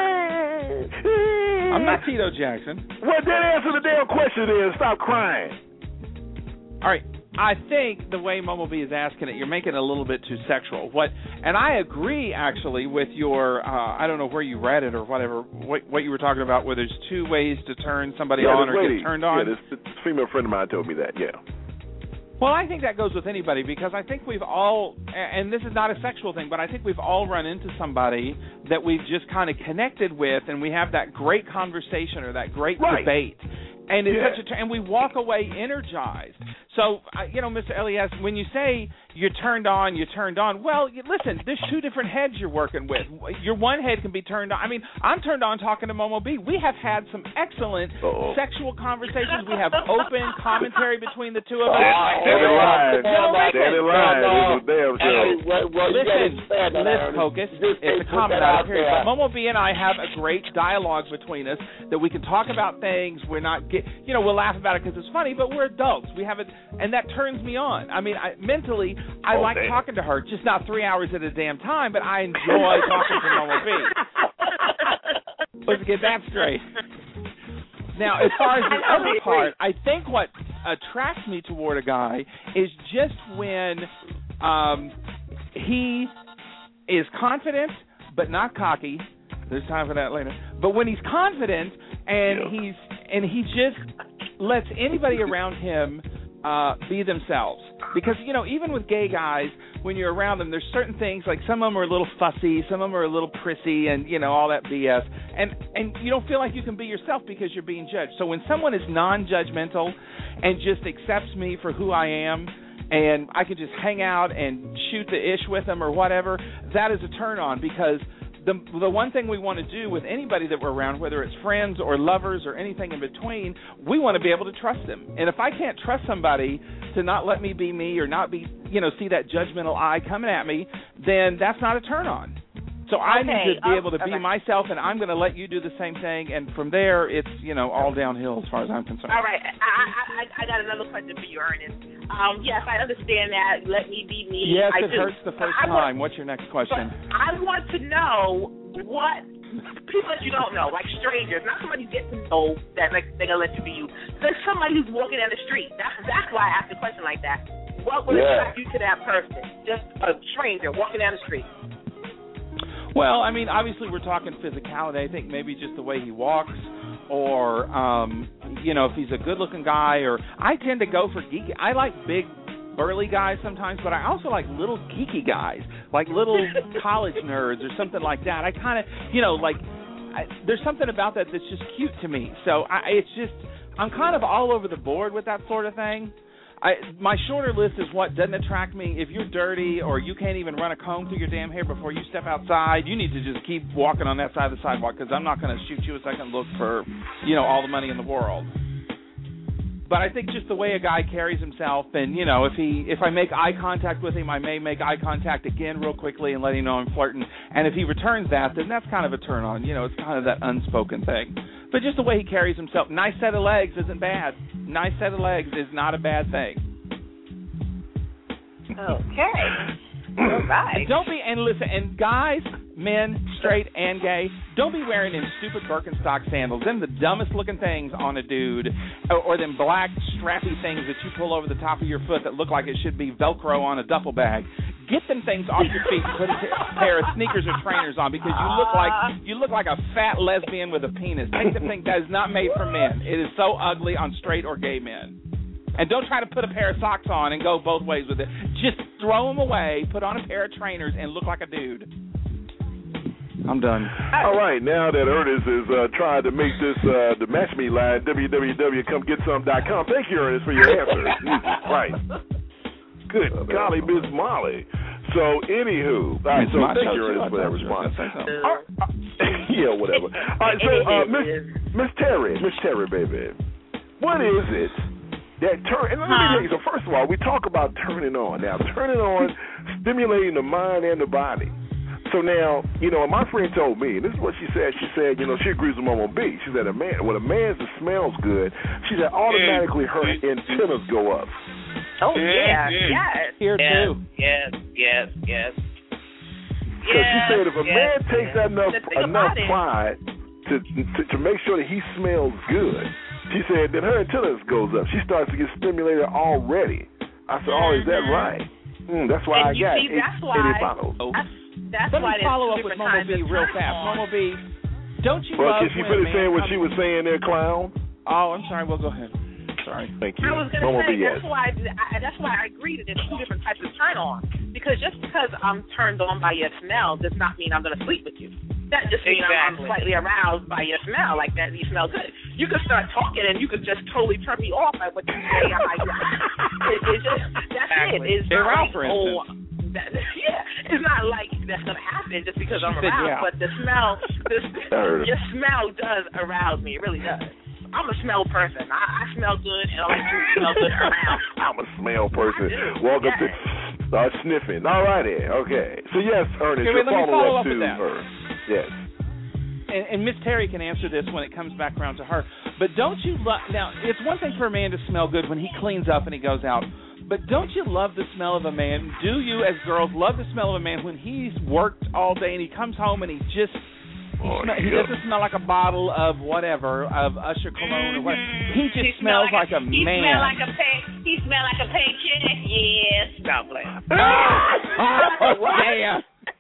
I'm not Tito Jackson. Well, then answer the damn question then. Stop crying. All right. I think the way Momo B is asking it, you're making it a little bit too sexual. What? And I agree, actually, with your, uh, I don't know where you read it or whatever, what, what you were talking about, where there's two ways to turn somebody yeah, on this or lady, get turned on. Yeah, this, this female friend of mine told me that, yeah. Well, I think that goes with anybody because I think we've all, and this is not a sexual thing, but I think we've all run into somebody that we've just kind of connected with, and we have that great conversation or that great right. debate, and it's yeah. such a, and we walk away energized. So, uh, you know, Mister Elias, when you say you're turned on, you're turned on, well, you, listen, there's two different heads you're working with. Your one head can be turned on. I mean, I'm turned on talking to Momo B. We have had some excellent Uh-oh. sexual conversations. We have open commentary between the two of us. Standing line. No, listen. Standing line. This is a damn show. Hey, well, well, you gotta Listen, understand that, listen, Ernest. Hocus, Just it's a put comment that out out period. there. But Momo B and I have a great dialogue between us that we can talk about things. We're not, get, you know, we'll laugh about it because it's funny, but we're adults. We have it, and that turns me on. I mean, I, mentally, I Oh, like damn. talking to her, just not three hours at a damn time, but I enjoy talking to Momo B. Let's get that straight. Now, as far as the other part, I think what attracts me toward a guy is just when um, he is confident but not cocky. There's time for that later. But when he's confident and Yeah. he's and he just lets anybody around him uh, be themselves. Because, you know, even with gay guys, when you're around them, there's certain things, like some of them are a little fussy, some of them are a little prissy, and, you know, all that B S. And, and you don't feel like you can be yourself because you're being judged. So when someone is non-judgmental and just accepts me for who I am, and I can just hang out and shoot the ish with them or whatever, that is a turn on, because the the one thing we want to do with anybody that we're around, whether it's friends or lovers or anything in between, we want to be able to trust them. And if I can't trust somebody to not let me be me or not be, you know, see that judgmental eye coming at me, then that's not a turn on. So I okay. need to be oh, able to okay. be myself, and I'm going to let you do the same thing. And from there, it's, you know, all downhill as far as I'm concerned. All right. I I, I, I got another question for you, Ernest. Um, yes, I understand that. Let me be me. Yes, I it do. hurts the first I time. Want, What's your next question? I want to know what people that you don't know, like strangers, not somebody you get to know that like they're going to let you be you. There's somebody who's walking down the street. That's, that's why I asked a question like that. What would Yeah. attract you to that person? Just a stranger walking down the street. Well, I mean, obviously we're talking physicality. I think maybe just the way he walks, or, um, you know, if he's a good-looking guy, or I tend to go for geeky. I like big, burly guys sometimes, but I also like little geeky guys, like little college nerds or something like that. I kind of, you know, like, I, there's something about that that's just cute to me. So I, it's just, I'm kind of all over the board with that sort of thing. I, my shorter list is what doesn't attract me. If you're dirty or you can't even run a comb through your damn hair before you step outside, you need to just keep walking on that side of the sidewalk, because I'm not going to shoot you a second look for, you know, all the money in the world. But I think just the way a guy carries himself, and, you know, if he if I make eye contact with him, I may make eye contact again real quickly and let him know I'm flirting. And if he returns that, then that's kind of a turn on. You know, it's kind of that unspoken thing. But just the way he carries himself, nice set of legs isn't bad. Nice set of legs is not a bad thing. Okay. All right. And don't be, and listen, and guys, men, straight and gay, don't be wearing them stupid Birkenstock sandals. Them the dumbest looking things on a dude, or, or them black strappy things that you pull over the top of your foot that look like it should be Velcro on a duffel bag. Get them things off your feet and put a pair of sneakers or trainers on, because you look like you look like a fat lesbian with a penis. Take them things that is not made for men. It is so ugly on straight or gay men. And don't try to put a pair of socks on and go both ways with it. Just throw them away, put on a pair of trainers, and look like a dude. I'm done. All right, now that Ernest is uh, trying to make this uh, the Match Me line, w w w dot come get some dot com. Thank you, Ernest, for your answer. Jesus Christ. Good golly, Miss Molly. So, anywho, all right, so thank you, Ernest, for that response. Uh, yeah, whatever. All right, so uh, Miss Miss Terry, Miss Terry, baby, what is it that turn? And let me tell you. So, first of all, we talk about turning on. Now, turning on, stimulating the mind and the body. So now, you know, my friend told me, and this is what she said. She said, you know, she agrees with Mama B. She said, a man, when a man smells good, she said, automatically her antennas go up. Oh, yeah, yes. Here, yes, too. Yes, yes, yes. Because she said if a yes, man takes yes. enough enough it. pride to, to to make sure that he smells good, she said then her antennas goes up. She starts to get stimulated already. I said, oh, is that right? Mm, that's why and I got see, eight, that's why, eighty bottles. That's, that's Let why me follow up with Momo B real fast. Momo B, don't you well, love can she when finish saying what comes... she was saying there, clown? Oh, I'm sorry. Well, go ahead. Sorry. Thank you. I was going to Momo say, B, that's, yes. why I, that's why I agree that there's two different types of turn-on. Because just because I'm turned on by your smell does not mean I'm going to sleep with you. That just means exactly. I'm slightly aroused by your smell, like that you smell good. You could start talking and you could just totally turn me off by what you say. I'm like, it, it's just, that's exactly. it. It's not Ralph, like, for oh, instance. that, yeah, it's not like that's going to happen just because She I'm said, aroused, yeah. but the smell, the, your smell does arouse me. It really does. I'm a smell person. I, I smell good, and I like to smell good around. I'm a smell person. Welcome yes. to start sniffing. All righty, okay. So yes, Ernest, okay, wait, your let me follow, follow up up to with that. her. Yes. And, and Miss Terry can answer this when it comes back around to her. But don't you love? Now, it's one thing for a man to smell good when he cleans up and he goes out. But don't you love the smell of a man? Do you, as girls, love the smell of a man when he's worked all day and he comes home and he just He, oh, smell, he yeah. doesn't smell like a bottle of whatever, of Usher cologne or whatever. He just He smells smell like, like a, he man. He smell like a pay. He smell like a paycheck. Yes. Stop playing. Oh, yeah.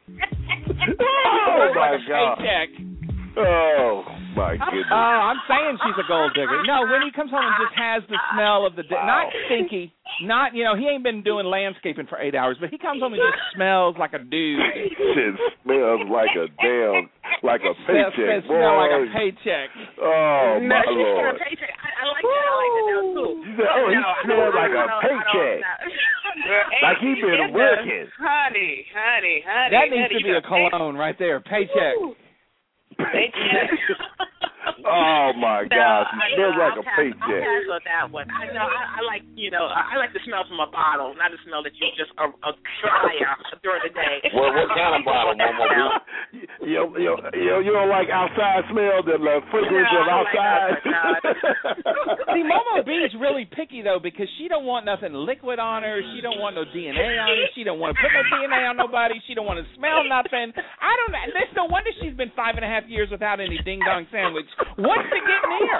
Oh, my like God. Paycheck. Oh, my goodness. Oh, I'm saying she's a gold digger. No, when he comes home and just has the smell of the, di- not stinky, Not, you know, he ain't been doing landscaping for eight hours, but he comes home and just smells like a dude. Shit smells like a damn, like a paycheck. Smells boy. smell like a paycheck. Oh, No, my she Lord. said a paycheck. I, I like that. I like that now, too. She said, oh, he no, I smells don't- like I a don't- I don't- paycheck. I don't- Like he been It does. working. Honey, honey, honey. That needs honey, to be you a cologne right there. Paycheck. Paycheck. Oh, my gosh. He No, smells I know, like I'll a pass, paycheck. I'll pass on that one. I know. I, I like, you know, I like the smell from a bottle, not the smell that you just a, a dryer during the day. Well, what kind of bottle, Momo? Yo, yo, yo, you don't like outside smell, the uh, fragrance No, of I don't like outside? See, Momo B's really picky, though, because she don't want nothing liquid on her. She don't want no D N A on her. She don't want to put no D N A on nobody. She don't want to smell nothing. I don't know. That's no wonder she's been five and a half years without any ding-dong sandwich. What's to get near?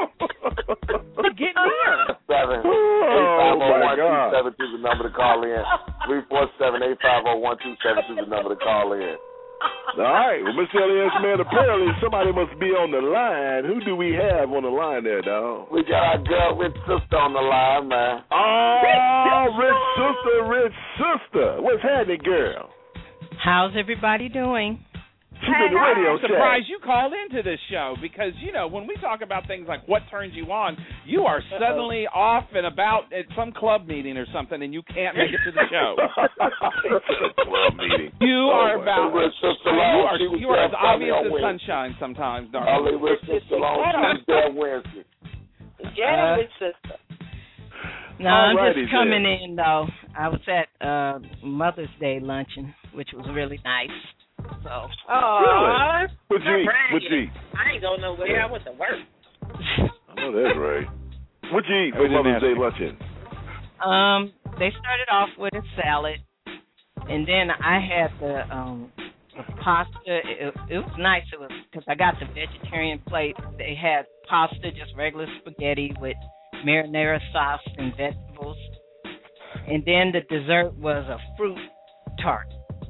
To get near. Seven eight five zero one two seven two is the number to call in. Three four seven eight five zero one two seven two is the number to call in. All right. Well, Mister Elias, man, apparently somebody must be on the line. Who do we have on the line there, dog? We got our girl Rich Sister on the line, man. Oh, Rich Sister, Rich Sister. What's happening, girl? How's everybody doing? She's in the radio I'm surprised you called into this show because, you know, when we talk about things like what turns you on, you are suddenly off and about at some club meeting or something and you can't make it to the show. Club meeting. You Oh, are my about, Rich Sister you Long, are, she was you are there as for me obvious on as Wednesday. sunshine sometimes, Only darling. Rich Sister Long, she was there Wednesday. Uh, Rich Sister. No, I'm Alrighty just coming then. in, though. I was at uh, Mother's Day luncheon, which was really nice. So. Oh, What'd you eat? What'd you eat? I ain't going nowhere. I went to work. I know that's right. What'd you eat I for didn't Mother's ask Day you. luncheon? Um, they started off with a salad, and then I had the um the pasta. It, it was nice. It was because I got the vegetarian plate. They had pasta, just regular spaghetti with marinara sauce and vegetables, and then the dessert was a fruit tart.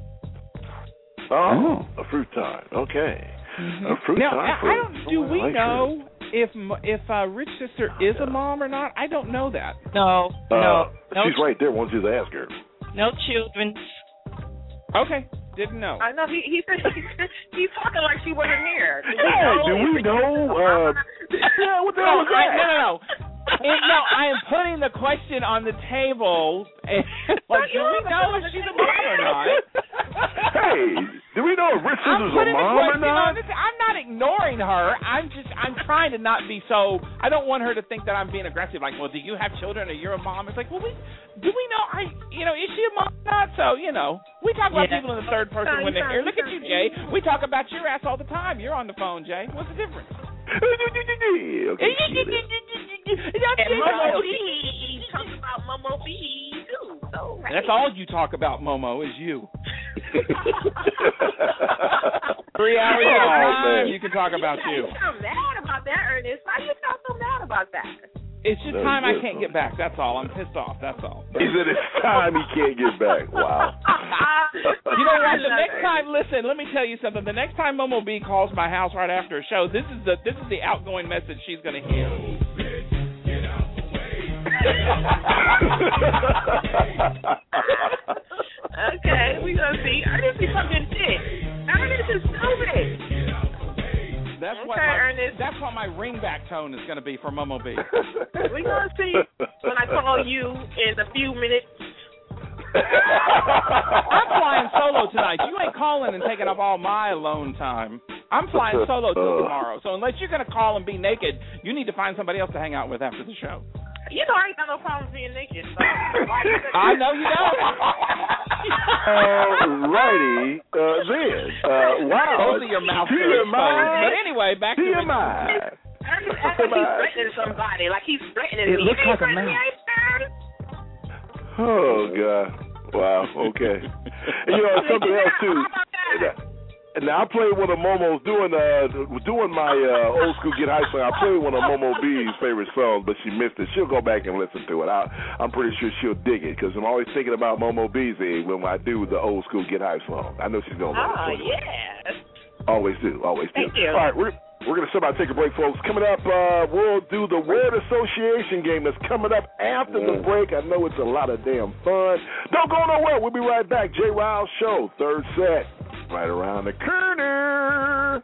Oh, a fruit tart. Okay. Mm-hmm. A fruit Now, tart. I, I don't, do Oh, I we like know if if uh, Rich Sister is a mom or not? I don't know that. No, fruit. no, Uh, no, she's right there. Why don't you just ask her? no children. Okay, didn't know. I know he he said he's talking like she wasn't here. Do we Hey, know? do we know? Uh, yeah, what the hell No, was that? I, no, no, no. And, no, I am putting the question on the table. And, like, do we know if she's a mom or not? Hey, do we know if Rich I'm Sister's a putting the mom or question not? on this. I'm not ignoring her. I'm just, I'm trying to not be so. I don't want her to think that I'm being aggressive. Like, well, do you have children or you're a mom? It's like, well, we, do we know? I, you know, is she a mom or not? So, you know, we talk about Yeah. people in the third person when they're here. Look at you, Jay. We talk about your ass all the time. You're on the phone, Jay. What's the difference? Okay, And Momo B talks about Momo B too. So right. That's all you talk about, Momo, is you. Three hours Oh, at a time, man. you can talk about you. You sound mad about that, Ernest. Why you sound so mad about that? It's just No, time I yes, can't no. get back. That's all. I'm pissed off. That's all. He said it's time he can't get back. Wow. You know what? The next time, listen. Let me tell you something. The next time Momo B calls my house right after a show, this is the this is the outgoing message she's going to hear. Okay, we gonna see. Ernest is fucking shit. Ernest is stupid. That's Okay, what my, Ernest. that's what my ringback tone is going to be for Momo B. We gonna see when I call you in a few minutes. I'm flying solo tonight. You ain't calling and taking up all my alone time. I'm flying solo till tomorrow. So unless you're going to call and be naked, you need to find somebody else to hang out with after the show. You know I ain't got no problems being naked. So why you I know you don't. Alrighty, uh, then. Uh, wow. Both of your mouths T are M I. exposed. But anyway, back to T M I. Ernest acts like he's threatening somebody, like he's threatening It me. looks He ain't like a threatening me, mouse. I ain't scared. Oh, God. Wow, okay. And, you know, something else, too. Now, I played one of Momo's doing uh doing my uh, old school Get Hype song. I played one of Momo B's favorite songs, but she missed it. She'll go back and listen to it. I, I'm pretty sure she'll dig it because I'm always thinking about Momo B's when I do the old school Get Hype song. I know she's going to Oh, love it. yes. Always do, always do. Thank you. All right, we're We're going to step out and take a break, folks. Coming up, uh, we'll do the word association game that's coming up after the break. I know it's a lot of damn fun. Don't go nowhere. We'll be right back. Jay Riles Show, third set, right around the corner.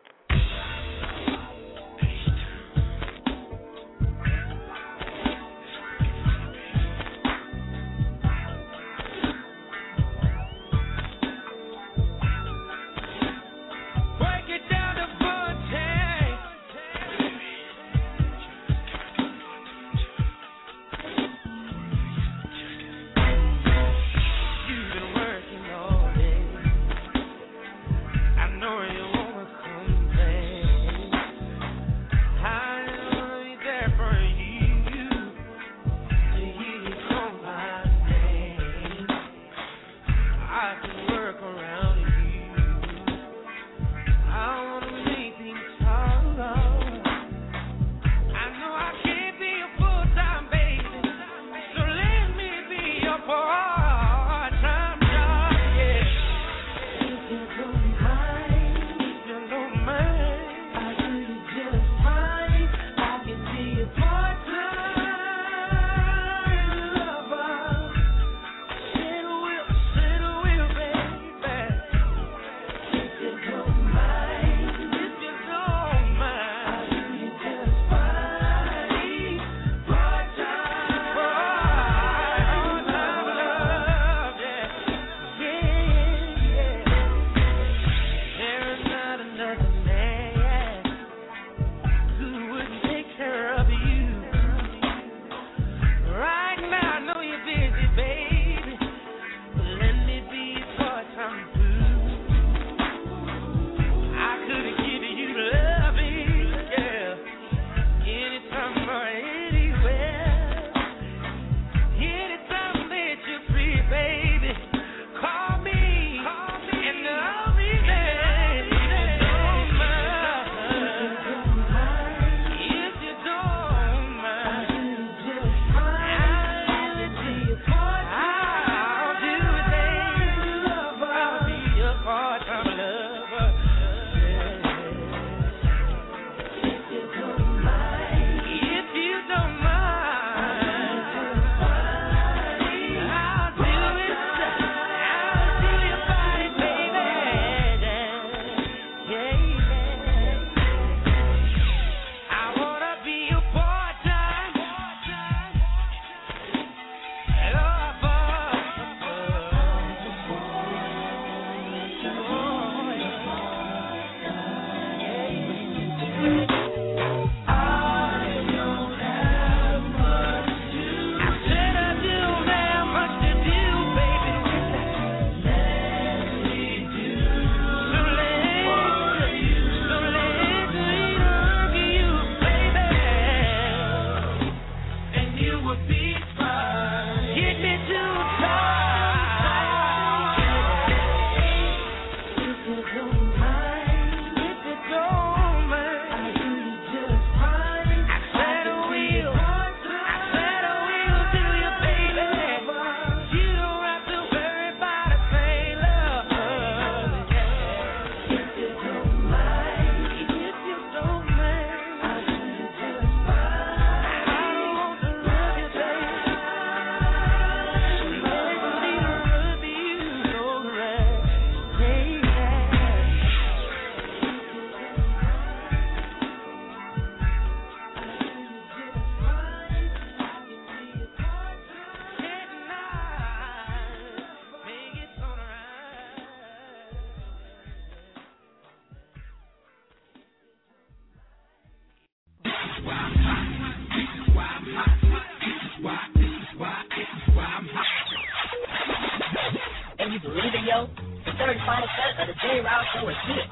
Can you believe it, yo? The third and final set of the Jay Riles Show is here.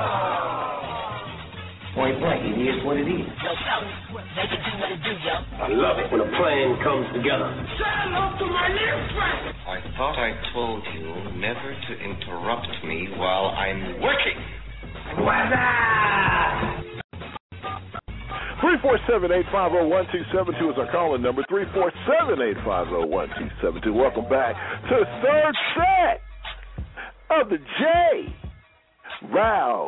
Point blank, it is what it is. Yo, fellas, make it do what it do, yo. I love it when a plan comes together. Say hello to my little friend. I thought I told you never to interrupt me while I'm working. What's up? three four seven, eight five zero, one two seven two is our calling number. three four seven, eight five zero, one two seven two. Welcome back to the third set of the Jay Riles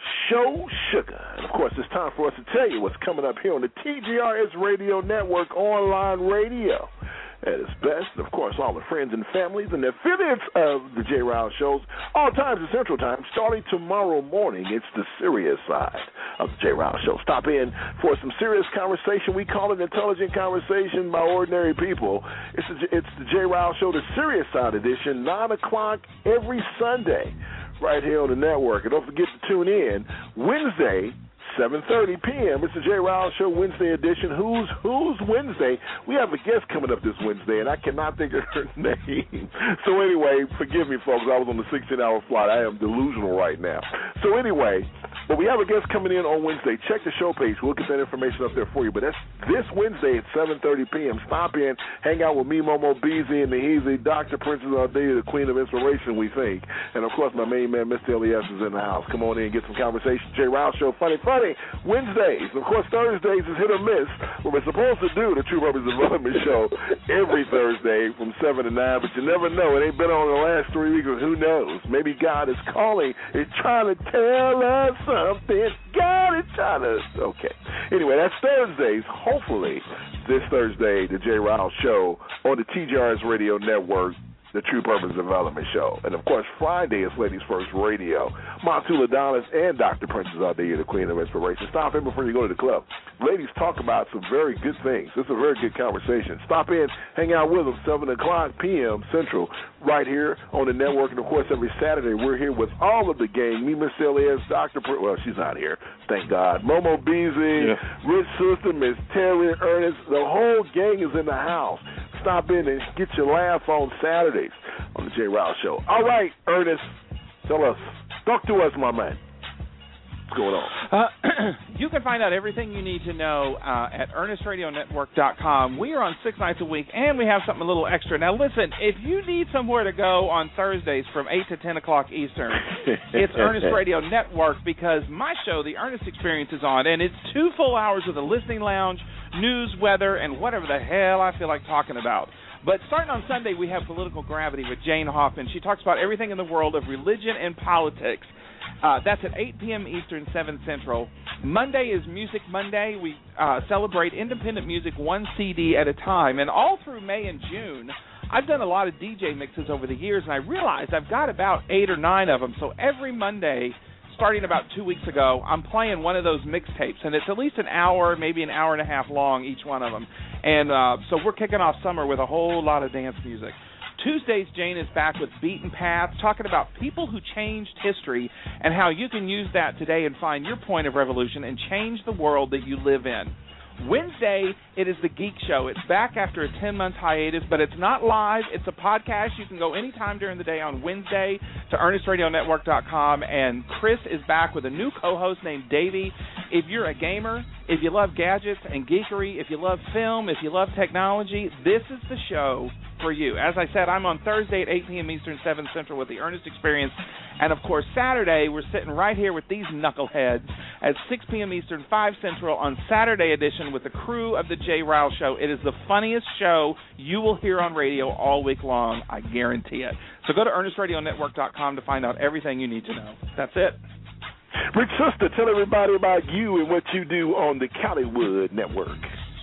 Show Sugar. And, of course, it's time for us to tell you what's coming up here on the T G R S Radio Network online radio at its best. And, of course, all the friends and families and the affiliates of the J. Rouse shows, all times at Central Time, starting tomorrow morning. It's the serious side of the J. Rouse show. Stop in for some serious conversation. We call it intelligent conversation by ordinary people. It's the, it's the J. Rouse show, the serious side edition, nine o'clock every Sunday right here on the network. And don't forget to tune in Wednesday, seven thirty p.m. It's the J. Rouse Show Wednesday edition. Who's Who's Wednesday? We have a guest coming up this Wednesday, and I cannot think of her name. So anyway, forgive me, folks. I was on the sixteen-hour flight. I am delusional right now. So anyway, but we have a guest coming in on Wednesday. Check the show page. We'll get that information up there for you. But that's this Wednesday at seven thirty p.m. Stop in, hang out with me, Momo Beezy, and the Easy, Doctor Princess Ardea, the Queen of Inspiration, we think. And, of course, my main man, Mister Elias, is in the house. Come on in and get some conversation. J. Rouse Show, funny, funny. Wednesdays, of course, Thursdays is hit or miss. What we're supposed to do, the True Purpose Development Show, every Thursday from seven to nine, but you never know. It ain't been on the last three weeks, who knows? Maybe God is calling, is trying to tell us something. God is trying to, okay. Anyway, that's Thursdays. Hopefully, this Thursday, the J. Rouse Show on the T G R S Radio Network, the True Purpose Development Show. And, of course, Friday is Ladies First Radio. Montula Donis and Doctor Princess Ardea, the Queen of Inspiration. Stop in before you go to the club. Ladies talk about some very good things. It's a very good conversation. Stop in, hang out with them, seven o'clock p.m. Central, right here on the network. And, of course, every Saturday we're here with all of the gang. Me, Miss Elias, Doctor Pr- well, she's not here, thank God. Momo Beezy, yeah. Rich Sister, Miss Terry, Ernest. The whole gang is in the house. Stop in and get your laugh on Saturdays on the J. Rouse Show. All right, Ernest, tell us. Talk to us, my man. What's going on? Uh, you can find out everything you need to know uh, at ernest radio network dot com. We are on six nights a week, and we have something a little extra. Now, listen, if you need somewhere to go on Thursdays from eight to ten o'clock Eastern, it's Ernest Radio Network, because my show, The Ernest Experience, is on, and it's two full hours of the listening lounge, news, weather, and whatever the hell I feel like talking about. But starting on Sunday, we have Political Gravity with Jane Hoffman. She talks about everything in the world of religion and politics. Uh, that's at eight p.m. Eastern, seven Central. Monday is Music Monday. We uh, celebrate independent music one C D at a time. And all through May and June, I've done a lot of D J mixes over the years, and I realized I've got about eight or nine of them. So every Monday, starting about two weeks ago, I'm playing one of those mixtapes, and it's at least an hour, maybe an hour and a half long, each one of them. And uh, so we're kicking off summer with a whole lot of dance music. Tuesdays, Jane is back with Beaten Paths, talking about people who changed history and how you can use that today and find your point of revolution and change the world that you live in. Wednesday, it is the Geek Show. It's back after a ten-month hiatus, but it's not live. It's a podcast. You can go anytime during the day on Wednesday to ernest radio network dot com, and Chris is back with a new co-host named Davey. If you're a gamer, if you love gadgets and geekery, if you love film, if you love technology, this is the show for you. As I said, I'm on Thursday at eight p.m. Eastern, seven Central with the Ernest Experience. And, of course, Saturday, we're sitting right here with these knuckleheads at six p.m. Eastern, five Central on Saturday edition with the crew of the J. Rouse Show. It is the funniest show you will hear on radio all week long. I guarantee it. So go to ernest radio network dot com to find out everything you need to know. That's it. Rich Sister, tell everybody about you and what you do on the Caliwood Network.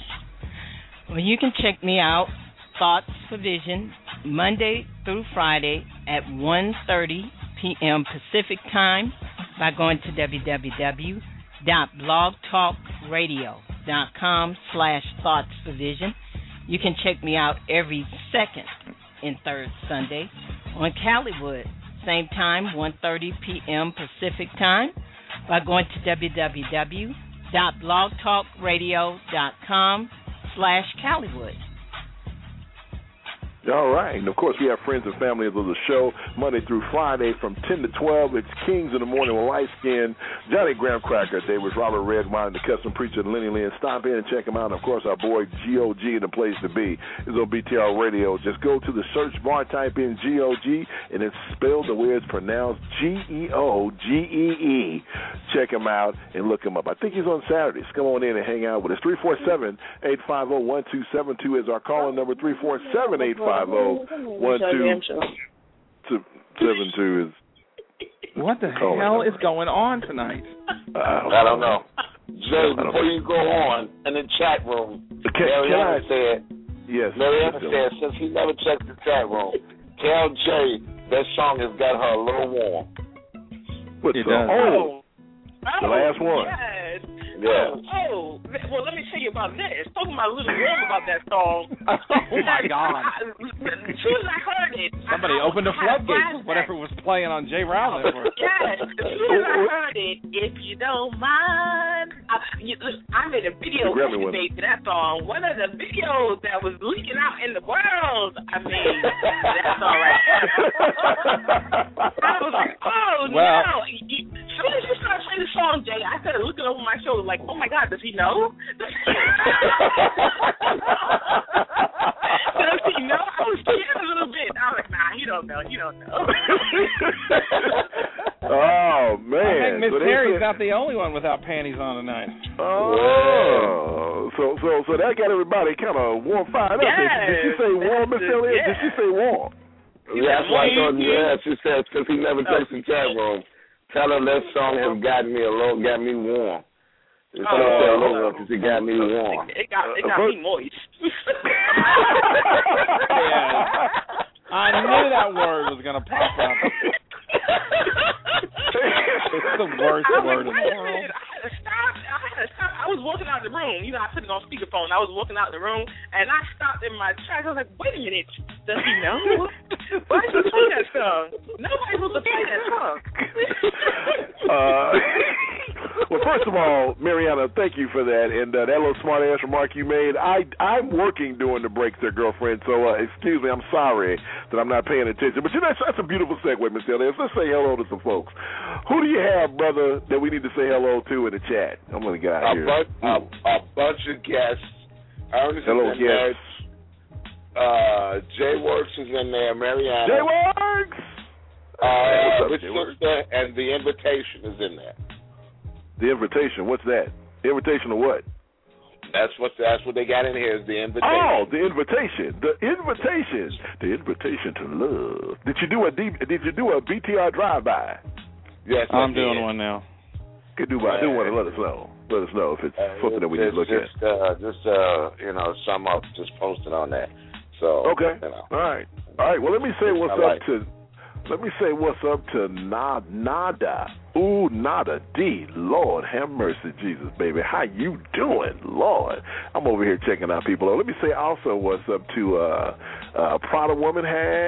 Well, you can check me out, Thoughts for Vision, Monday through Friday at one thirty p.m. Pacific Time by going to w w w dot blog talk radio dot com slash Thoughts for Vision. You can check me out every second and third Sunday on Caliwood, same time, one thirty p.m. Pacific Time by going to w w w dot blog talk radio dot com slash Caliwood. All right. And, of course, we have friends and family of the show Monday through Friday from ten to twelve. It's Kings in the Morning with Light Skin, Johnny Graham Cracker, David Robert Redwine, the Custom Preacher, Lenny Lynn. Stop in and check him out. And, of course, our boy G O G, the place to be, is on B T R Radio. Just go to the search bar, type in G O G, and it's spelled the way it's pronounced, G E O G E E. Check him out and look him up. I think he's on Saturdays. Come on in and hang out with us. three four seven, eight five zero, one two seven two is our calling number. three four seven, eight five zero, one two seven two is What the hell is going on tonight? Uh, I don't know. Jay, before you go on, in the chat room, can, Mariana can I, said, yes, Mariana said, since he never checked the chat room, tell Jay that song has got her a little warm. What it song? Does. Oh, oh, the last one. Yes. Yeah. Oh, oh, well, let me tell you about this. Talking about a little warm about that song. Oh, my God. I, as soon as I heard it, somebody I, opened the floodgates, whatever was playing on J. Rao Network. Yes, as soon as I heard it, if you don't mind, I, you, I made a video made to that song. One of the videos that was leaking out in the world. I mean, that's all right. I was like, oh, well, no. You, as soon as you started playing the song, Jay, I started looking over my shoulder like, oh, my God, does he know? Does he know? I was scared a little bit. I was like, nah, he don't know. He don't know. Oh, man. I think Miss so Terry's not the only one without panties on tonight. Oh. So so so that got everybody kind of warm, fired up. Yes, did, did she say warm, Miss Elliott? yes. Did she say warm? Yeah, that's why I told you, yeah, she said, because he never takes the chat room, tell her that song has got me a little, got me warm. It's Oh, uh, low because it got me warm. It got it got Uh, me moist. Yeah. I knew that word was gonna pop up. It's the worst I word was, in the world. I had to stop. I had to stop. I was walking out the room. You know, I put it on speakerphone. I was walking out the room, and I stopped in my tracks. I was like, wait a minute. Does he know? Why did he play that song? Nobody was to play that song. uh, well, first of all, Mariana, thank you for that. And uh, that little smart ass remark you made, I, I'm working during the breaks there, girlfriend. So, uh, excuse me, I'm sorry that I'm not paying attention. But you know, that's, that's a beautiful segue, Miss Elliott. Let's say hello to some folks. Who do you have, brother, that we need to say hello to in the chat? I'm going to get out a here. Bunch, a, a bunch of guests. Ernest Hello, is in yes. there. Uh, Jay Works is in there. Mariana. Jay Works! Uh, What's up, Rich Jay Works? Sister and The Invitation is in there. The invitation, what's that? The invitation to what? That's what that's what they got in here is the invitation. Oh, the invitation. The invitation. The invitation to love. Did you do a D, did you do a B T R drive-by? Yes, I'm I doing did. one now. Could do by do one and let us know. Let us know if it's Uh, something that we just, need to look just, at. Uh, just uh, you know, sum up, just post it on that. So Okay. you know. All right. All right. Well, let me say what's I up like to. Let me say what's up to Na- Nada. Ooh, Nada D. Lord, have mercy, Jesus, baby. How you doing, Lord? I'm over here checking out people. Let me say also what's up to uh, uh, Prada Woman.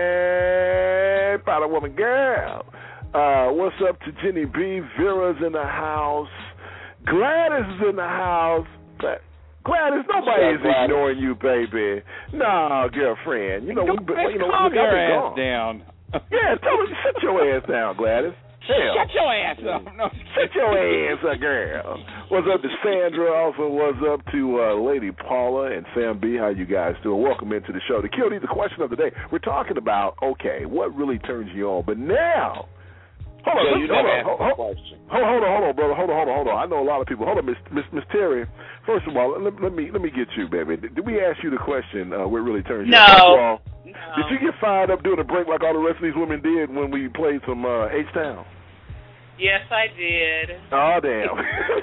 Hey, Prada Woman girl. Uh, what's up to Jenny B? Vera's in the house. Gladys is in the house. Gladys, nobody is Gladys? ignoring you, baby. No, girlfriend. You know, we've been, you know, Calm we got your been ass gone. down. Yeah, tell her, sit your ass down, Gladys. Hell. Shut your ass up. No, Sit your ass up, girl. What's up to Sandra? Also, what's up to uh, Lady Paula and Sam B? How you guys doing? Welcome into the show. The Q and A, the question of the day. We're talking about, okay, what really turns you on? But now, hold on, Yeah, hold, you hold, never on asked hold, the hold, question. hold, hold on, hold on, brother. Hold on, hold on, hold on. I know a lot of people. Hold on, Miss Miss, Miss Terry. First of all, let, let me let me get you, baby. Did, did we ask you the question? Uh, what really turns you No. on? First of all, No. did you get fired up during the break like all the rest of these women did when we played some uh, H-Town? Yes, I did. Oh, damn.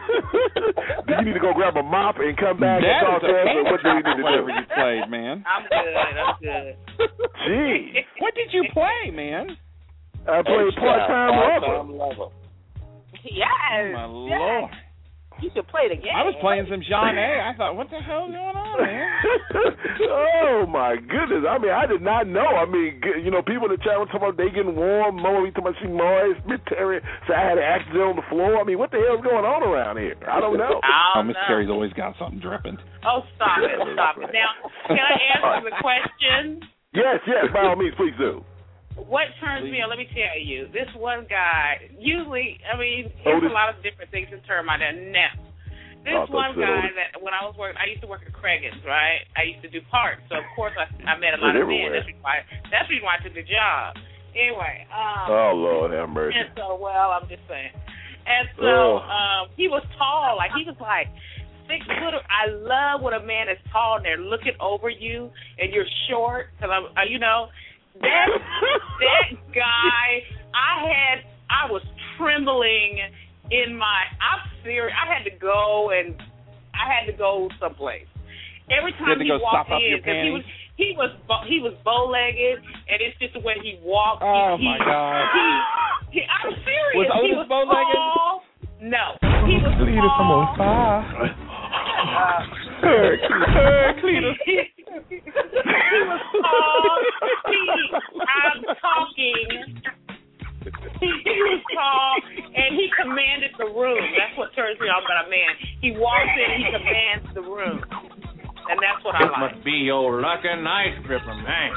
Do you need to go grab a mop and come back and talk to us, or what do you need to do? Whatever you played, man. I'm good. I'm good. Gee. What did you play, man? I played part-time lover. Part-time lover. Yes. My yes. Lord. You should play the game. I was playing some John A. I thought, what the hell is going on, man? Oh, my goodness. I mean, I did not know. I mean, you know, people in the chat were talking about they getting warm, Moe, talking about she moist, Miss Terry said I had an accident on the floor. I mean, what the hell is going on around here? I don't know. Oh, Miss Terry's always got something dripping. Oh, stop it. Stop it. Now, can I answer the question? Yes, yes, by all means, please do. What turns me on, let me tell you, this one guy, usually, I mean, Oh, there's this- a lot of different things that turn my head. Now, this Oh, I thought one you said guy Otis. that, when I was working, I used to work at Craigan's, right? I used to do parts, so of course I, I met a lot It's of men. everywhere. That's why, that's the reason why I took the job. Anyway. Um, Oh, Lord have mercy. And so, well, I'm just saying. And so, Oh. um, he was tall, like, he was like, six foot. I love when a man is tall and they're looking over you and you're short. Cause I'm, uh, you know, that that guy. I had I was trembling in my. I'm serious. I had to go and I had to go someplace. Every time he he walked in, he was he was he was bow-legged, and it's just the way he walked. Oh he, my he, God! He, he, I'm serious. Was Otis he was bow-legged? Tall. No, he was Cletus, I'm on tall. fire. Uh, Cletus. He was tall. He, I'm talking. He, he was tall, and he commanded the room. That's what turns me on about a man. He walks in, he commands the room. And that's what I This like. must be your lucky night, Stripper, man.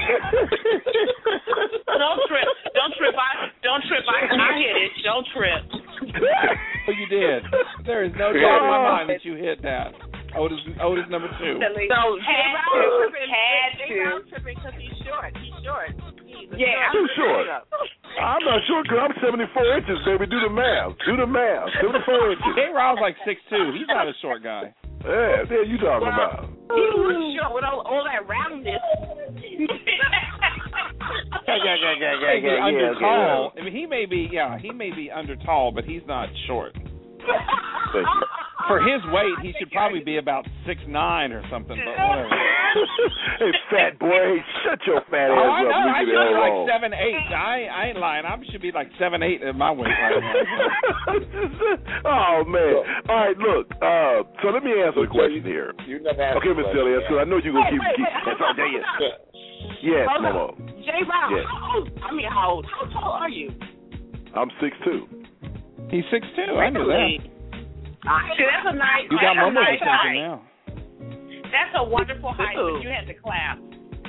Don't trip. Don't trip. I don't trip. I, I hit it. Don't trip. Oh, you did. There is no doubt in my mind that you hit that. Otis, Otis number two. So had to, had to. Because he's short. He's short. He's Yeah, Too short. I'm not sure because I'm seventy-four inches, baby. Do the math. Do the math. seventy-four inches. J. Raul's like six two. He's not a short guy. Yeah, what the hell you talking about? He was short with all, all that roundness. Yeah, yeah, yeah, yeah, He may be yeah, under yeah, tall. I mean, he may be, yeah, he may be under tall, but he's not short. Thank you. For his weight, he should probably be about six nine or something. But whatever. Hey, fat boy, hey, shut your fat ass Oh, I up. know. Leave I me should the be hell like alone. seven eight. I I ain't lying. I should be like seven eight at my weight right now. Oh man! All right, look. Uh, so let me answer the question here. You never asked Okay, the Miss question. Celia. So I know you're gonna Wait, keep. wait, keep wait, that's hold all day. on, Yes, Hold Momo. on. J. Brown, Yes. how old? I mean, how old? How tall are you? I'm six two. He's six two. I knew that. Right, that's a nice. You got that's a Momo's nice attention height. now. That's a wonderful height, but you had to clap.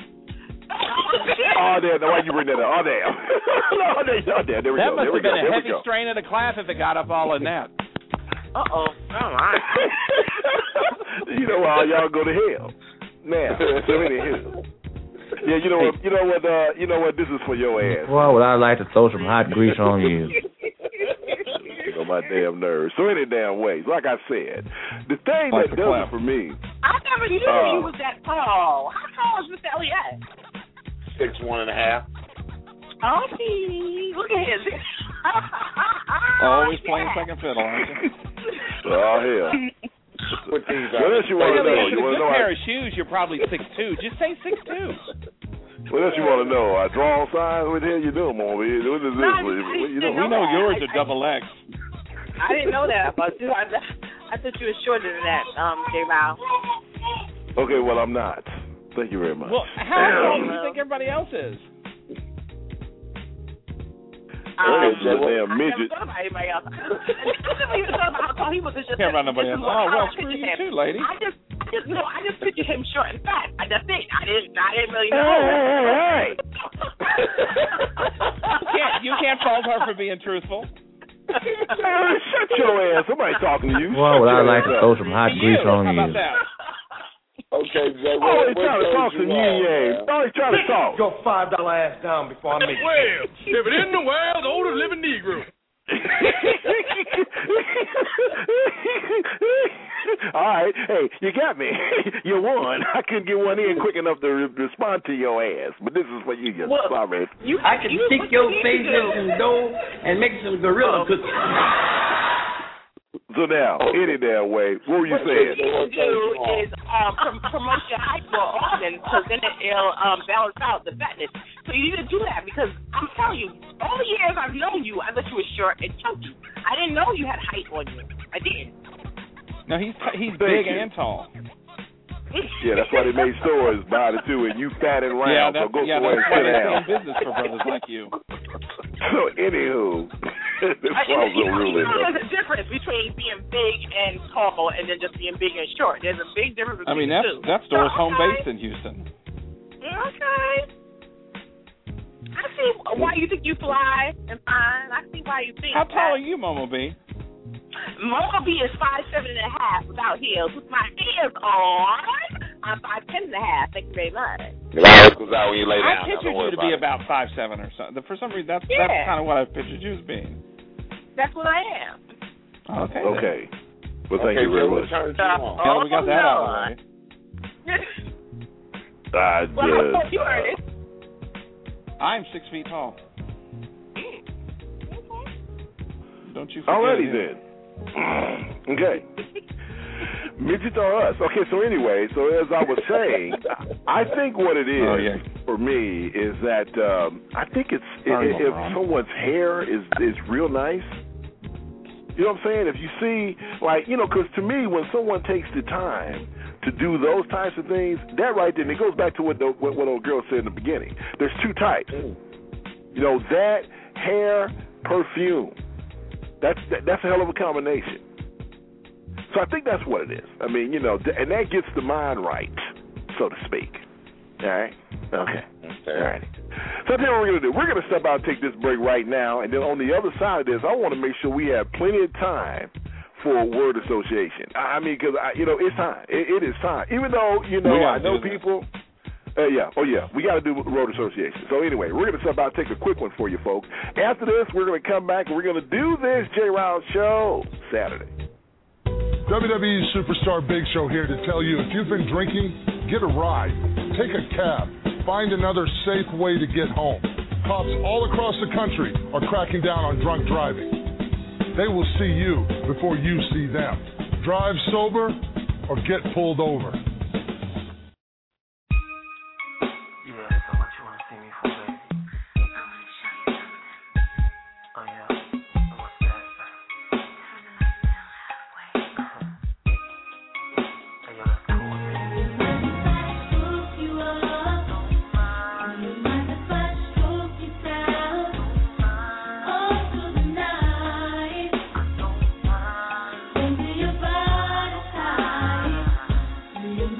Oh damn! Why you bring that up? Oh damn! oh damn! Oh damn! There we That go. must There we have go. been a There we heavy go. strain of the clap if it got up all in that. Uh oh. All right. You know why y'all go to hell now? So anywho. Yeah, you know what? You know what? Uh, you know what? This is for your ass. Why would I like to throw some hot grease on you? Get on my damn nerves. So any damn ways, like I said, the thing Like that the does clap. it for me. I never knew Uh, you was that tall. How tall is Mister Elliott? Six one and a half. Okay. Look at his. Always playing second fiddle, aren't you? Oh hell. What things What else you want to know? With You a want to good know? pair I, of shoes, you're probably six two. Just say six two. what else you want to know? I draw signs. What the hell you doing, man? What is this? No, I- What- I what you know? We know yours are double X. I didn't know that about you. I, I thought you were shorter than that, um, J. Rao. Okay, well I'm not. Thank you very much. Well, how tall do you think everybody else is? That Um, is that damn I midget. never thought about anybody else. I never even thought about how tall he was. It's just Can't about nobody else. this is Oh, how well, I screw pictured you him. too, lady. I just, I just know. I just pictured him short and fat. I just think I didn't. I didn't really Hey, know. hey, hey, hey. You can't, you can't fault her for being truthful. Man, shut your ass. Somebody talking to you. Why Shut would I your like ass to up. throw some hot grease on How about you? that? Okay, Jay. Oh, What, he's what trying to turns talk you some on, yin yang. man? Oh, he's trying to talk. Your five dollar ass down before I make Well, if it isn't the world's oldest living Negro. All right, hey, you got me. You won. I couldn't get one in quick enough to re- respond to your ass, but this is for you, you Well, sorry. You, I can you, stick your you face do. in some dough and make some gorilla cookies. So now, any damn way, what were you What saying? you need to do is um, prom- promote your height more often, because then it'll um, balance out the fatness. So you need to do that, because I'm telling you, all the years I've known you, I thought you were short and chunky. I didn't know you had height on you. I didn't. No, he's he's Thank big you. and tall. Yeah, that's why they made stores about it too, and you fat and Yeah, round, so that's, go yeah, somewhere that's and why sit they stay down. in business for brothers like you. So, anywho, this I, was you, a know, you really know there's a difference between being big and tall and then just being big and short. There's a big difference I between mean, that's, the two. that store's So, home okay. base in Houston. Okay. I see why you think you fly and fine. I see why you think How tall are that. you, Momo B? Momo B is five seven and a half without heels. With my heels on, I'm five ten and a half. Thank you very much. It goes out when you lay I down. pictured Don't worry you to be about about five seven or something. For some reason, that's Yeah. that's kind of what I pictured you as being. That's what I am. Okay. Okay. Well, it. thank Okay, you very Jay, what much. turns you on? Now we got that out of the way. I Well, how tall just, you, Ernest? I'm six feet tall. Don't you forget Already him. then. Okay. Midget or us. Okay, so anyway, so as I was saying, I think what it is Oh, yeah. for me is that um, I think it's i Sorry, if Mom. someone's hair is is real nice. You know what I'm saying? If you see, like, you know, because to me, when someone takes the time to do those types of things, that right then, it goes back to what the what, what old girl said in the beginning. There's two types. You know, that hair, perfume. That's that, that's a hell of a combination. So I think that's what it is. I mean, you know, th- and that gets the mind right, so to speak. All right? Okay. All right. So I'll tell you what we're going to do. We're going to step out and take this break right now, and then on the other side of this, I want to make sure we have plenty of time for a word association. I I mean, because, you know, it's time. It, it is time. Even though, you know, We gotta I know do that. people. Uh, yeah, oh yeah, we got to do road association. So anyway, we're going to step out and take a quick one for you folks. After this, we're going to come back and we're going to do this J. Rouse Show Saturday. W W E Superstar Big Show here to tell you if you've been drinking, get a ride, take a cab, find another safe way to get home. Cops all across the country are cracking down on drunk driving. They will see you before you see them. Drive sober or get pulled over. Your body type.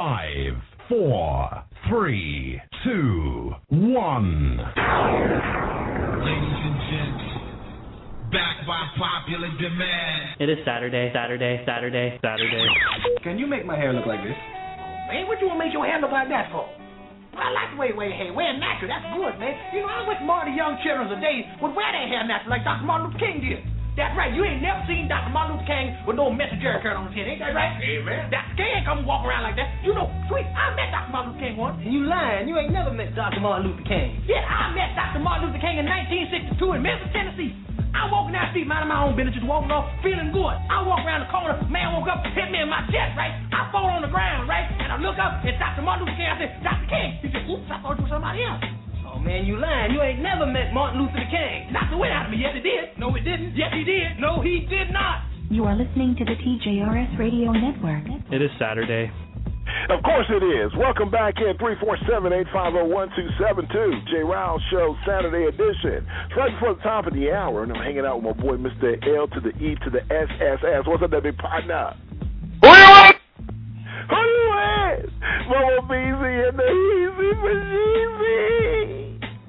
Five, four, three, two, one. Ladies and gents, back by popular demand. It is Saturday, Saturday, Saturday, Saturday. Can you make my hair look like this? Man, what you want to make your hair look like that for? Well, I like the way you wear your hair. Wear natural, that's good, man. You know, I wish more of the young children today would wear their hair natural like Doctor Martin Luther King did. That's right. You ain't never seen Doctor Martin Luther King with no messy Jerry curl on his head. Ain't that right? Amen. Doctor King ain't come walk around like that. You know, sweet, I met Doctor Martin Luther King once. You lying. You ain't never met Doctor Martin Luther King. Yeah, I met Doctor Martin Luther King in nineteen sixty-two in Memphis, Tennessee. I walking down the street, minding my own business, just walking off, feeling good. I walk around the corner, man woke up, hit me in my chest, right? I fall on the ground, right? And I look up, it's Doctor Martin Luther King. I said, Doctor King. He said, oops, I thought you were somebody else. Oh, man, you lying. You ain't never met Martin Luther King. Knocked the wind out of me. Yes, he did. No, it didn't. Yes, he did. No, he did not. You are listening to the T J R S Radio Network. It is Saturday. Of course it is. Welcome back in three four seven, eight five zero, one two seven two. Jay Rouse Show Saturday edition. It's right before the top of the hour, and I'm hanging out with my boy Mister L to the E to the S S S. What's up, that big partner? Who you is? Who you is? Momo Beezy and the Easy for Jeezy.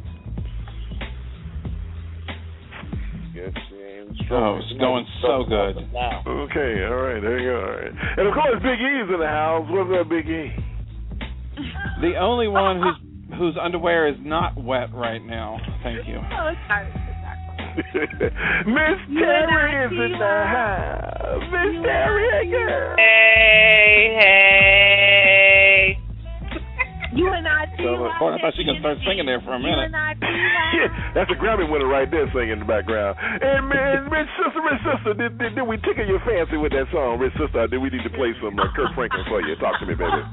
Oh, it's going so good. Okay, all right, there you go. All right. And of course, Big E's in the house. What's up, Big E? The only one whose whose underwear is not wet right now. Thank you. Oh, it's hard. Miss Terry is in the house. Miss Terry, girl. Hey, hey. You and I, T Y. I thought she was going to start singing there for a minute. You and I, T Y. That's a Grammy winner right there singing in the background. And, man, Rich Sister, Rich Sister, did, did, did we tickle your fancy with that song, Rich Sister? Or did we need to play some uh, Kurt Franklin for you? Talk to me, baby.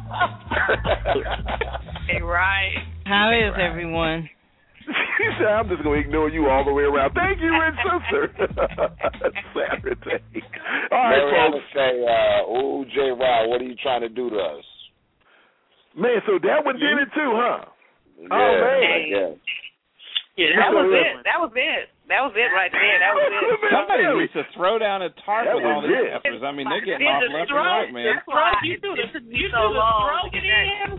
Hey, right. How is everyone? She said, I'm just going to ignore you all the way around. Thank you, Rich Sister. Saturday. All right, folks. Say, uh, ooh, J. Rod, what are you trying to do to us? Man, so that one did it too, huh? Yeah, oh, man. Yeah. Yeah, that was it. That was it. That was it right there. That was it. Somebody needs to throw down a tarp that with all these it. peppers. I mean, they're getting off left and right, man. That's right. You do the, you do the stroke it in.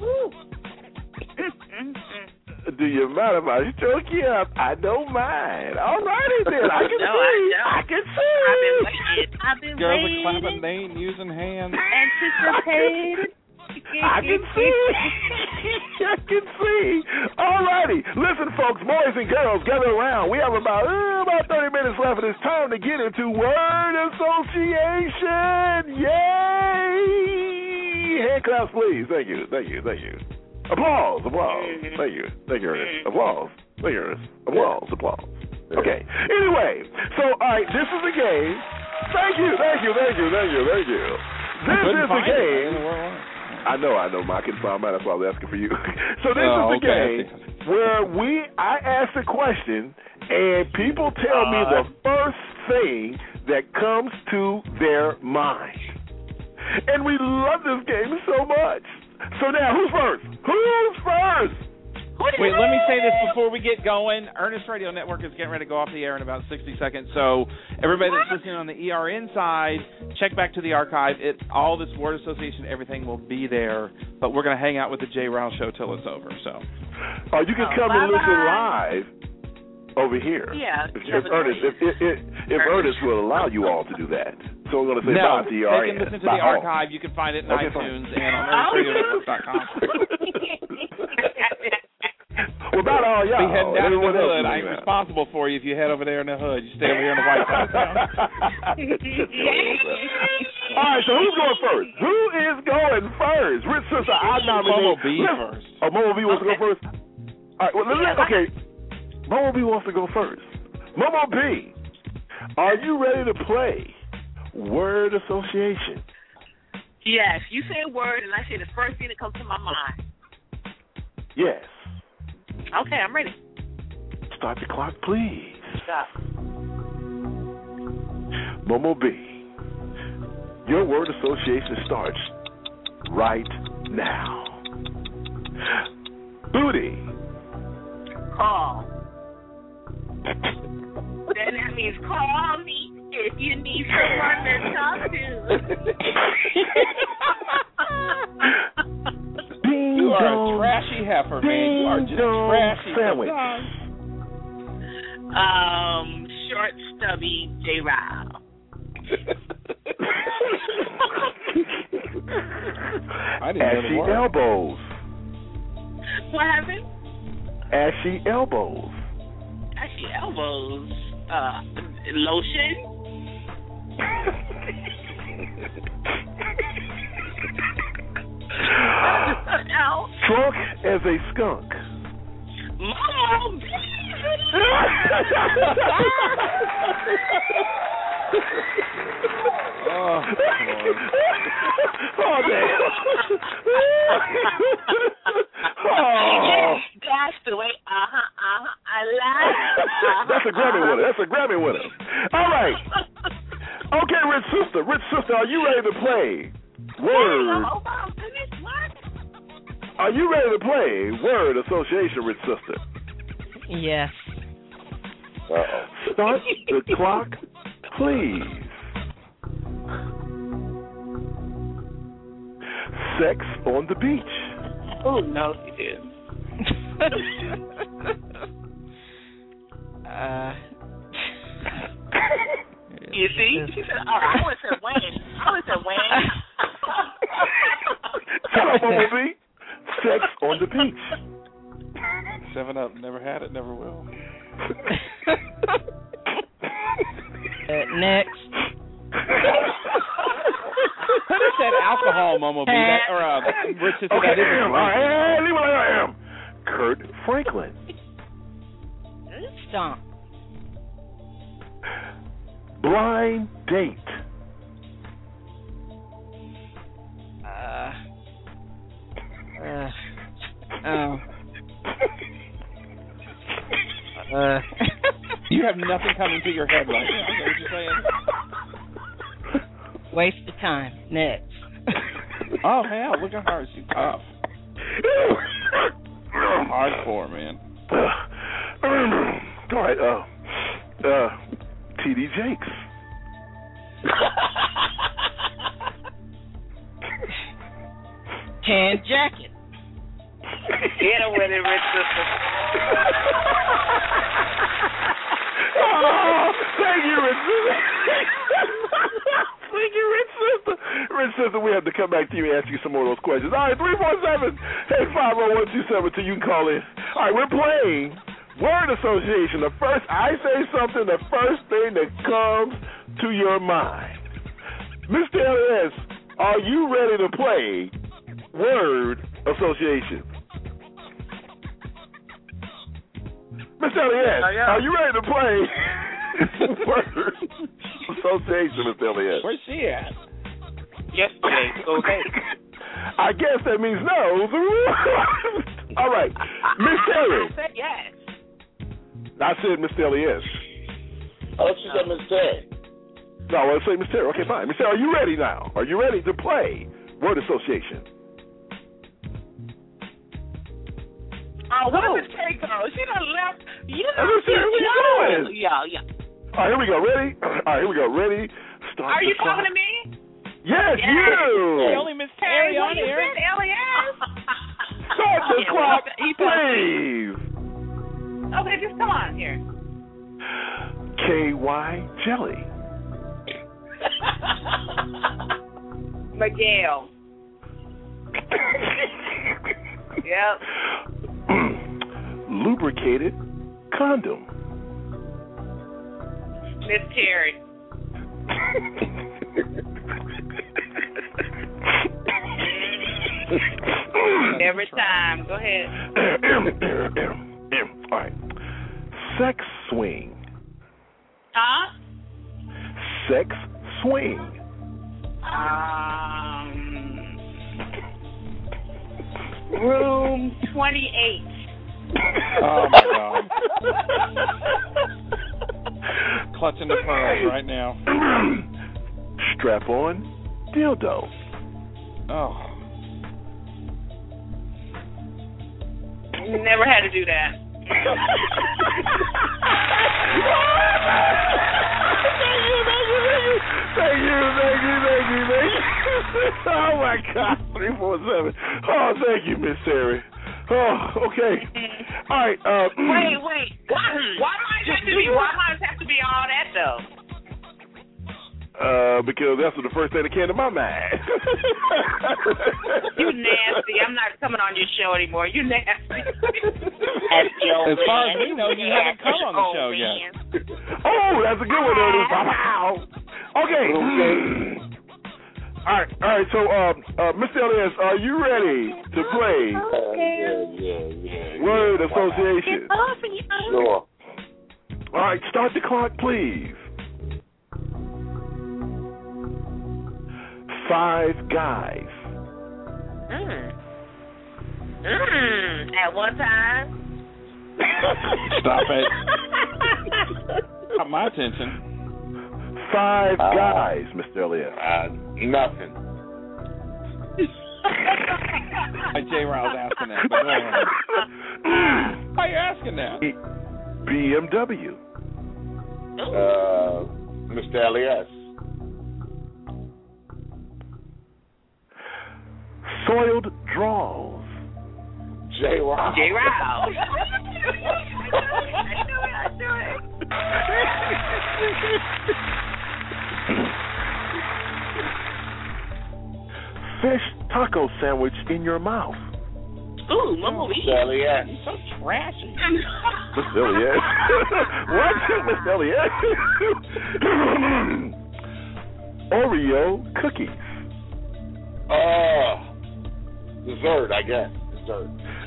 Do you mind if I stroke you up? I don't mind. All righty then. I can no, see. I, I can see. I've been waiting. I've been Girls waiting. are clapping, they ain't using hands. Anticipated. I can see. I can see. All righty. Listen, folks, boys and girls, gather around. We have about uh, about thirty minutes left, and it's time to get into word association. Yay! Hand claps, please. Thank you. Thank you. Thank you. Applause. Applause. Thank you. Thank you, Ernest. Applause. Thank you, Ernest. Applause. Applause. Okay. Anyway, so, all right, this is a game. Thank you. Thank you. Thank you. Thank you. Thank you. This is a game. I know, I know, Mike. I couldn't find mine. That's why I was asking for you. So this oh, is the okay. game where we, I ask a question, and people tell uh, me the first thing that comes to their mind. And we love this game so much. So now, who's first? Who's first? Wait, let me say this before we get going. Ernest Radio Network is getting ready to go off the air in about sixty seconds. So everybody that's listening on the E R N side, check back to the archive. It all this word association, everything will be there. But we're going to hang out with the Jay Rouse Show till it's over. So, oh, you can come oh, and listen live over here. Yeah. If, if Ernest, if, if, if, if Ernest will allow you all to do that. So we're going to say no, bye to the E R N. they can listen to the Bye archive. You can find it in okay, iTunes fine. and on ernest radio network dot com. Well, about all y'all. Be heading down in the Everyone else hood. I ain't that. responsible for you if you head over there in the hood. You stay over here in the White House. All right, so who's going first? Who is going first? Rich Sister, I nominate. Momo B first. Oh, Momo B wants okay. to go first? All right, well, let's, okay. Momo B wants to go first. Momo B, are you ready to play word association? Yes, you say a word, and I say the first thing that comes to my mind. Yes. Okay, I'm ready. Start the clock, please. Stop. Momo B, your word association starts right now. Booty. Call. Then that means call me if you need someone to talk to. heifer, man. You are just trashy sandwich. sometimes. Um, short, stubby J. Ryle. I didn't know the Ashy word. elbows. What happened? Ashy elbows. Ashy elbows. Uh, lotion. Else. Drunk as a skunk. Mama. Oh, oh damn. Oh. That's the way. Uh huh. Uh huh. I like it. Uh-huh, That's a Grammy winner. That's a Grammy winner. All right. Okay, Rich Sister. Rich Sister, are you ready to play? Word. Oh, my goodness, what? Are you ready to play Word Association, Rich Sister? Yes. Uh-oh. Start the clock, please. Sex on the beach. Oh, no, you did. uh, you see? She said, oh, I would have said Wayne. I would have said Wayne. Shut up, Bumblebee. Sex on the beach. Seven Up. Never had it, never will. uh, next. What is that alcohol, Momo B? That, or, uh, Rich Sister, Okay, that isn't all right, leave it like I am. Kurt Franklin. Stomp. Blind date. Uh. Uh. Oh. Uh. You have nothing coming to your head right now. Is that what you're saying? Waste of time. Next. Oh, hell, look at her. She's tough. Hardcore, man. All right, uh, uh, T D Jakes. Tan jacket. Get away with it, Rich Sister. Oh, thank you, Rich Sister. Thank you, Rich Sister. Rich Sister, we have to come back to you and ask you some more of those questions. All right, three four seven, eight five zero, one two seven two. You can call in. All right, we're playing Word Association. The first, I say something, the first thing that comes to your mind. Mister Elias, are you ready to play Word Association? Mister Elias, are you ready to play Word Association, Mister Elias? Where's she at? Yesterday. Okay. I guess that means no. All right. Miss Terry. I said yes. I said Miss Elias. Oh, she said Miss Terry. No, I say Miss Terry. Okay, fine. Miss Terry, are you ready now? Are you ready to play Word Association? Oh, what is this Terry girl? She done left. You know, Miss Terry, what you doing? Yeah, yeah. All right, here we go. Ready? All right, here we go. Ready? Start. Are you the clock. talking to me? Yes, Yes. you. The only Miss Terry on what you here. said, Elias? Start the Yeah, clock, he please. Okay, just come on here. K Y Jelly. Miguel. Yep. Lubricated condom. Miss Terry. Every time. Go ahead. All right. Sex swing. Huh? Sex swing. Um, room twenty-eight. Oh, my God. Clutching the pearls right now. Strap on dildo. Oh. Never had to do that. Thank you, thank you, thank you, thank you. Oh, my God. three four seven. Oh, thank you, Miss Terry. Oh, okay. All right. Uh, wait, wait. Why? Why might it have to be? Why might it have to be all that though? Uh, because that's the first thing that came to my mind. You nasty. I'm not coming on your show anymore. You nasty. That's your As far as man. we know, you haven't come on the show yet. Oh, that's a good one, Ernest. Wow. Okay. All right, all right. So, uh, uh, Mister Elias, are you ready to play Yeah, yeah, yeah. Word yeah. Association? Sure. All right, start the clock, please. Five guys. Mm. Mm. At one time. Stop it. Got my attention. Five Uh, guys, Mister Elias. Uh, nothing. J. Riles asking that. But go ahead. Why are you asking that? B M W. Uh, Mister Elias. Soiled draws. J. Riles. J. Riles. I knew it. I knew it. Fish taco sandwich in your mouth. Ooh, Mama Lee. Mister Elias. You're so trashy. Mister Elias. What? Mister Elias. Oreo cookies. Uh, dessert, I guess. Dessert.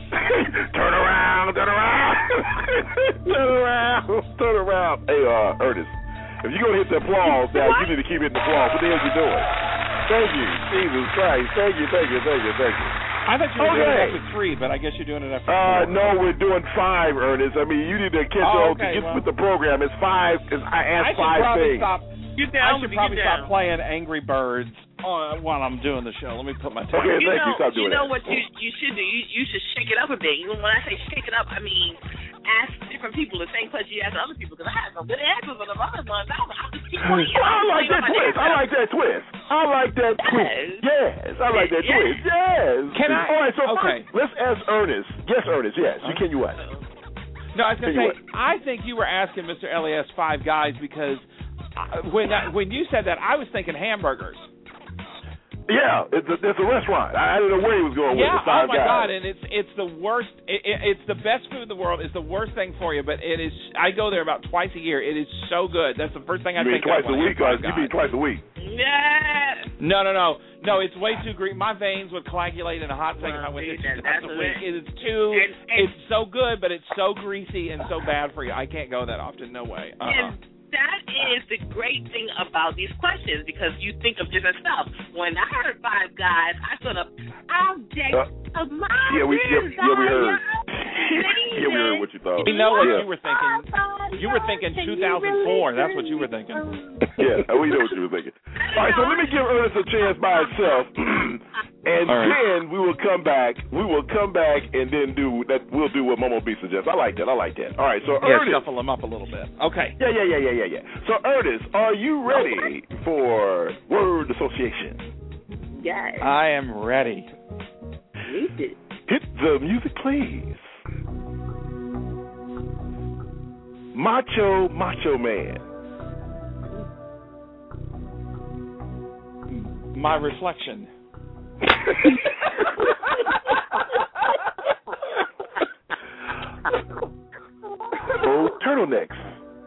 Turn around, turn around. Turn around, turn around. Hey, uh, Ernest, if you're going to hit the applause now, you need to keep hitting the applause. What the hell you doing? Thank you. Jesus Christ. Thank you, thank you, thank you, thank you. I thought you were Okay. doing it after three, but I guess you're doing it after Uh, four. no, we're doing five, Ernest. I mean, you need to catch Oh, on okay, to get well. with the program. It's five, because I I asked should five probably things. stop. Get I down, should get probably down. stop playing Angry Birds uh, while I'm doing the show. Let me put my Okay, time. You thank know, you. Stop doing you know that. what you you should do? You, you should shake it up a bit. Even when I say shake it up, I mean ask different people the same question you ask other people. Because I had some good answers on the other ones. I was, I was keep playing. I like that twist. I like that twist. I like that twist. Yes, I like that Yes. twist. Yes. Can I- All right, so okay. first, let's ask Ernest. Yes, Ernest. Yes. You can you what? No, I was going to Tell say, you I think you were asking Mister Elias five guys because I, when I, when you said that, I was thinking hamburgers. Yeah, it's a, it's a restaurant. I, I didn't know where he was going Yeah, with the five oh my guys. God, and it's it's the worst. It, it, it's the best food in the world. It's the worst thing for you, but it is. I go there about twice a year. It is so good. That's the first thing I You mean think twice of a when I week? hear Or Five you Guys. mean twice a week? Yeah. No, no, no, no. It's way too greasy. My veins would coagulate in a hot second. Well, I went see, there two that- times a that's week. it. It is too. And- and- it's so good, but it's so greasy and so bad for you. I can't go that often. No way. Uh-uh. And that is the great thing about these questions because you think of different stuff. When I heard Five Guys, I thought of all day Uh, of my Yeah, we yeah, yeah we heard. Yeah, we heard what you thought. You know what yeah. you were thinking? You were thinking two thousand four. That's what you were thinking. Yeah, we know what you were thinking. All right, so let me give Ernest a chance by itself, and All right. then we will come back. We will come back and then do that. We'll do what Momo B suggests. I like that. I like that. All right, so Yeah, Ernest. shuffle them up a little bit. Okay. Yeah, yeah, yeah, yeah, yeah, yeah. So Ernest, are you ready for word association? Yes. I am ready. Hit the music, please. Macho, macho man. My reflection. Oh, turtlenecks.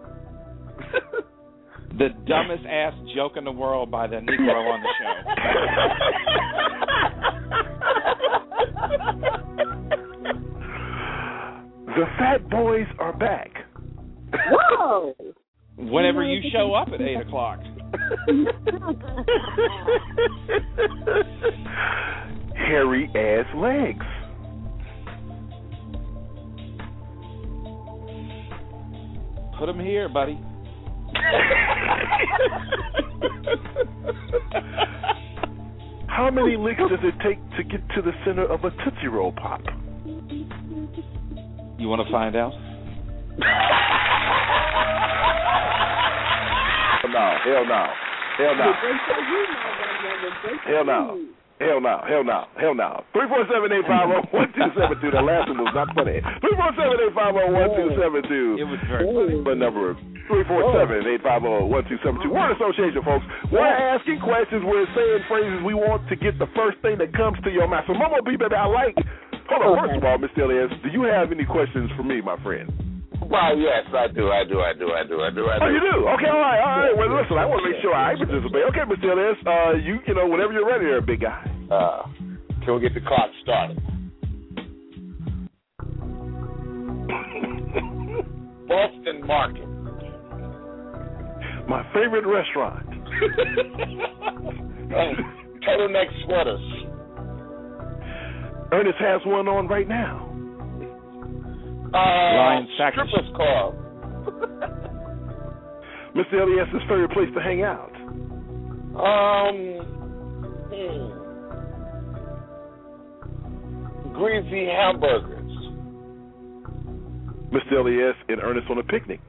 The dumbest ass joke in the world by the Negro on the show. The Fat Boys are back. Whoa! Whenever you show up at eight o'clock. Hairy ass legs. Put them here, buddy. How many licks does it take to get to the center of a Tootsie Roll Pop? You want to find out? No, hell no. Hell no. Hell no. Hell no, hell no, hell no. three four seven, eight five zero, one two seven two. The last one was not funny. three four seven, eight five zero, one two seven two. It was very funny. My number three four seven, eight five zero, one two seven two. Word association, folks. We're asking questions. We're saying phrases. We want to get the first thing that comes to your mouth. So, Momo B, baby, I like. Hold on. First of all, Mister Elias, do you have any questions for me, my friend? Well, yes, I do, I do, I do, I do, I do, I do. Oh, you do? Okay, all right, all right. Well, listen, I want to make sure I participate. Okay, Mister Elias, uh, you, you know, whenever you're ready there, big guy. Uh, can we get the clock started? Boston Market. My favorite restaurant. uh, turtleneck sweaters. Ernest has one on right now. Uh, Lion strippers club. Mister Elias' favorite place to hang out. Um, hmm. Greasy hamburgers. Mister Elias and Ernest on a picnic.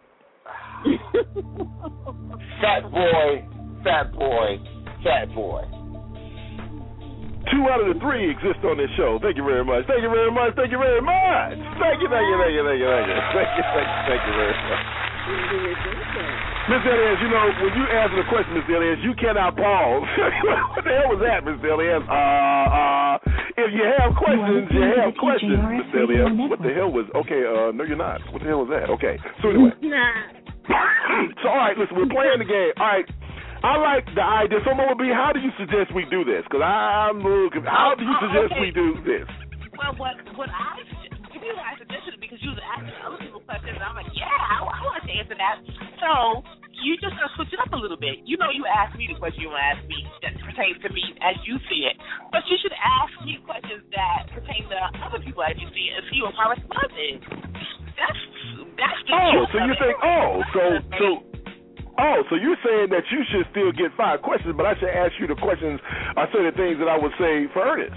Fat boy, fat boy, fat boy. Two out of the three exist on this show. Thank you very much. Thank you very much. Thank you very much. Thank you, thank you, thank you, thank you, thank you. Thank you, thank you, thank you very much. Mister Elias, you know, when you answer the question, Mister Elias, you cannot pause. What the hell was that, Mister Elias? Uh, uh, if you have questions, you have questions, Mister Elias. What the hell was, okay, uh, no, you're not. What the hell was that? Okay, so anyway. So, all right, listen, we're playing the game. All right. I like the idea. So, Mama B, how do you suggest we do this? Because I'm looking. How do you suggest okay. we do this? Well, what what I to me, I suggested it because you was asking other people questions, and I'm like, yeah, I, I want to answer that. So you just gotta switch it up a little bit. You know, you ask me the question you want to ask me that pertains to me as you see it, but you should ask me questions that pertain to other people as you see it and see what my response is. That's that's the Oh, so you it. think? Oh, so so. Oh, so you're saying that you should still get five questions, but I should ask you the questions or certain things that I would say for Ernest.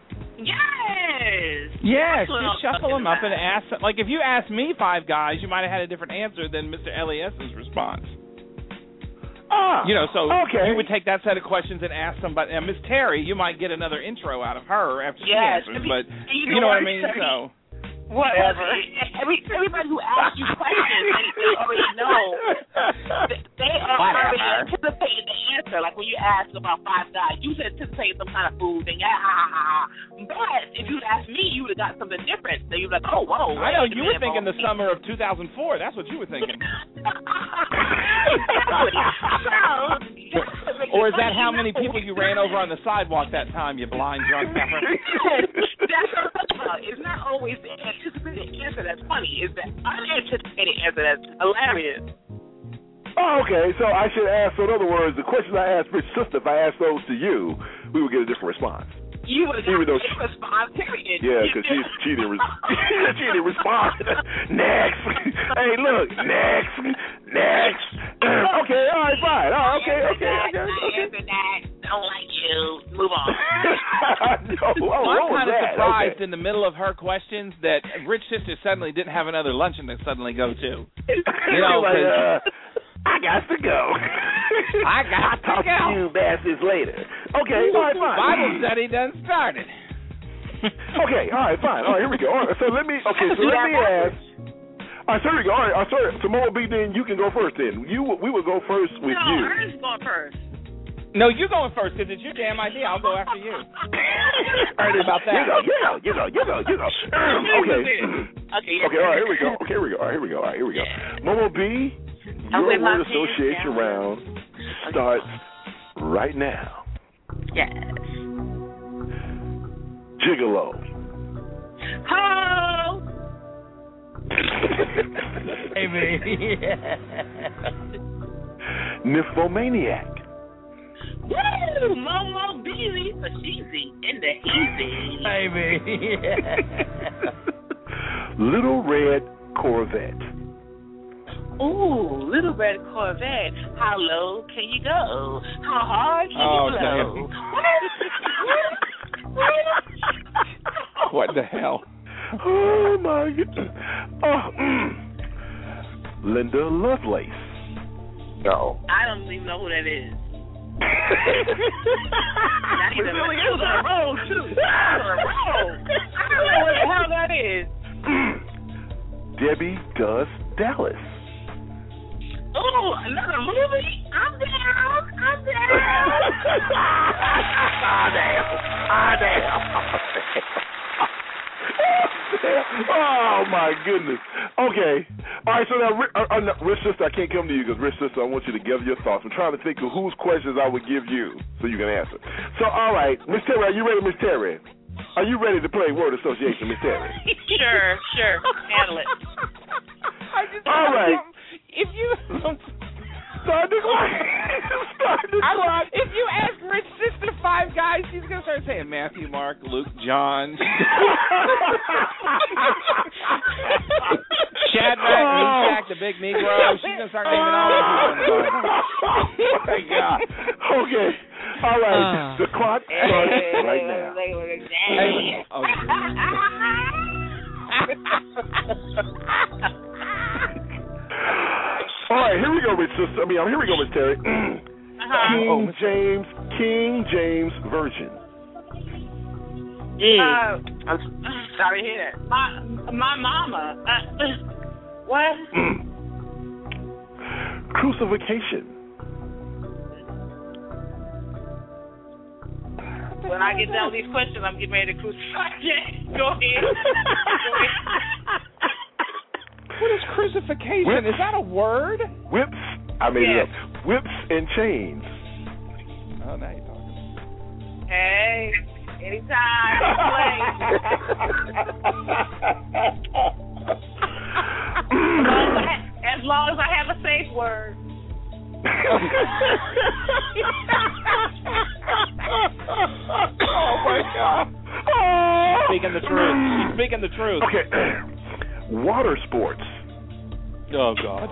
Yes. Yes, just shuffle them up and ask. Like if you asked me five guys, you might have had a different answer than Mister Elias's response. Ah, you know, so okay. you would take that set of questions and ask somebody. And Miss Terry, you might get another intro out of her after yes. she answers, I mean, but you you know know what I mean. So. Whatever. Every, everybody who asks you questions, they, they already know. They, they are Whatever. already anticipating the answer. Like when you ask about five guys, you should anticipate some kind of food thing. Ah, ha, ha, ha. But if you'd asked me, you would have got something different. So you'd be like, oh, whoa. I know you were thinking the summer of two thousand four. That's what you were thinking. Or is that how many people you ran over on the sidewalk that time, you blind drunk pepper? That's what I'm talking about. It's not always the anticipated answer that's funny. It's the unanticipated answer that's hilarious. Oh, okay. So I should ask. So in other words, the questions I asked Rich Sister, if I asked those to you, we would get a different response. You would have got a different response, period. Yeah, because she, she didn't re- she didn't respond. Next. Hey, look. Next. Next. Okay. All right. Fine. Oh, okay. Okay. Okay. okay. That. Don't like you. Move on. no, oh, I'm kind of that? surprised okay. in the middle of her questions that Rich Sister suddenly didn't have another luncheon to suddenly go to. You know, like, uh, cause I got to go. I got I'll to talk go. to you bastards later. Okay. All right. Fine. Bible study done started. Okay. All right. Fine. All right. Here we go. All right. So let me. Okay. So let me ask. All right. So here we go. All right. All right. Sorry. So Mo B, then you can go first. Then you. We will go first with no, you. No, Ernest's going first. No, you're going first because it's your damn idea. I'll go after you. Ernest, about that. You go. You go. You go. You go. You go. Okay. Okay. Okay. All right. Here we go. Okay. Here we go. All right. Here we go. All right. Here we go. Momo B, your word association round starts right now. Yes. Gigolo. Ho! Hey, baby. Nymphomaniac. Woo! Momo Beezy for Sheezy in the Heezy. Baby. Little Red Corvette. Ooh, Little Red Corvette. How low can you go? How hard can Oh, you blow? What the hell? Oh, my goodness. Oh, mm. Linda Lovelace. No. I don't even know who that is. Not even really is on a roll too. On a roll. I don't know what the hell that is. Debbie Does Dallas. Oh, another movie? I'm down. I'm down. Ah, damn. Ah, damn. Oh, my goodness. Okay. All right, so now, uh, uh, no, Rich Sister, I can't come to you because, Rich Sister, I want you to gather your thoughts. I'm trying to think of whose questions I would give you so you can answer. So, all right, Miss Terry, are you ready, Miss Terry? Are you ready to play word association, Miss Terry? Sure, sure. Handle it. I just all right. If you... Start the clock. Start the clock. If you ask Rich Sister five guys, she's going to start saying Matthew, Mark, Luke, John. Shadrach, Oh. Meshach, the big Negro. She's going to start naming all those people. Oh, my God. Okay. All right. Uh. The clock starts right now. Hey, oh, All right, here we go, Rich Sister. I mean, here we go, Miss Terry. Uh-huh. King James, King James Version. Uh, I'm sorry to hear that. My, my mama. Uh, what? Crucifixion. When I get done with these questions, I'm getting ready to crucify you. Go ahead. Go ahead. What is crucifixion? Whips. Is that a word? Whips. I made Yes. it up. Whips and chains. Oh, now you're talking. Hey, anytime. As long as I have a safe word. Oh, my God. Oh. Speaking the truth. She's speaking the truth. Okay. Water sports. Oh, God.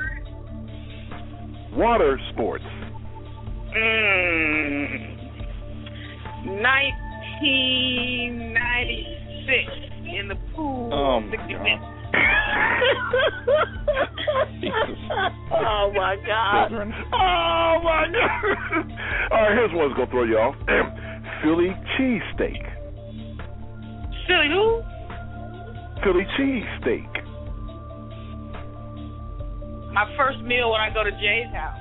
Water sports. Mm. nineteen ninety-six in the pool. Oh, my sixty God. minutes. Oh, my God. Children. Oh, my God. All right, here's one that's going to throw you off. Philly cheesesteak. Silly who? Philly cheesesteak. My first meal when I go to Jay's house.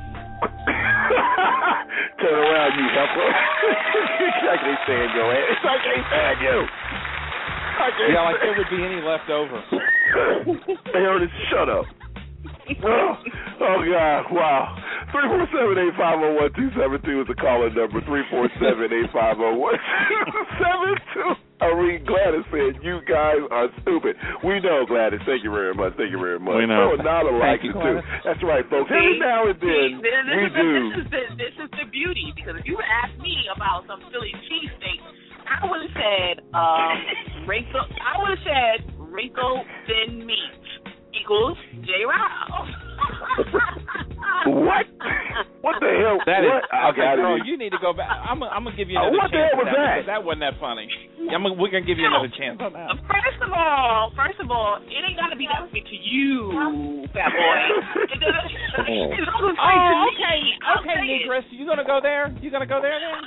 Turn around, you heifer. I can't stand your ass. I can't stand you. I can't Yeah, like stand there would be any left over. Hey, Ernest, shut up. Oh, oh, God, wow. three four seven, eight five zero, one two seven two is the caller number. three four seven, eight five zero, one two seven two. Irene Gladys said, you guys are stupid. We know, Gladys. Thank you very much. Thank you very much. We know. So not alike Thank you, too. Gladys. That's right, folks. Every See, now and then, see, this, we is do. The, this, is the, this is the beauty, because if you asked me about some Philly cheesesteak, I would have said, um, wrinkle, I would have said wrinkle thin meat equals J. Rouse. What? What the hell? That is, what? Okay, I girl, didn't- you need to go back. I'm, I'm gonna give you Uh, another what the chance. hell was on that, that? because that wasn't that funny. I'm gonna, we're gonna give you another chance on that. First of all, first of all, it ain't gotta be that way to you, fat boy. It doesn't. It's all the way to Oh, me. okay, I'll okay, say it. Negress. You gonna go there? You gonna go there then?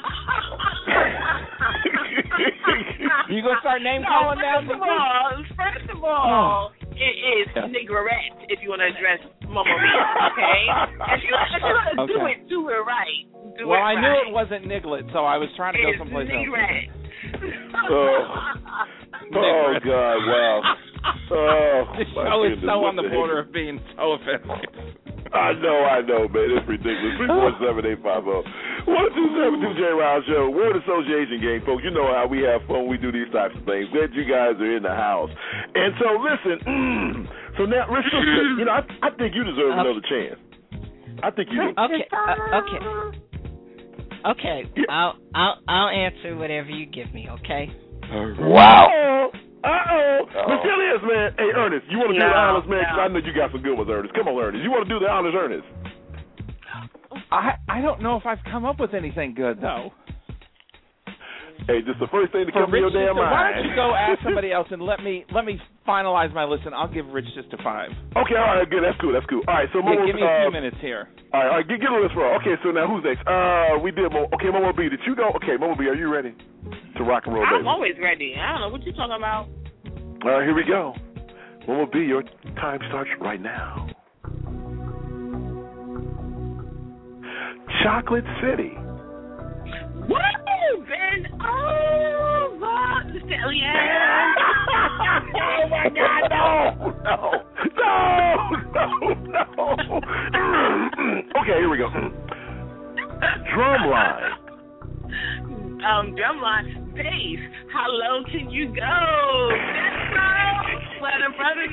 You gonna start name no, calling first now? of all, first of all, it is Negrette if you want to address Mama Mia, okay? If you, if you want to do Okay. it, do it right. Do Well, it I right. knew it wasn't Niglet, so I was trying to go It's someplace else. Negrette. Oh. Oh, God, wow. Oh, This my show is goodness, so what on the heck? border of being so offensive. I know, I know, man. It's ridiculous. three four seven, eight five zero, one two seven two J Round Show. Word association game, folks. You know how we have fun when we do these types of things. Glad you guys are in the house. And so, listen. Mm, so now, Rich, you know, I, I think you deserve another chance. I think you do. Okay. Uh, okay. Okay. I'll I'll I'll answer whatever you give me. Okay. Wow. Uh-oh. Miss Elias, man. Hey, Ernest, you want to do No, the honors, man? 'Cause no. I know you got some good ones, Ernest. Come on, Ernest. You want to do the honors, Ernest? I I don't know if I've come up with anything good though. Hey, just the first thing to For come to your Rich damn Sister, mind. why don't you go ask somebody else and let me let me finalize my list, and I'll give Rich Sister five. Okay, all right, good. That's cool. That's cool. All right, so Yeah, Momo, give me a few uh, minutes here. All right, all right, get, get a list for. Okay, so now who's next? Uh, we did. Mo- okay, Momo B, did you go? Okay, Momo B, are you ready to rock and roll, I'm baby? always ready. I don't know what you talking about. All right, here we go. Momo B, your time starts right now. Chocolate City. Woo! Been over the stallion. Oh my God! No! No! No! No! Okay, here we go. Drumline. Um, drumline. Bass. How low can you go? Let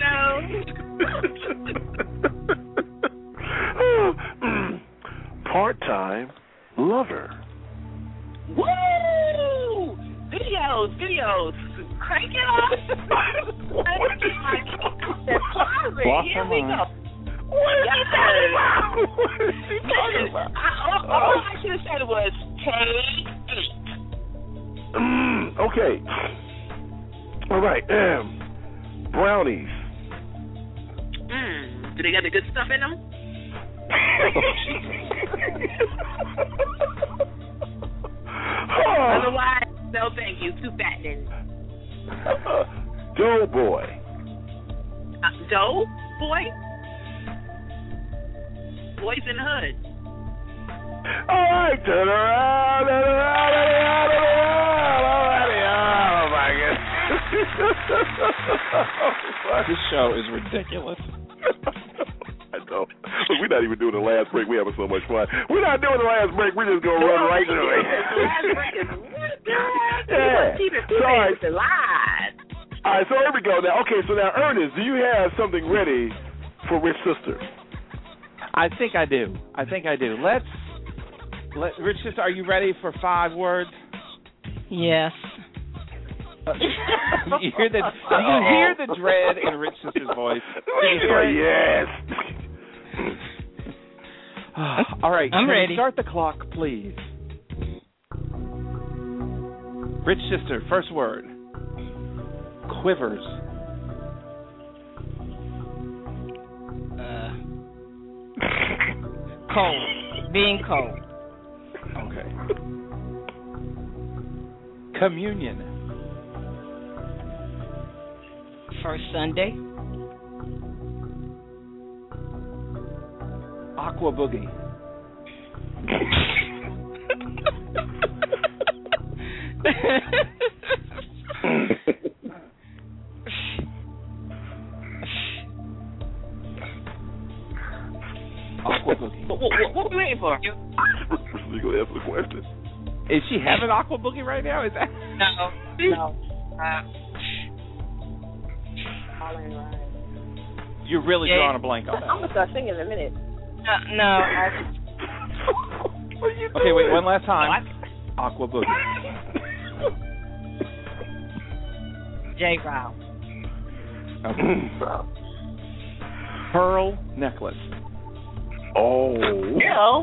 a brother know. Part-time lover. Woo! Videos, videos. Crank it up. Let me get my that closet. Here we go. What is yes. she talking about? What is she talking about? I, all, all I should have said was K eight. Mm, okay. All right. Um, brownies. Mm, do they got the good stuff in them? Otherwise, no thank you. Too fattening. Dough boy. Uh, dough boy? Boys in the hood. All right, turn around, turn around, turn around, turn around. Oh, my God. This show is ridiculous. I know. Look, we're not even doing the last break. We're having so much fun. We're not doing the last break. We're just going to run right through it. The last break is what? Yeah. Keep it, keep so, all right. it alive. All right, so here we go now. Okay, so now, Ernest, do you have something ready for Rich Sister? I think I do. I think I do. Let's let Rich Sister, are you ready for five words? Yes. Uh, you hear the you hear the dread in Rich Sister's voice. Yes. All right. I'm can ready. you start the clock, please. Rich Sister, first word. Quivers. Uh, cold. Being cold. Okay. Communion. First Sunday. Aqua Boogie. Aqua Boogie. What, what, what are we waiting for? You gonna answer the question? Is she having Aqua Boogie right now? Is that? No. No. Uh, You're really yeah. drawing a blank on that. I'm gonna start singing in a minute. No. no I, What are you doing? Okay, wait, one last time. Aqua Boogie. J. Rao. Okay. Pearl necklace. Oh. No.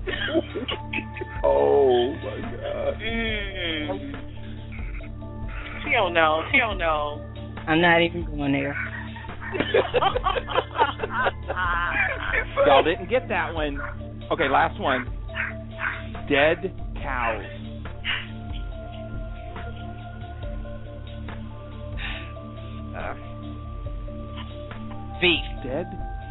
Oh my God. Mm. She don't know. She don't know. I'm not even going there. Y'all didn't get that one. Okay, last one. Dead cows. Uh, beef. Dead?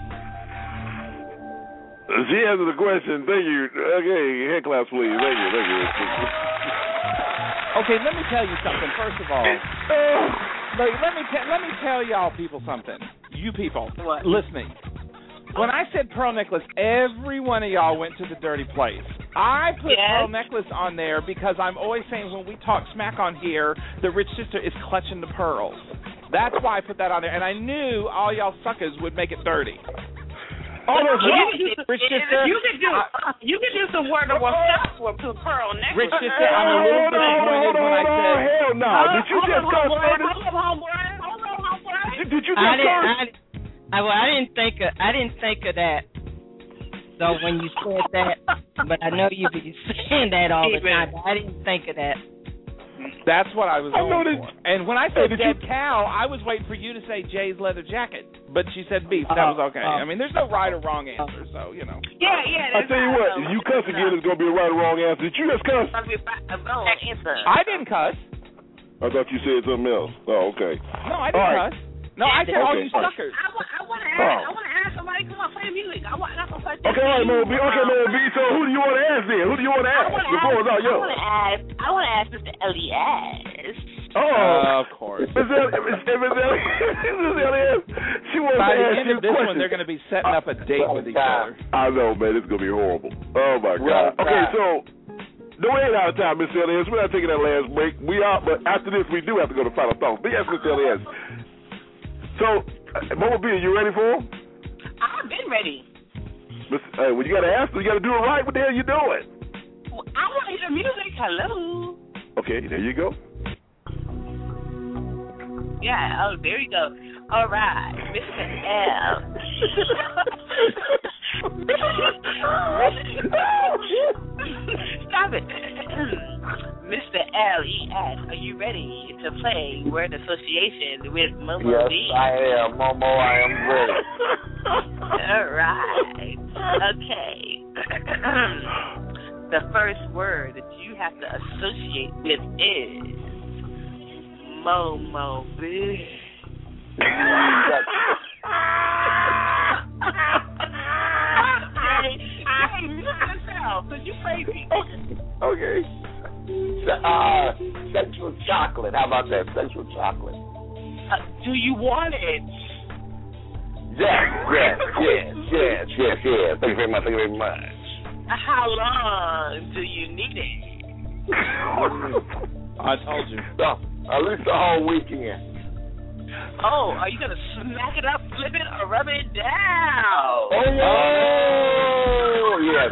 She answered the question. Thank you. Okay, hand claps, please. Thank you. Thank you. Okay, let me tell you something. First of all, let, let me te- let me tell y'all people something. You people What? listening. When I said pearl necklace, every one of y'all went to the dirty place. I put Yes. pearl necklace on there because I'm always saying when we talk smack on here, the Rich Sister is clutching the pearls. That's why I put that on there, and I knew all y'all suckers would make it dirty. Oh, no, you, you, you, Rich Sister, you can do I, you can do some wonderful stuff with the pearl necklace. Rich Sister, I'm a little disappointed when I said. Hell no! Did you just cuss Ernest? Did you just I didn't. curse? I, I, well, I didn't think of. I didn't think of that. Though when you said that, but I know you be saying that all the time. But I didn't think of that. That's what I was I going know for. that- And when I said Hey, did dead you- cow, I was waiting for you to say Jay's leather jacket, but she said beef. That Uh, was okay. uh, I mean, there's no right or wrong answer, so you know. Yeah, yeah. I That's tell you how what, I know. if you cuss again, it's gonna be a right or wrong answer. Did you just cuss? It's gonna be a wrong answer. I didn't cuss. I thought you said something else. Oh, okay. No, I didn't All right. cuss. No, I said all Okay. you suckers. I want, I want to ask. Oh. I want to ask somebody. Come on, play the music. I want. I want to play. Okay, all right, Mo B. Okay, Mo B. So who do you want to ask then? Who do you want to I ask? want to The floor is all ask. I yours. want to ask. I want to ask Mister Elias. Oh, Uh, of course. Miss Elias, Miss Elias, Miss Elias, she wants By to the ask end you of this questions. one, they're going to be setting up a date with each other. I know, man. It's gonna be horrible. Oh my Well, God. Okay, God. so. No, we ain't out of time, Miss Elias. We're not taking that last break. We are, but after this, we do have to go to final thoughts. But yes, Miss Elias. So, uh, Mo B, are you ready for him? I've been ready. Miss, hey, well, you got to ask them. You got to do it right. What the hell you doing? Well, I want to hear the music. Hello. Okay, there you go. Yeah. Oh, there you go. All right, Mister L. Stop it. Mister L E S, are you ready to play word association with Momo Yes, D? I am. Momo, I am ready. All right. Okay. The first word that you have to associate with is Momo B. Could you play Okay. Uh, sexual chocolate. How about that? Sexual chocolate. Uh, do you want it? Yes, yes, yes, yes, yes, yes. Thank you very much. Thank you very much. How long do you need it? I told you. So, at least the whole weekend. Oh, are you gonna smack it up, flip it, or rub it down? Oh, no. Yes.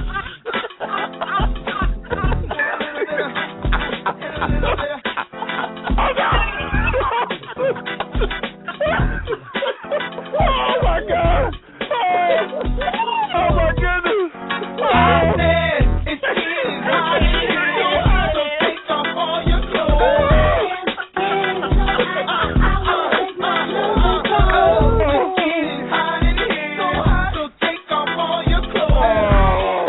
Oh my God! Oh, oh my goodness! Oh. It's getting hot in here. So take off all your clothes. It's getting hot in here. So hot, so take off all your clothes.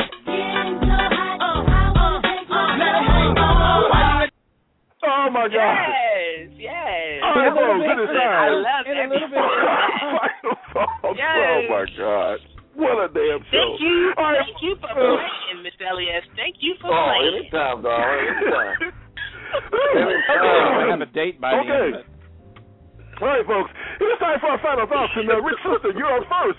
Oh my God! Yes, yes. Oh, that's all good as I time. love every bit of that. Yes. Oh my God! What a damn show! Thank you, All right. thank you for playing, Miss Elias. Thank you for Oh, playing. anytime, dog. Anytime. We're going to Anytime. have a date by the Okay. end of it. All right, folks. It's time for our final thoughts. And uh, Rich Sister, you're up first.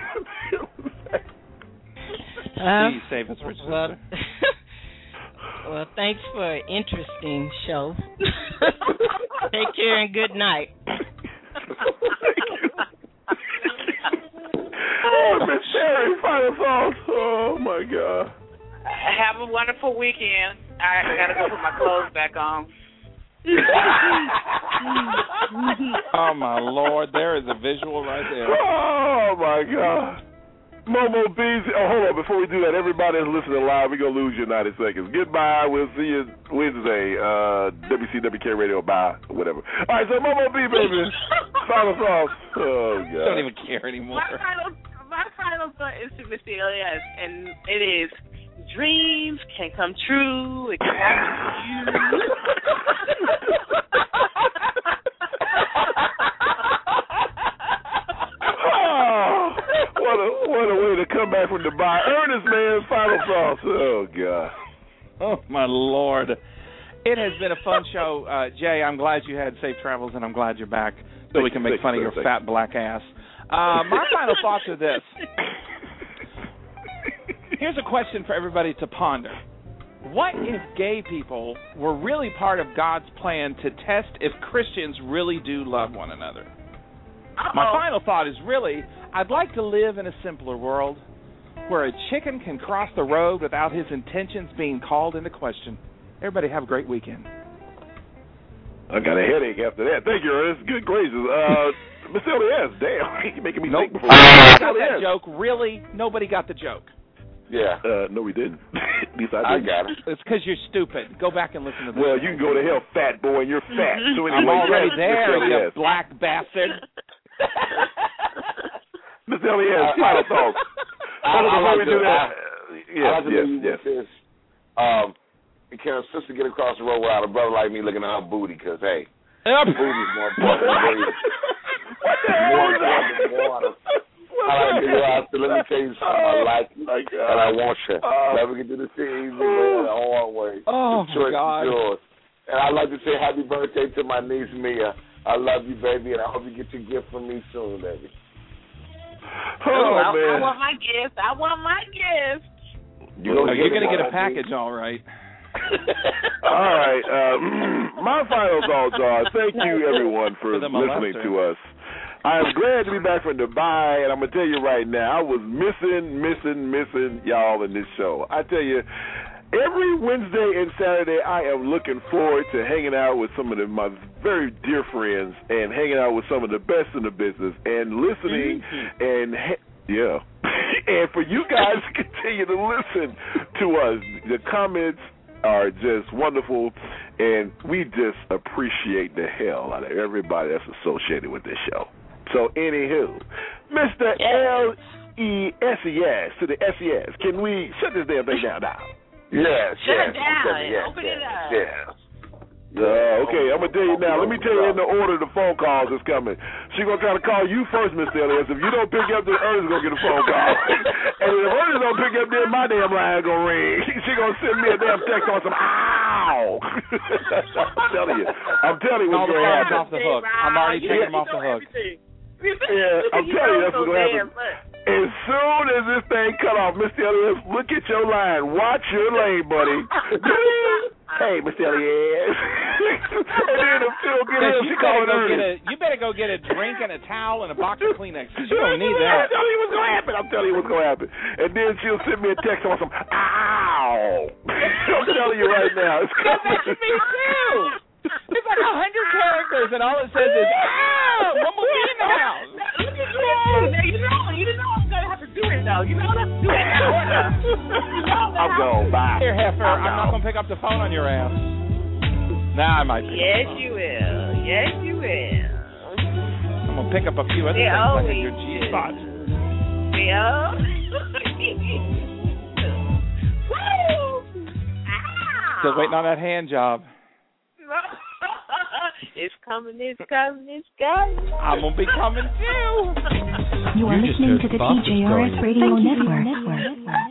Uh, Please save us, Rich well, Sister. well, thanks for an interesting show. Take care and good night. Oh, Miss Sherry, final thoughts. Oh my God. Have a wonderful weekend. I gotta go put my clothes back on. Oh my Lord, there is a visual right there. Oh my God. Momo B's. Oh, hold on. Before we do that, everybody that's listening live, we're going to lose you in ninety seconds. Goodbye. We'll see you Wednesday. Uh, W C W K Radio. Bye. Whatever. All right, so Momo B, baby. Final thoughts. Oh, God. Don't even care anymore. My final, my final thought is to Mister Elias, and it is: dreams can come true. It can happen to you. Oh, what a what a way to come back from Dubai. Ernest, man, final thoughts. Oh, God. Oh, my Lord. It has been a fun show. Uh, Jay, I'm glad you had safe travels, and I'm glad you're back so Thank we can you, make thank fun you, of your sir, fat black ass. Uh, my final thoughts are this. Here's a question for everybody to ponder. What if gay people were really part of God's plan to test if Christians really do love one another? Uh-oh. My final thought is really, I'd like to live in a simpler world where a chicken can cross the road without his intentions being called into question. Everybody have a great weekend. I got a headache after that. Thank you, Ernest. Good gracious. Uh, Mister Elias, damn, you're making me Nope. think before. Nobody got that joke. Really, nobody got the joke. Yeah. Uh, no, we didn't. At least I I didn't. got it. It's because you're stupid. Go back and listen to this. Well, you can go to hell, fat boy, and you're fat. So anyway, I'm already yes, there, Mister you Elias. black bastard. Mister Elias, final thoughts. I, Hold on, I before like we to, do that. I, yes, I like to yes, leave yes. with this. Um, can a sister get across the road without a brother like me looking at her booty? Because, hey, booty is more important than baby. What the hell More is that? important than water. I like to go out there. Let me tell you something. I like you, and I want you. Oh. Never get to the easy way, the hard way. Oh, the choice my God. is yours. And I'd like to say happy birthday to my niece, Mia. I love you, baby, and I hope you get your gift from me soon, baby. Oh, I, man. I want my gift. I want my gift. You oh, gonna you're get going to it, get a I package, all right. All right. Uh, my final thoughts are thank you, everyone, for, For the listening molester. to us. I am glad to be back from Dubai, and I'm going to tell you right now, I was missing, missing, missing y'all in this show. I tell you, every Wednesday and Saturday, I am looking forward to hanging out with some of the, my very dear friends and hanging out with some of the best in the business and listening mm-hmm. and, ha- yeah. And for you guys to continue to listen to us. The comments are just wonderful, and we just appreciate the hell out of everybody that's associated with this show. So, anywho, Mister L E S E S to the S E S, can we shut this damn thing down now? Yes, Shut yes. it down. Yes, Open yes, it up. yes. Uh, okay, I'm going to tell you now. Let me tell you in the order the phone calls is coming. She's going to try to call you first, Mister Elias. If you don't pick up, then Ernest going to get a phone call. And if Ernest don't pick up, then my damn line going to ring. She's going to send me a damn text on some, ow! I'm telling you. I'm telling you what's All the going to phones happen. off the hook. I'm already taking them off the hook. Yeah, I'm telling you that's what's going to happen. As soon as this thing cut off, Mister Elias, look at your line. Watch your lane, buddy. Hey, Mister Elias. And then if she'll get Hey, him, you, she better calling go her. get a, you better go get a drink and a towel and a box of Kleenex. You don't need I'm that. telling you what's going to happen. I'm telling you what's going to happen. And then she'll send me a text on some, ow. I'm telling you right now. It's coming. Me too. It's like a hundred characters, and all it says is, ow, Bumblebee in the house. Look at you. Now, you know, you know I'm going to have to do it, though. You know what I have to do it in order. You know I'm going by. Here, heifer, I'm not going to pick up the phone on your ass. Nah, I might pick Yes, up the phone. you will. Yes, you will. I'm going to pick up a few other They things like always your G-spot. Yeah. Woo! Still waiting on that hand job. It's coming, it's coming, it's coming. I'm going to be coming too. You are You just listening heard to the Bob T J R S story. Radio Thank you for your Network. network.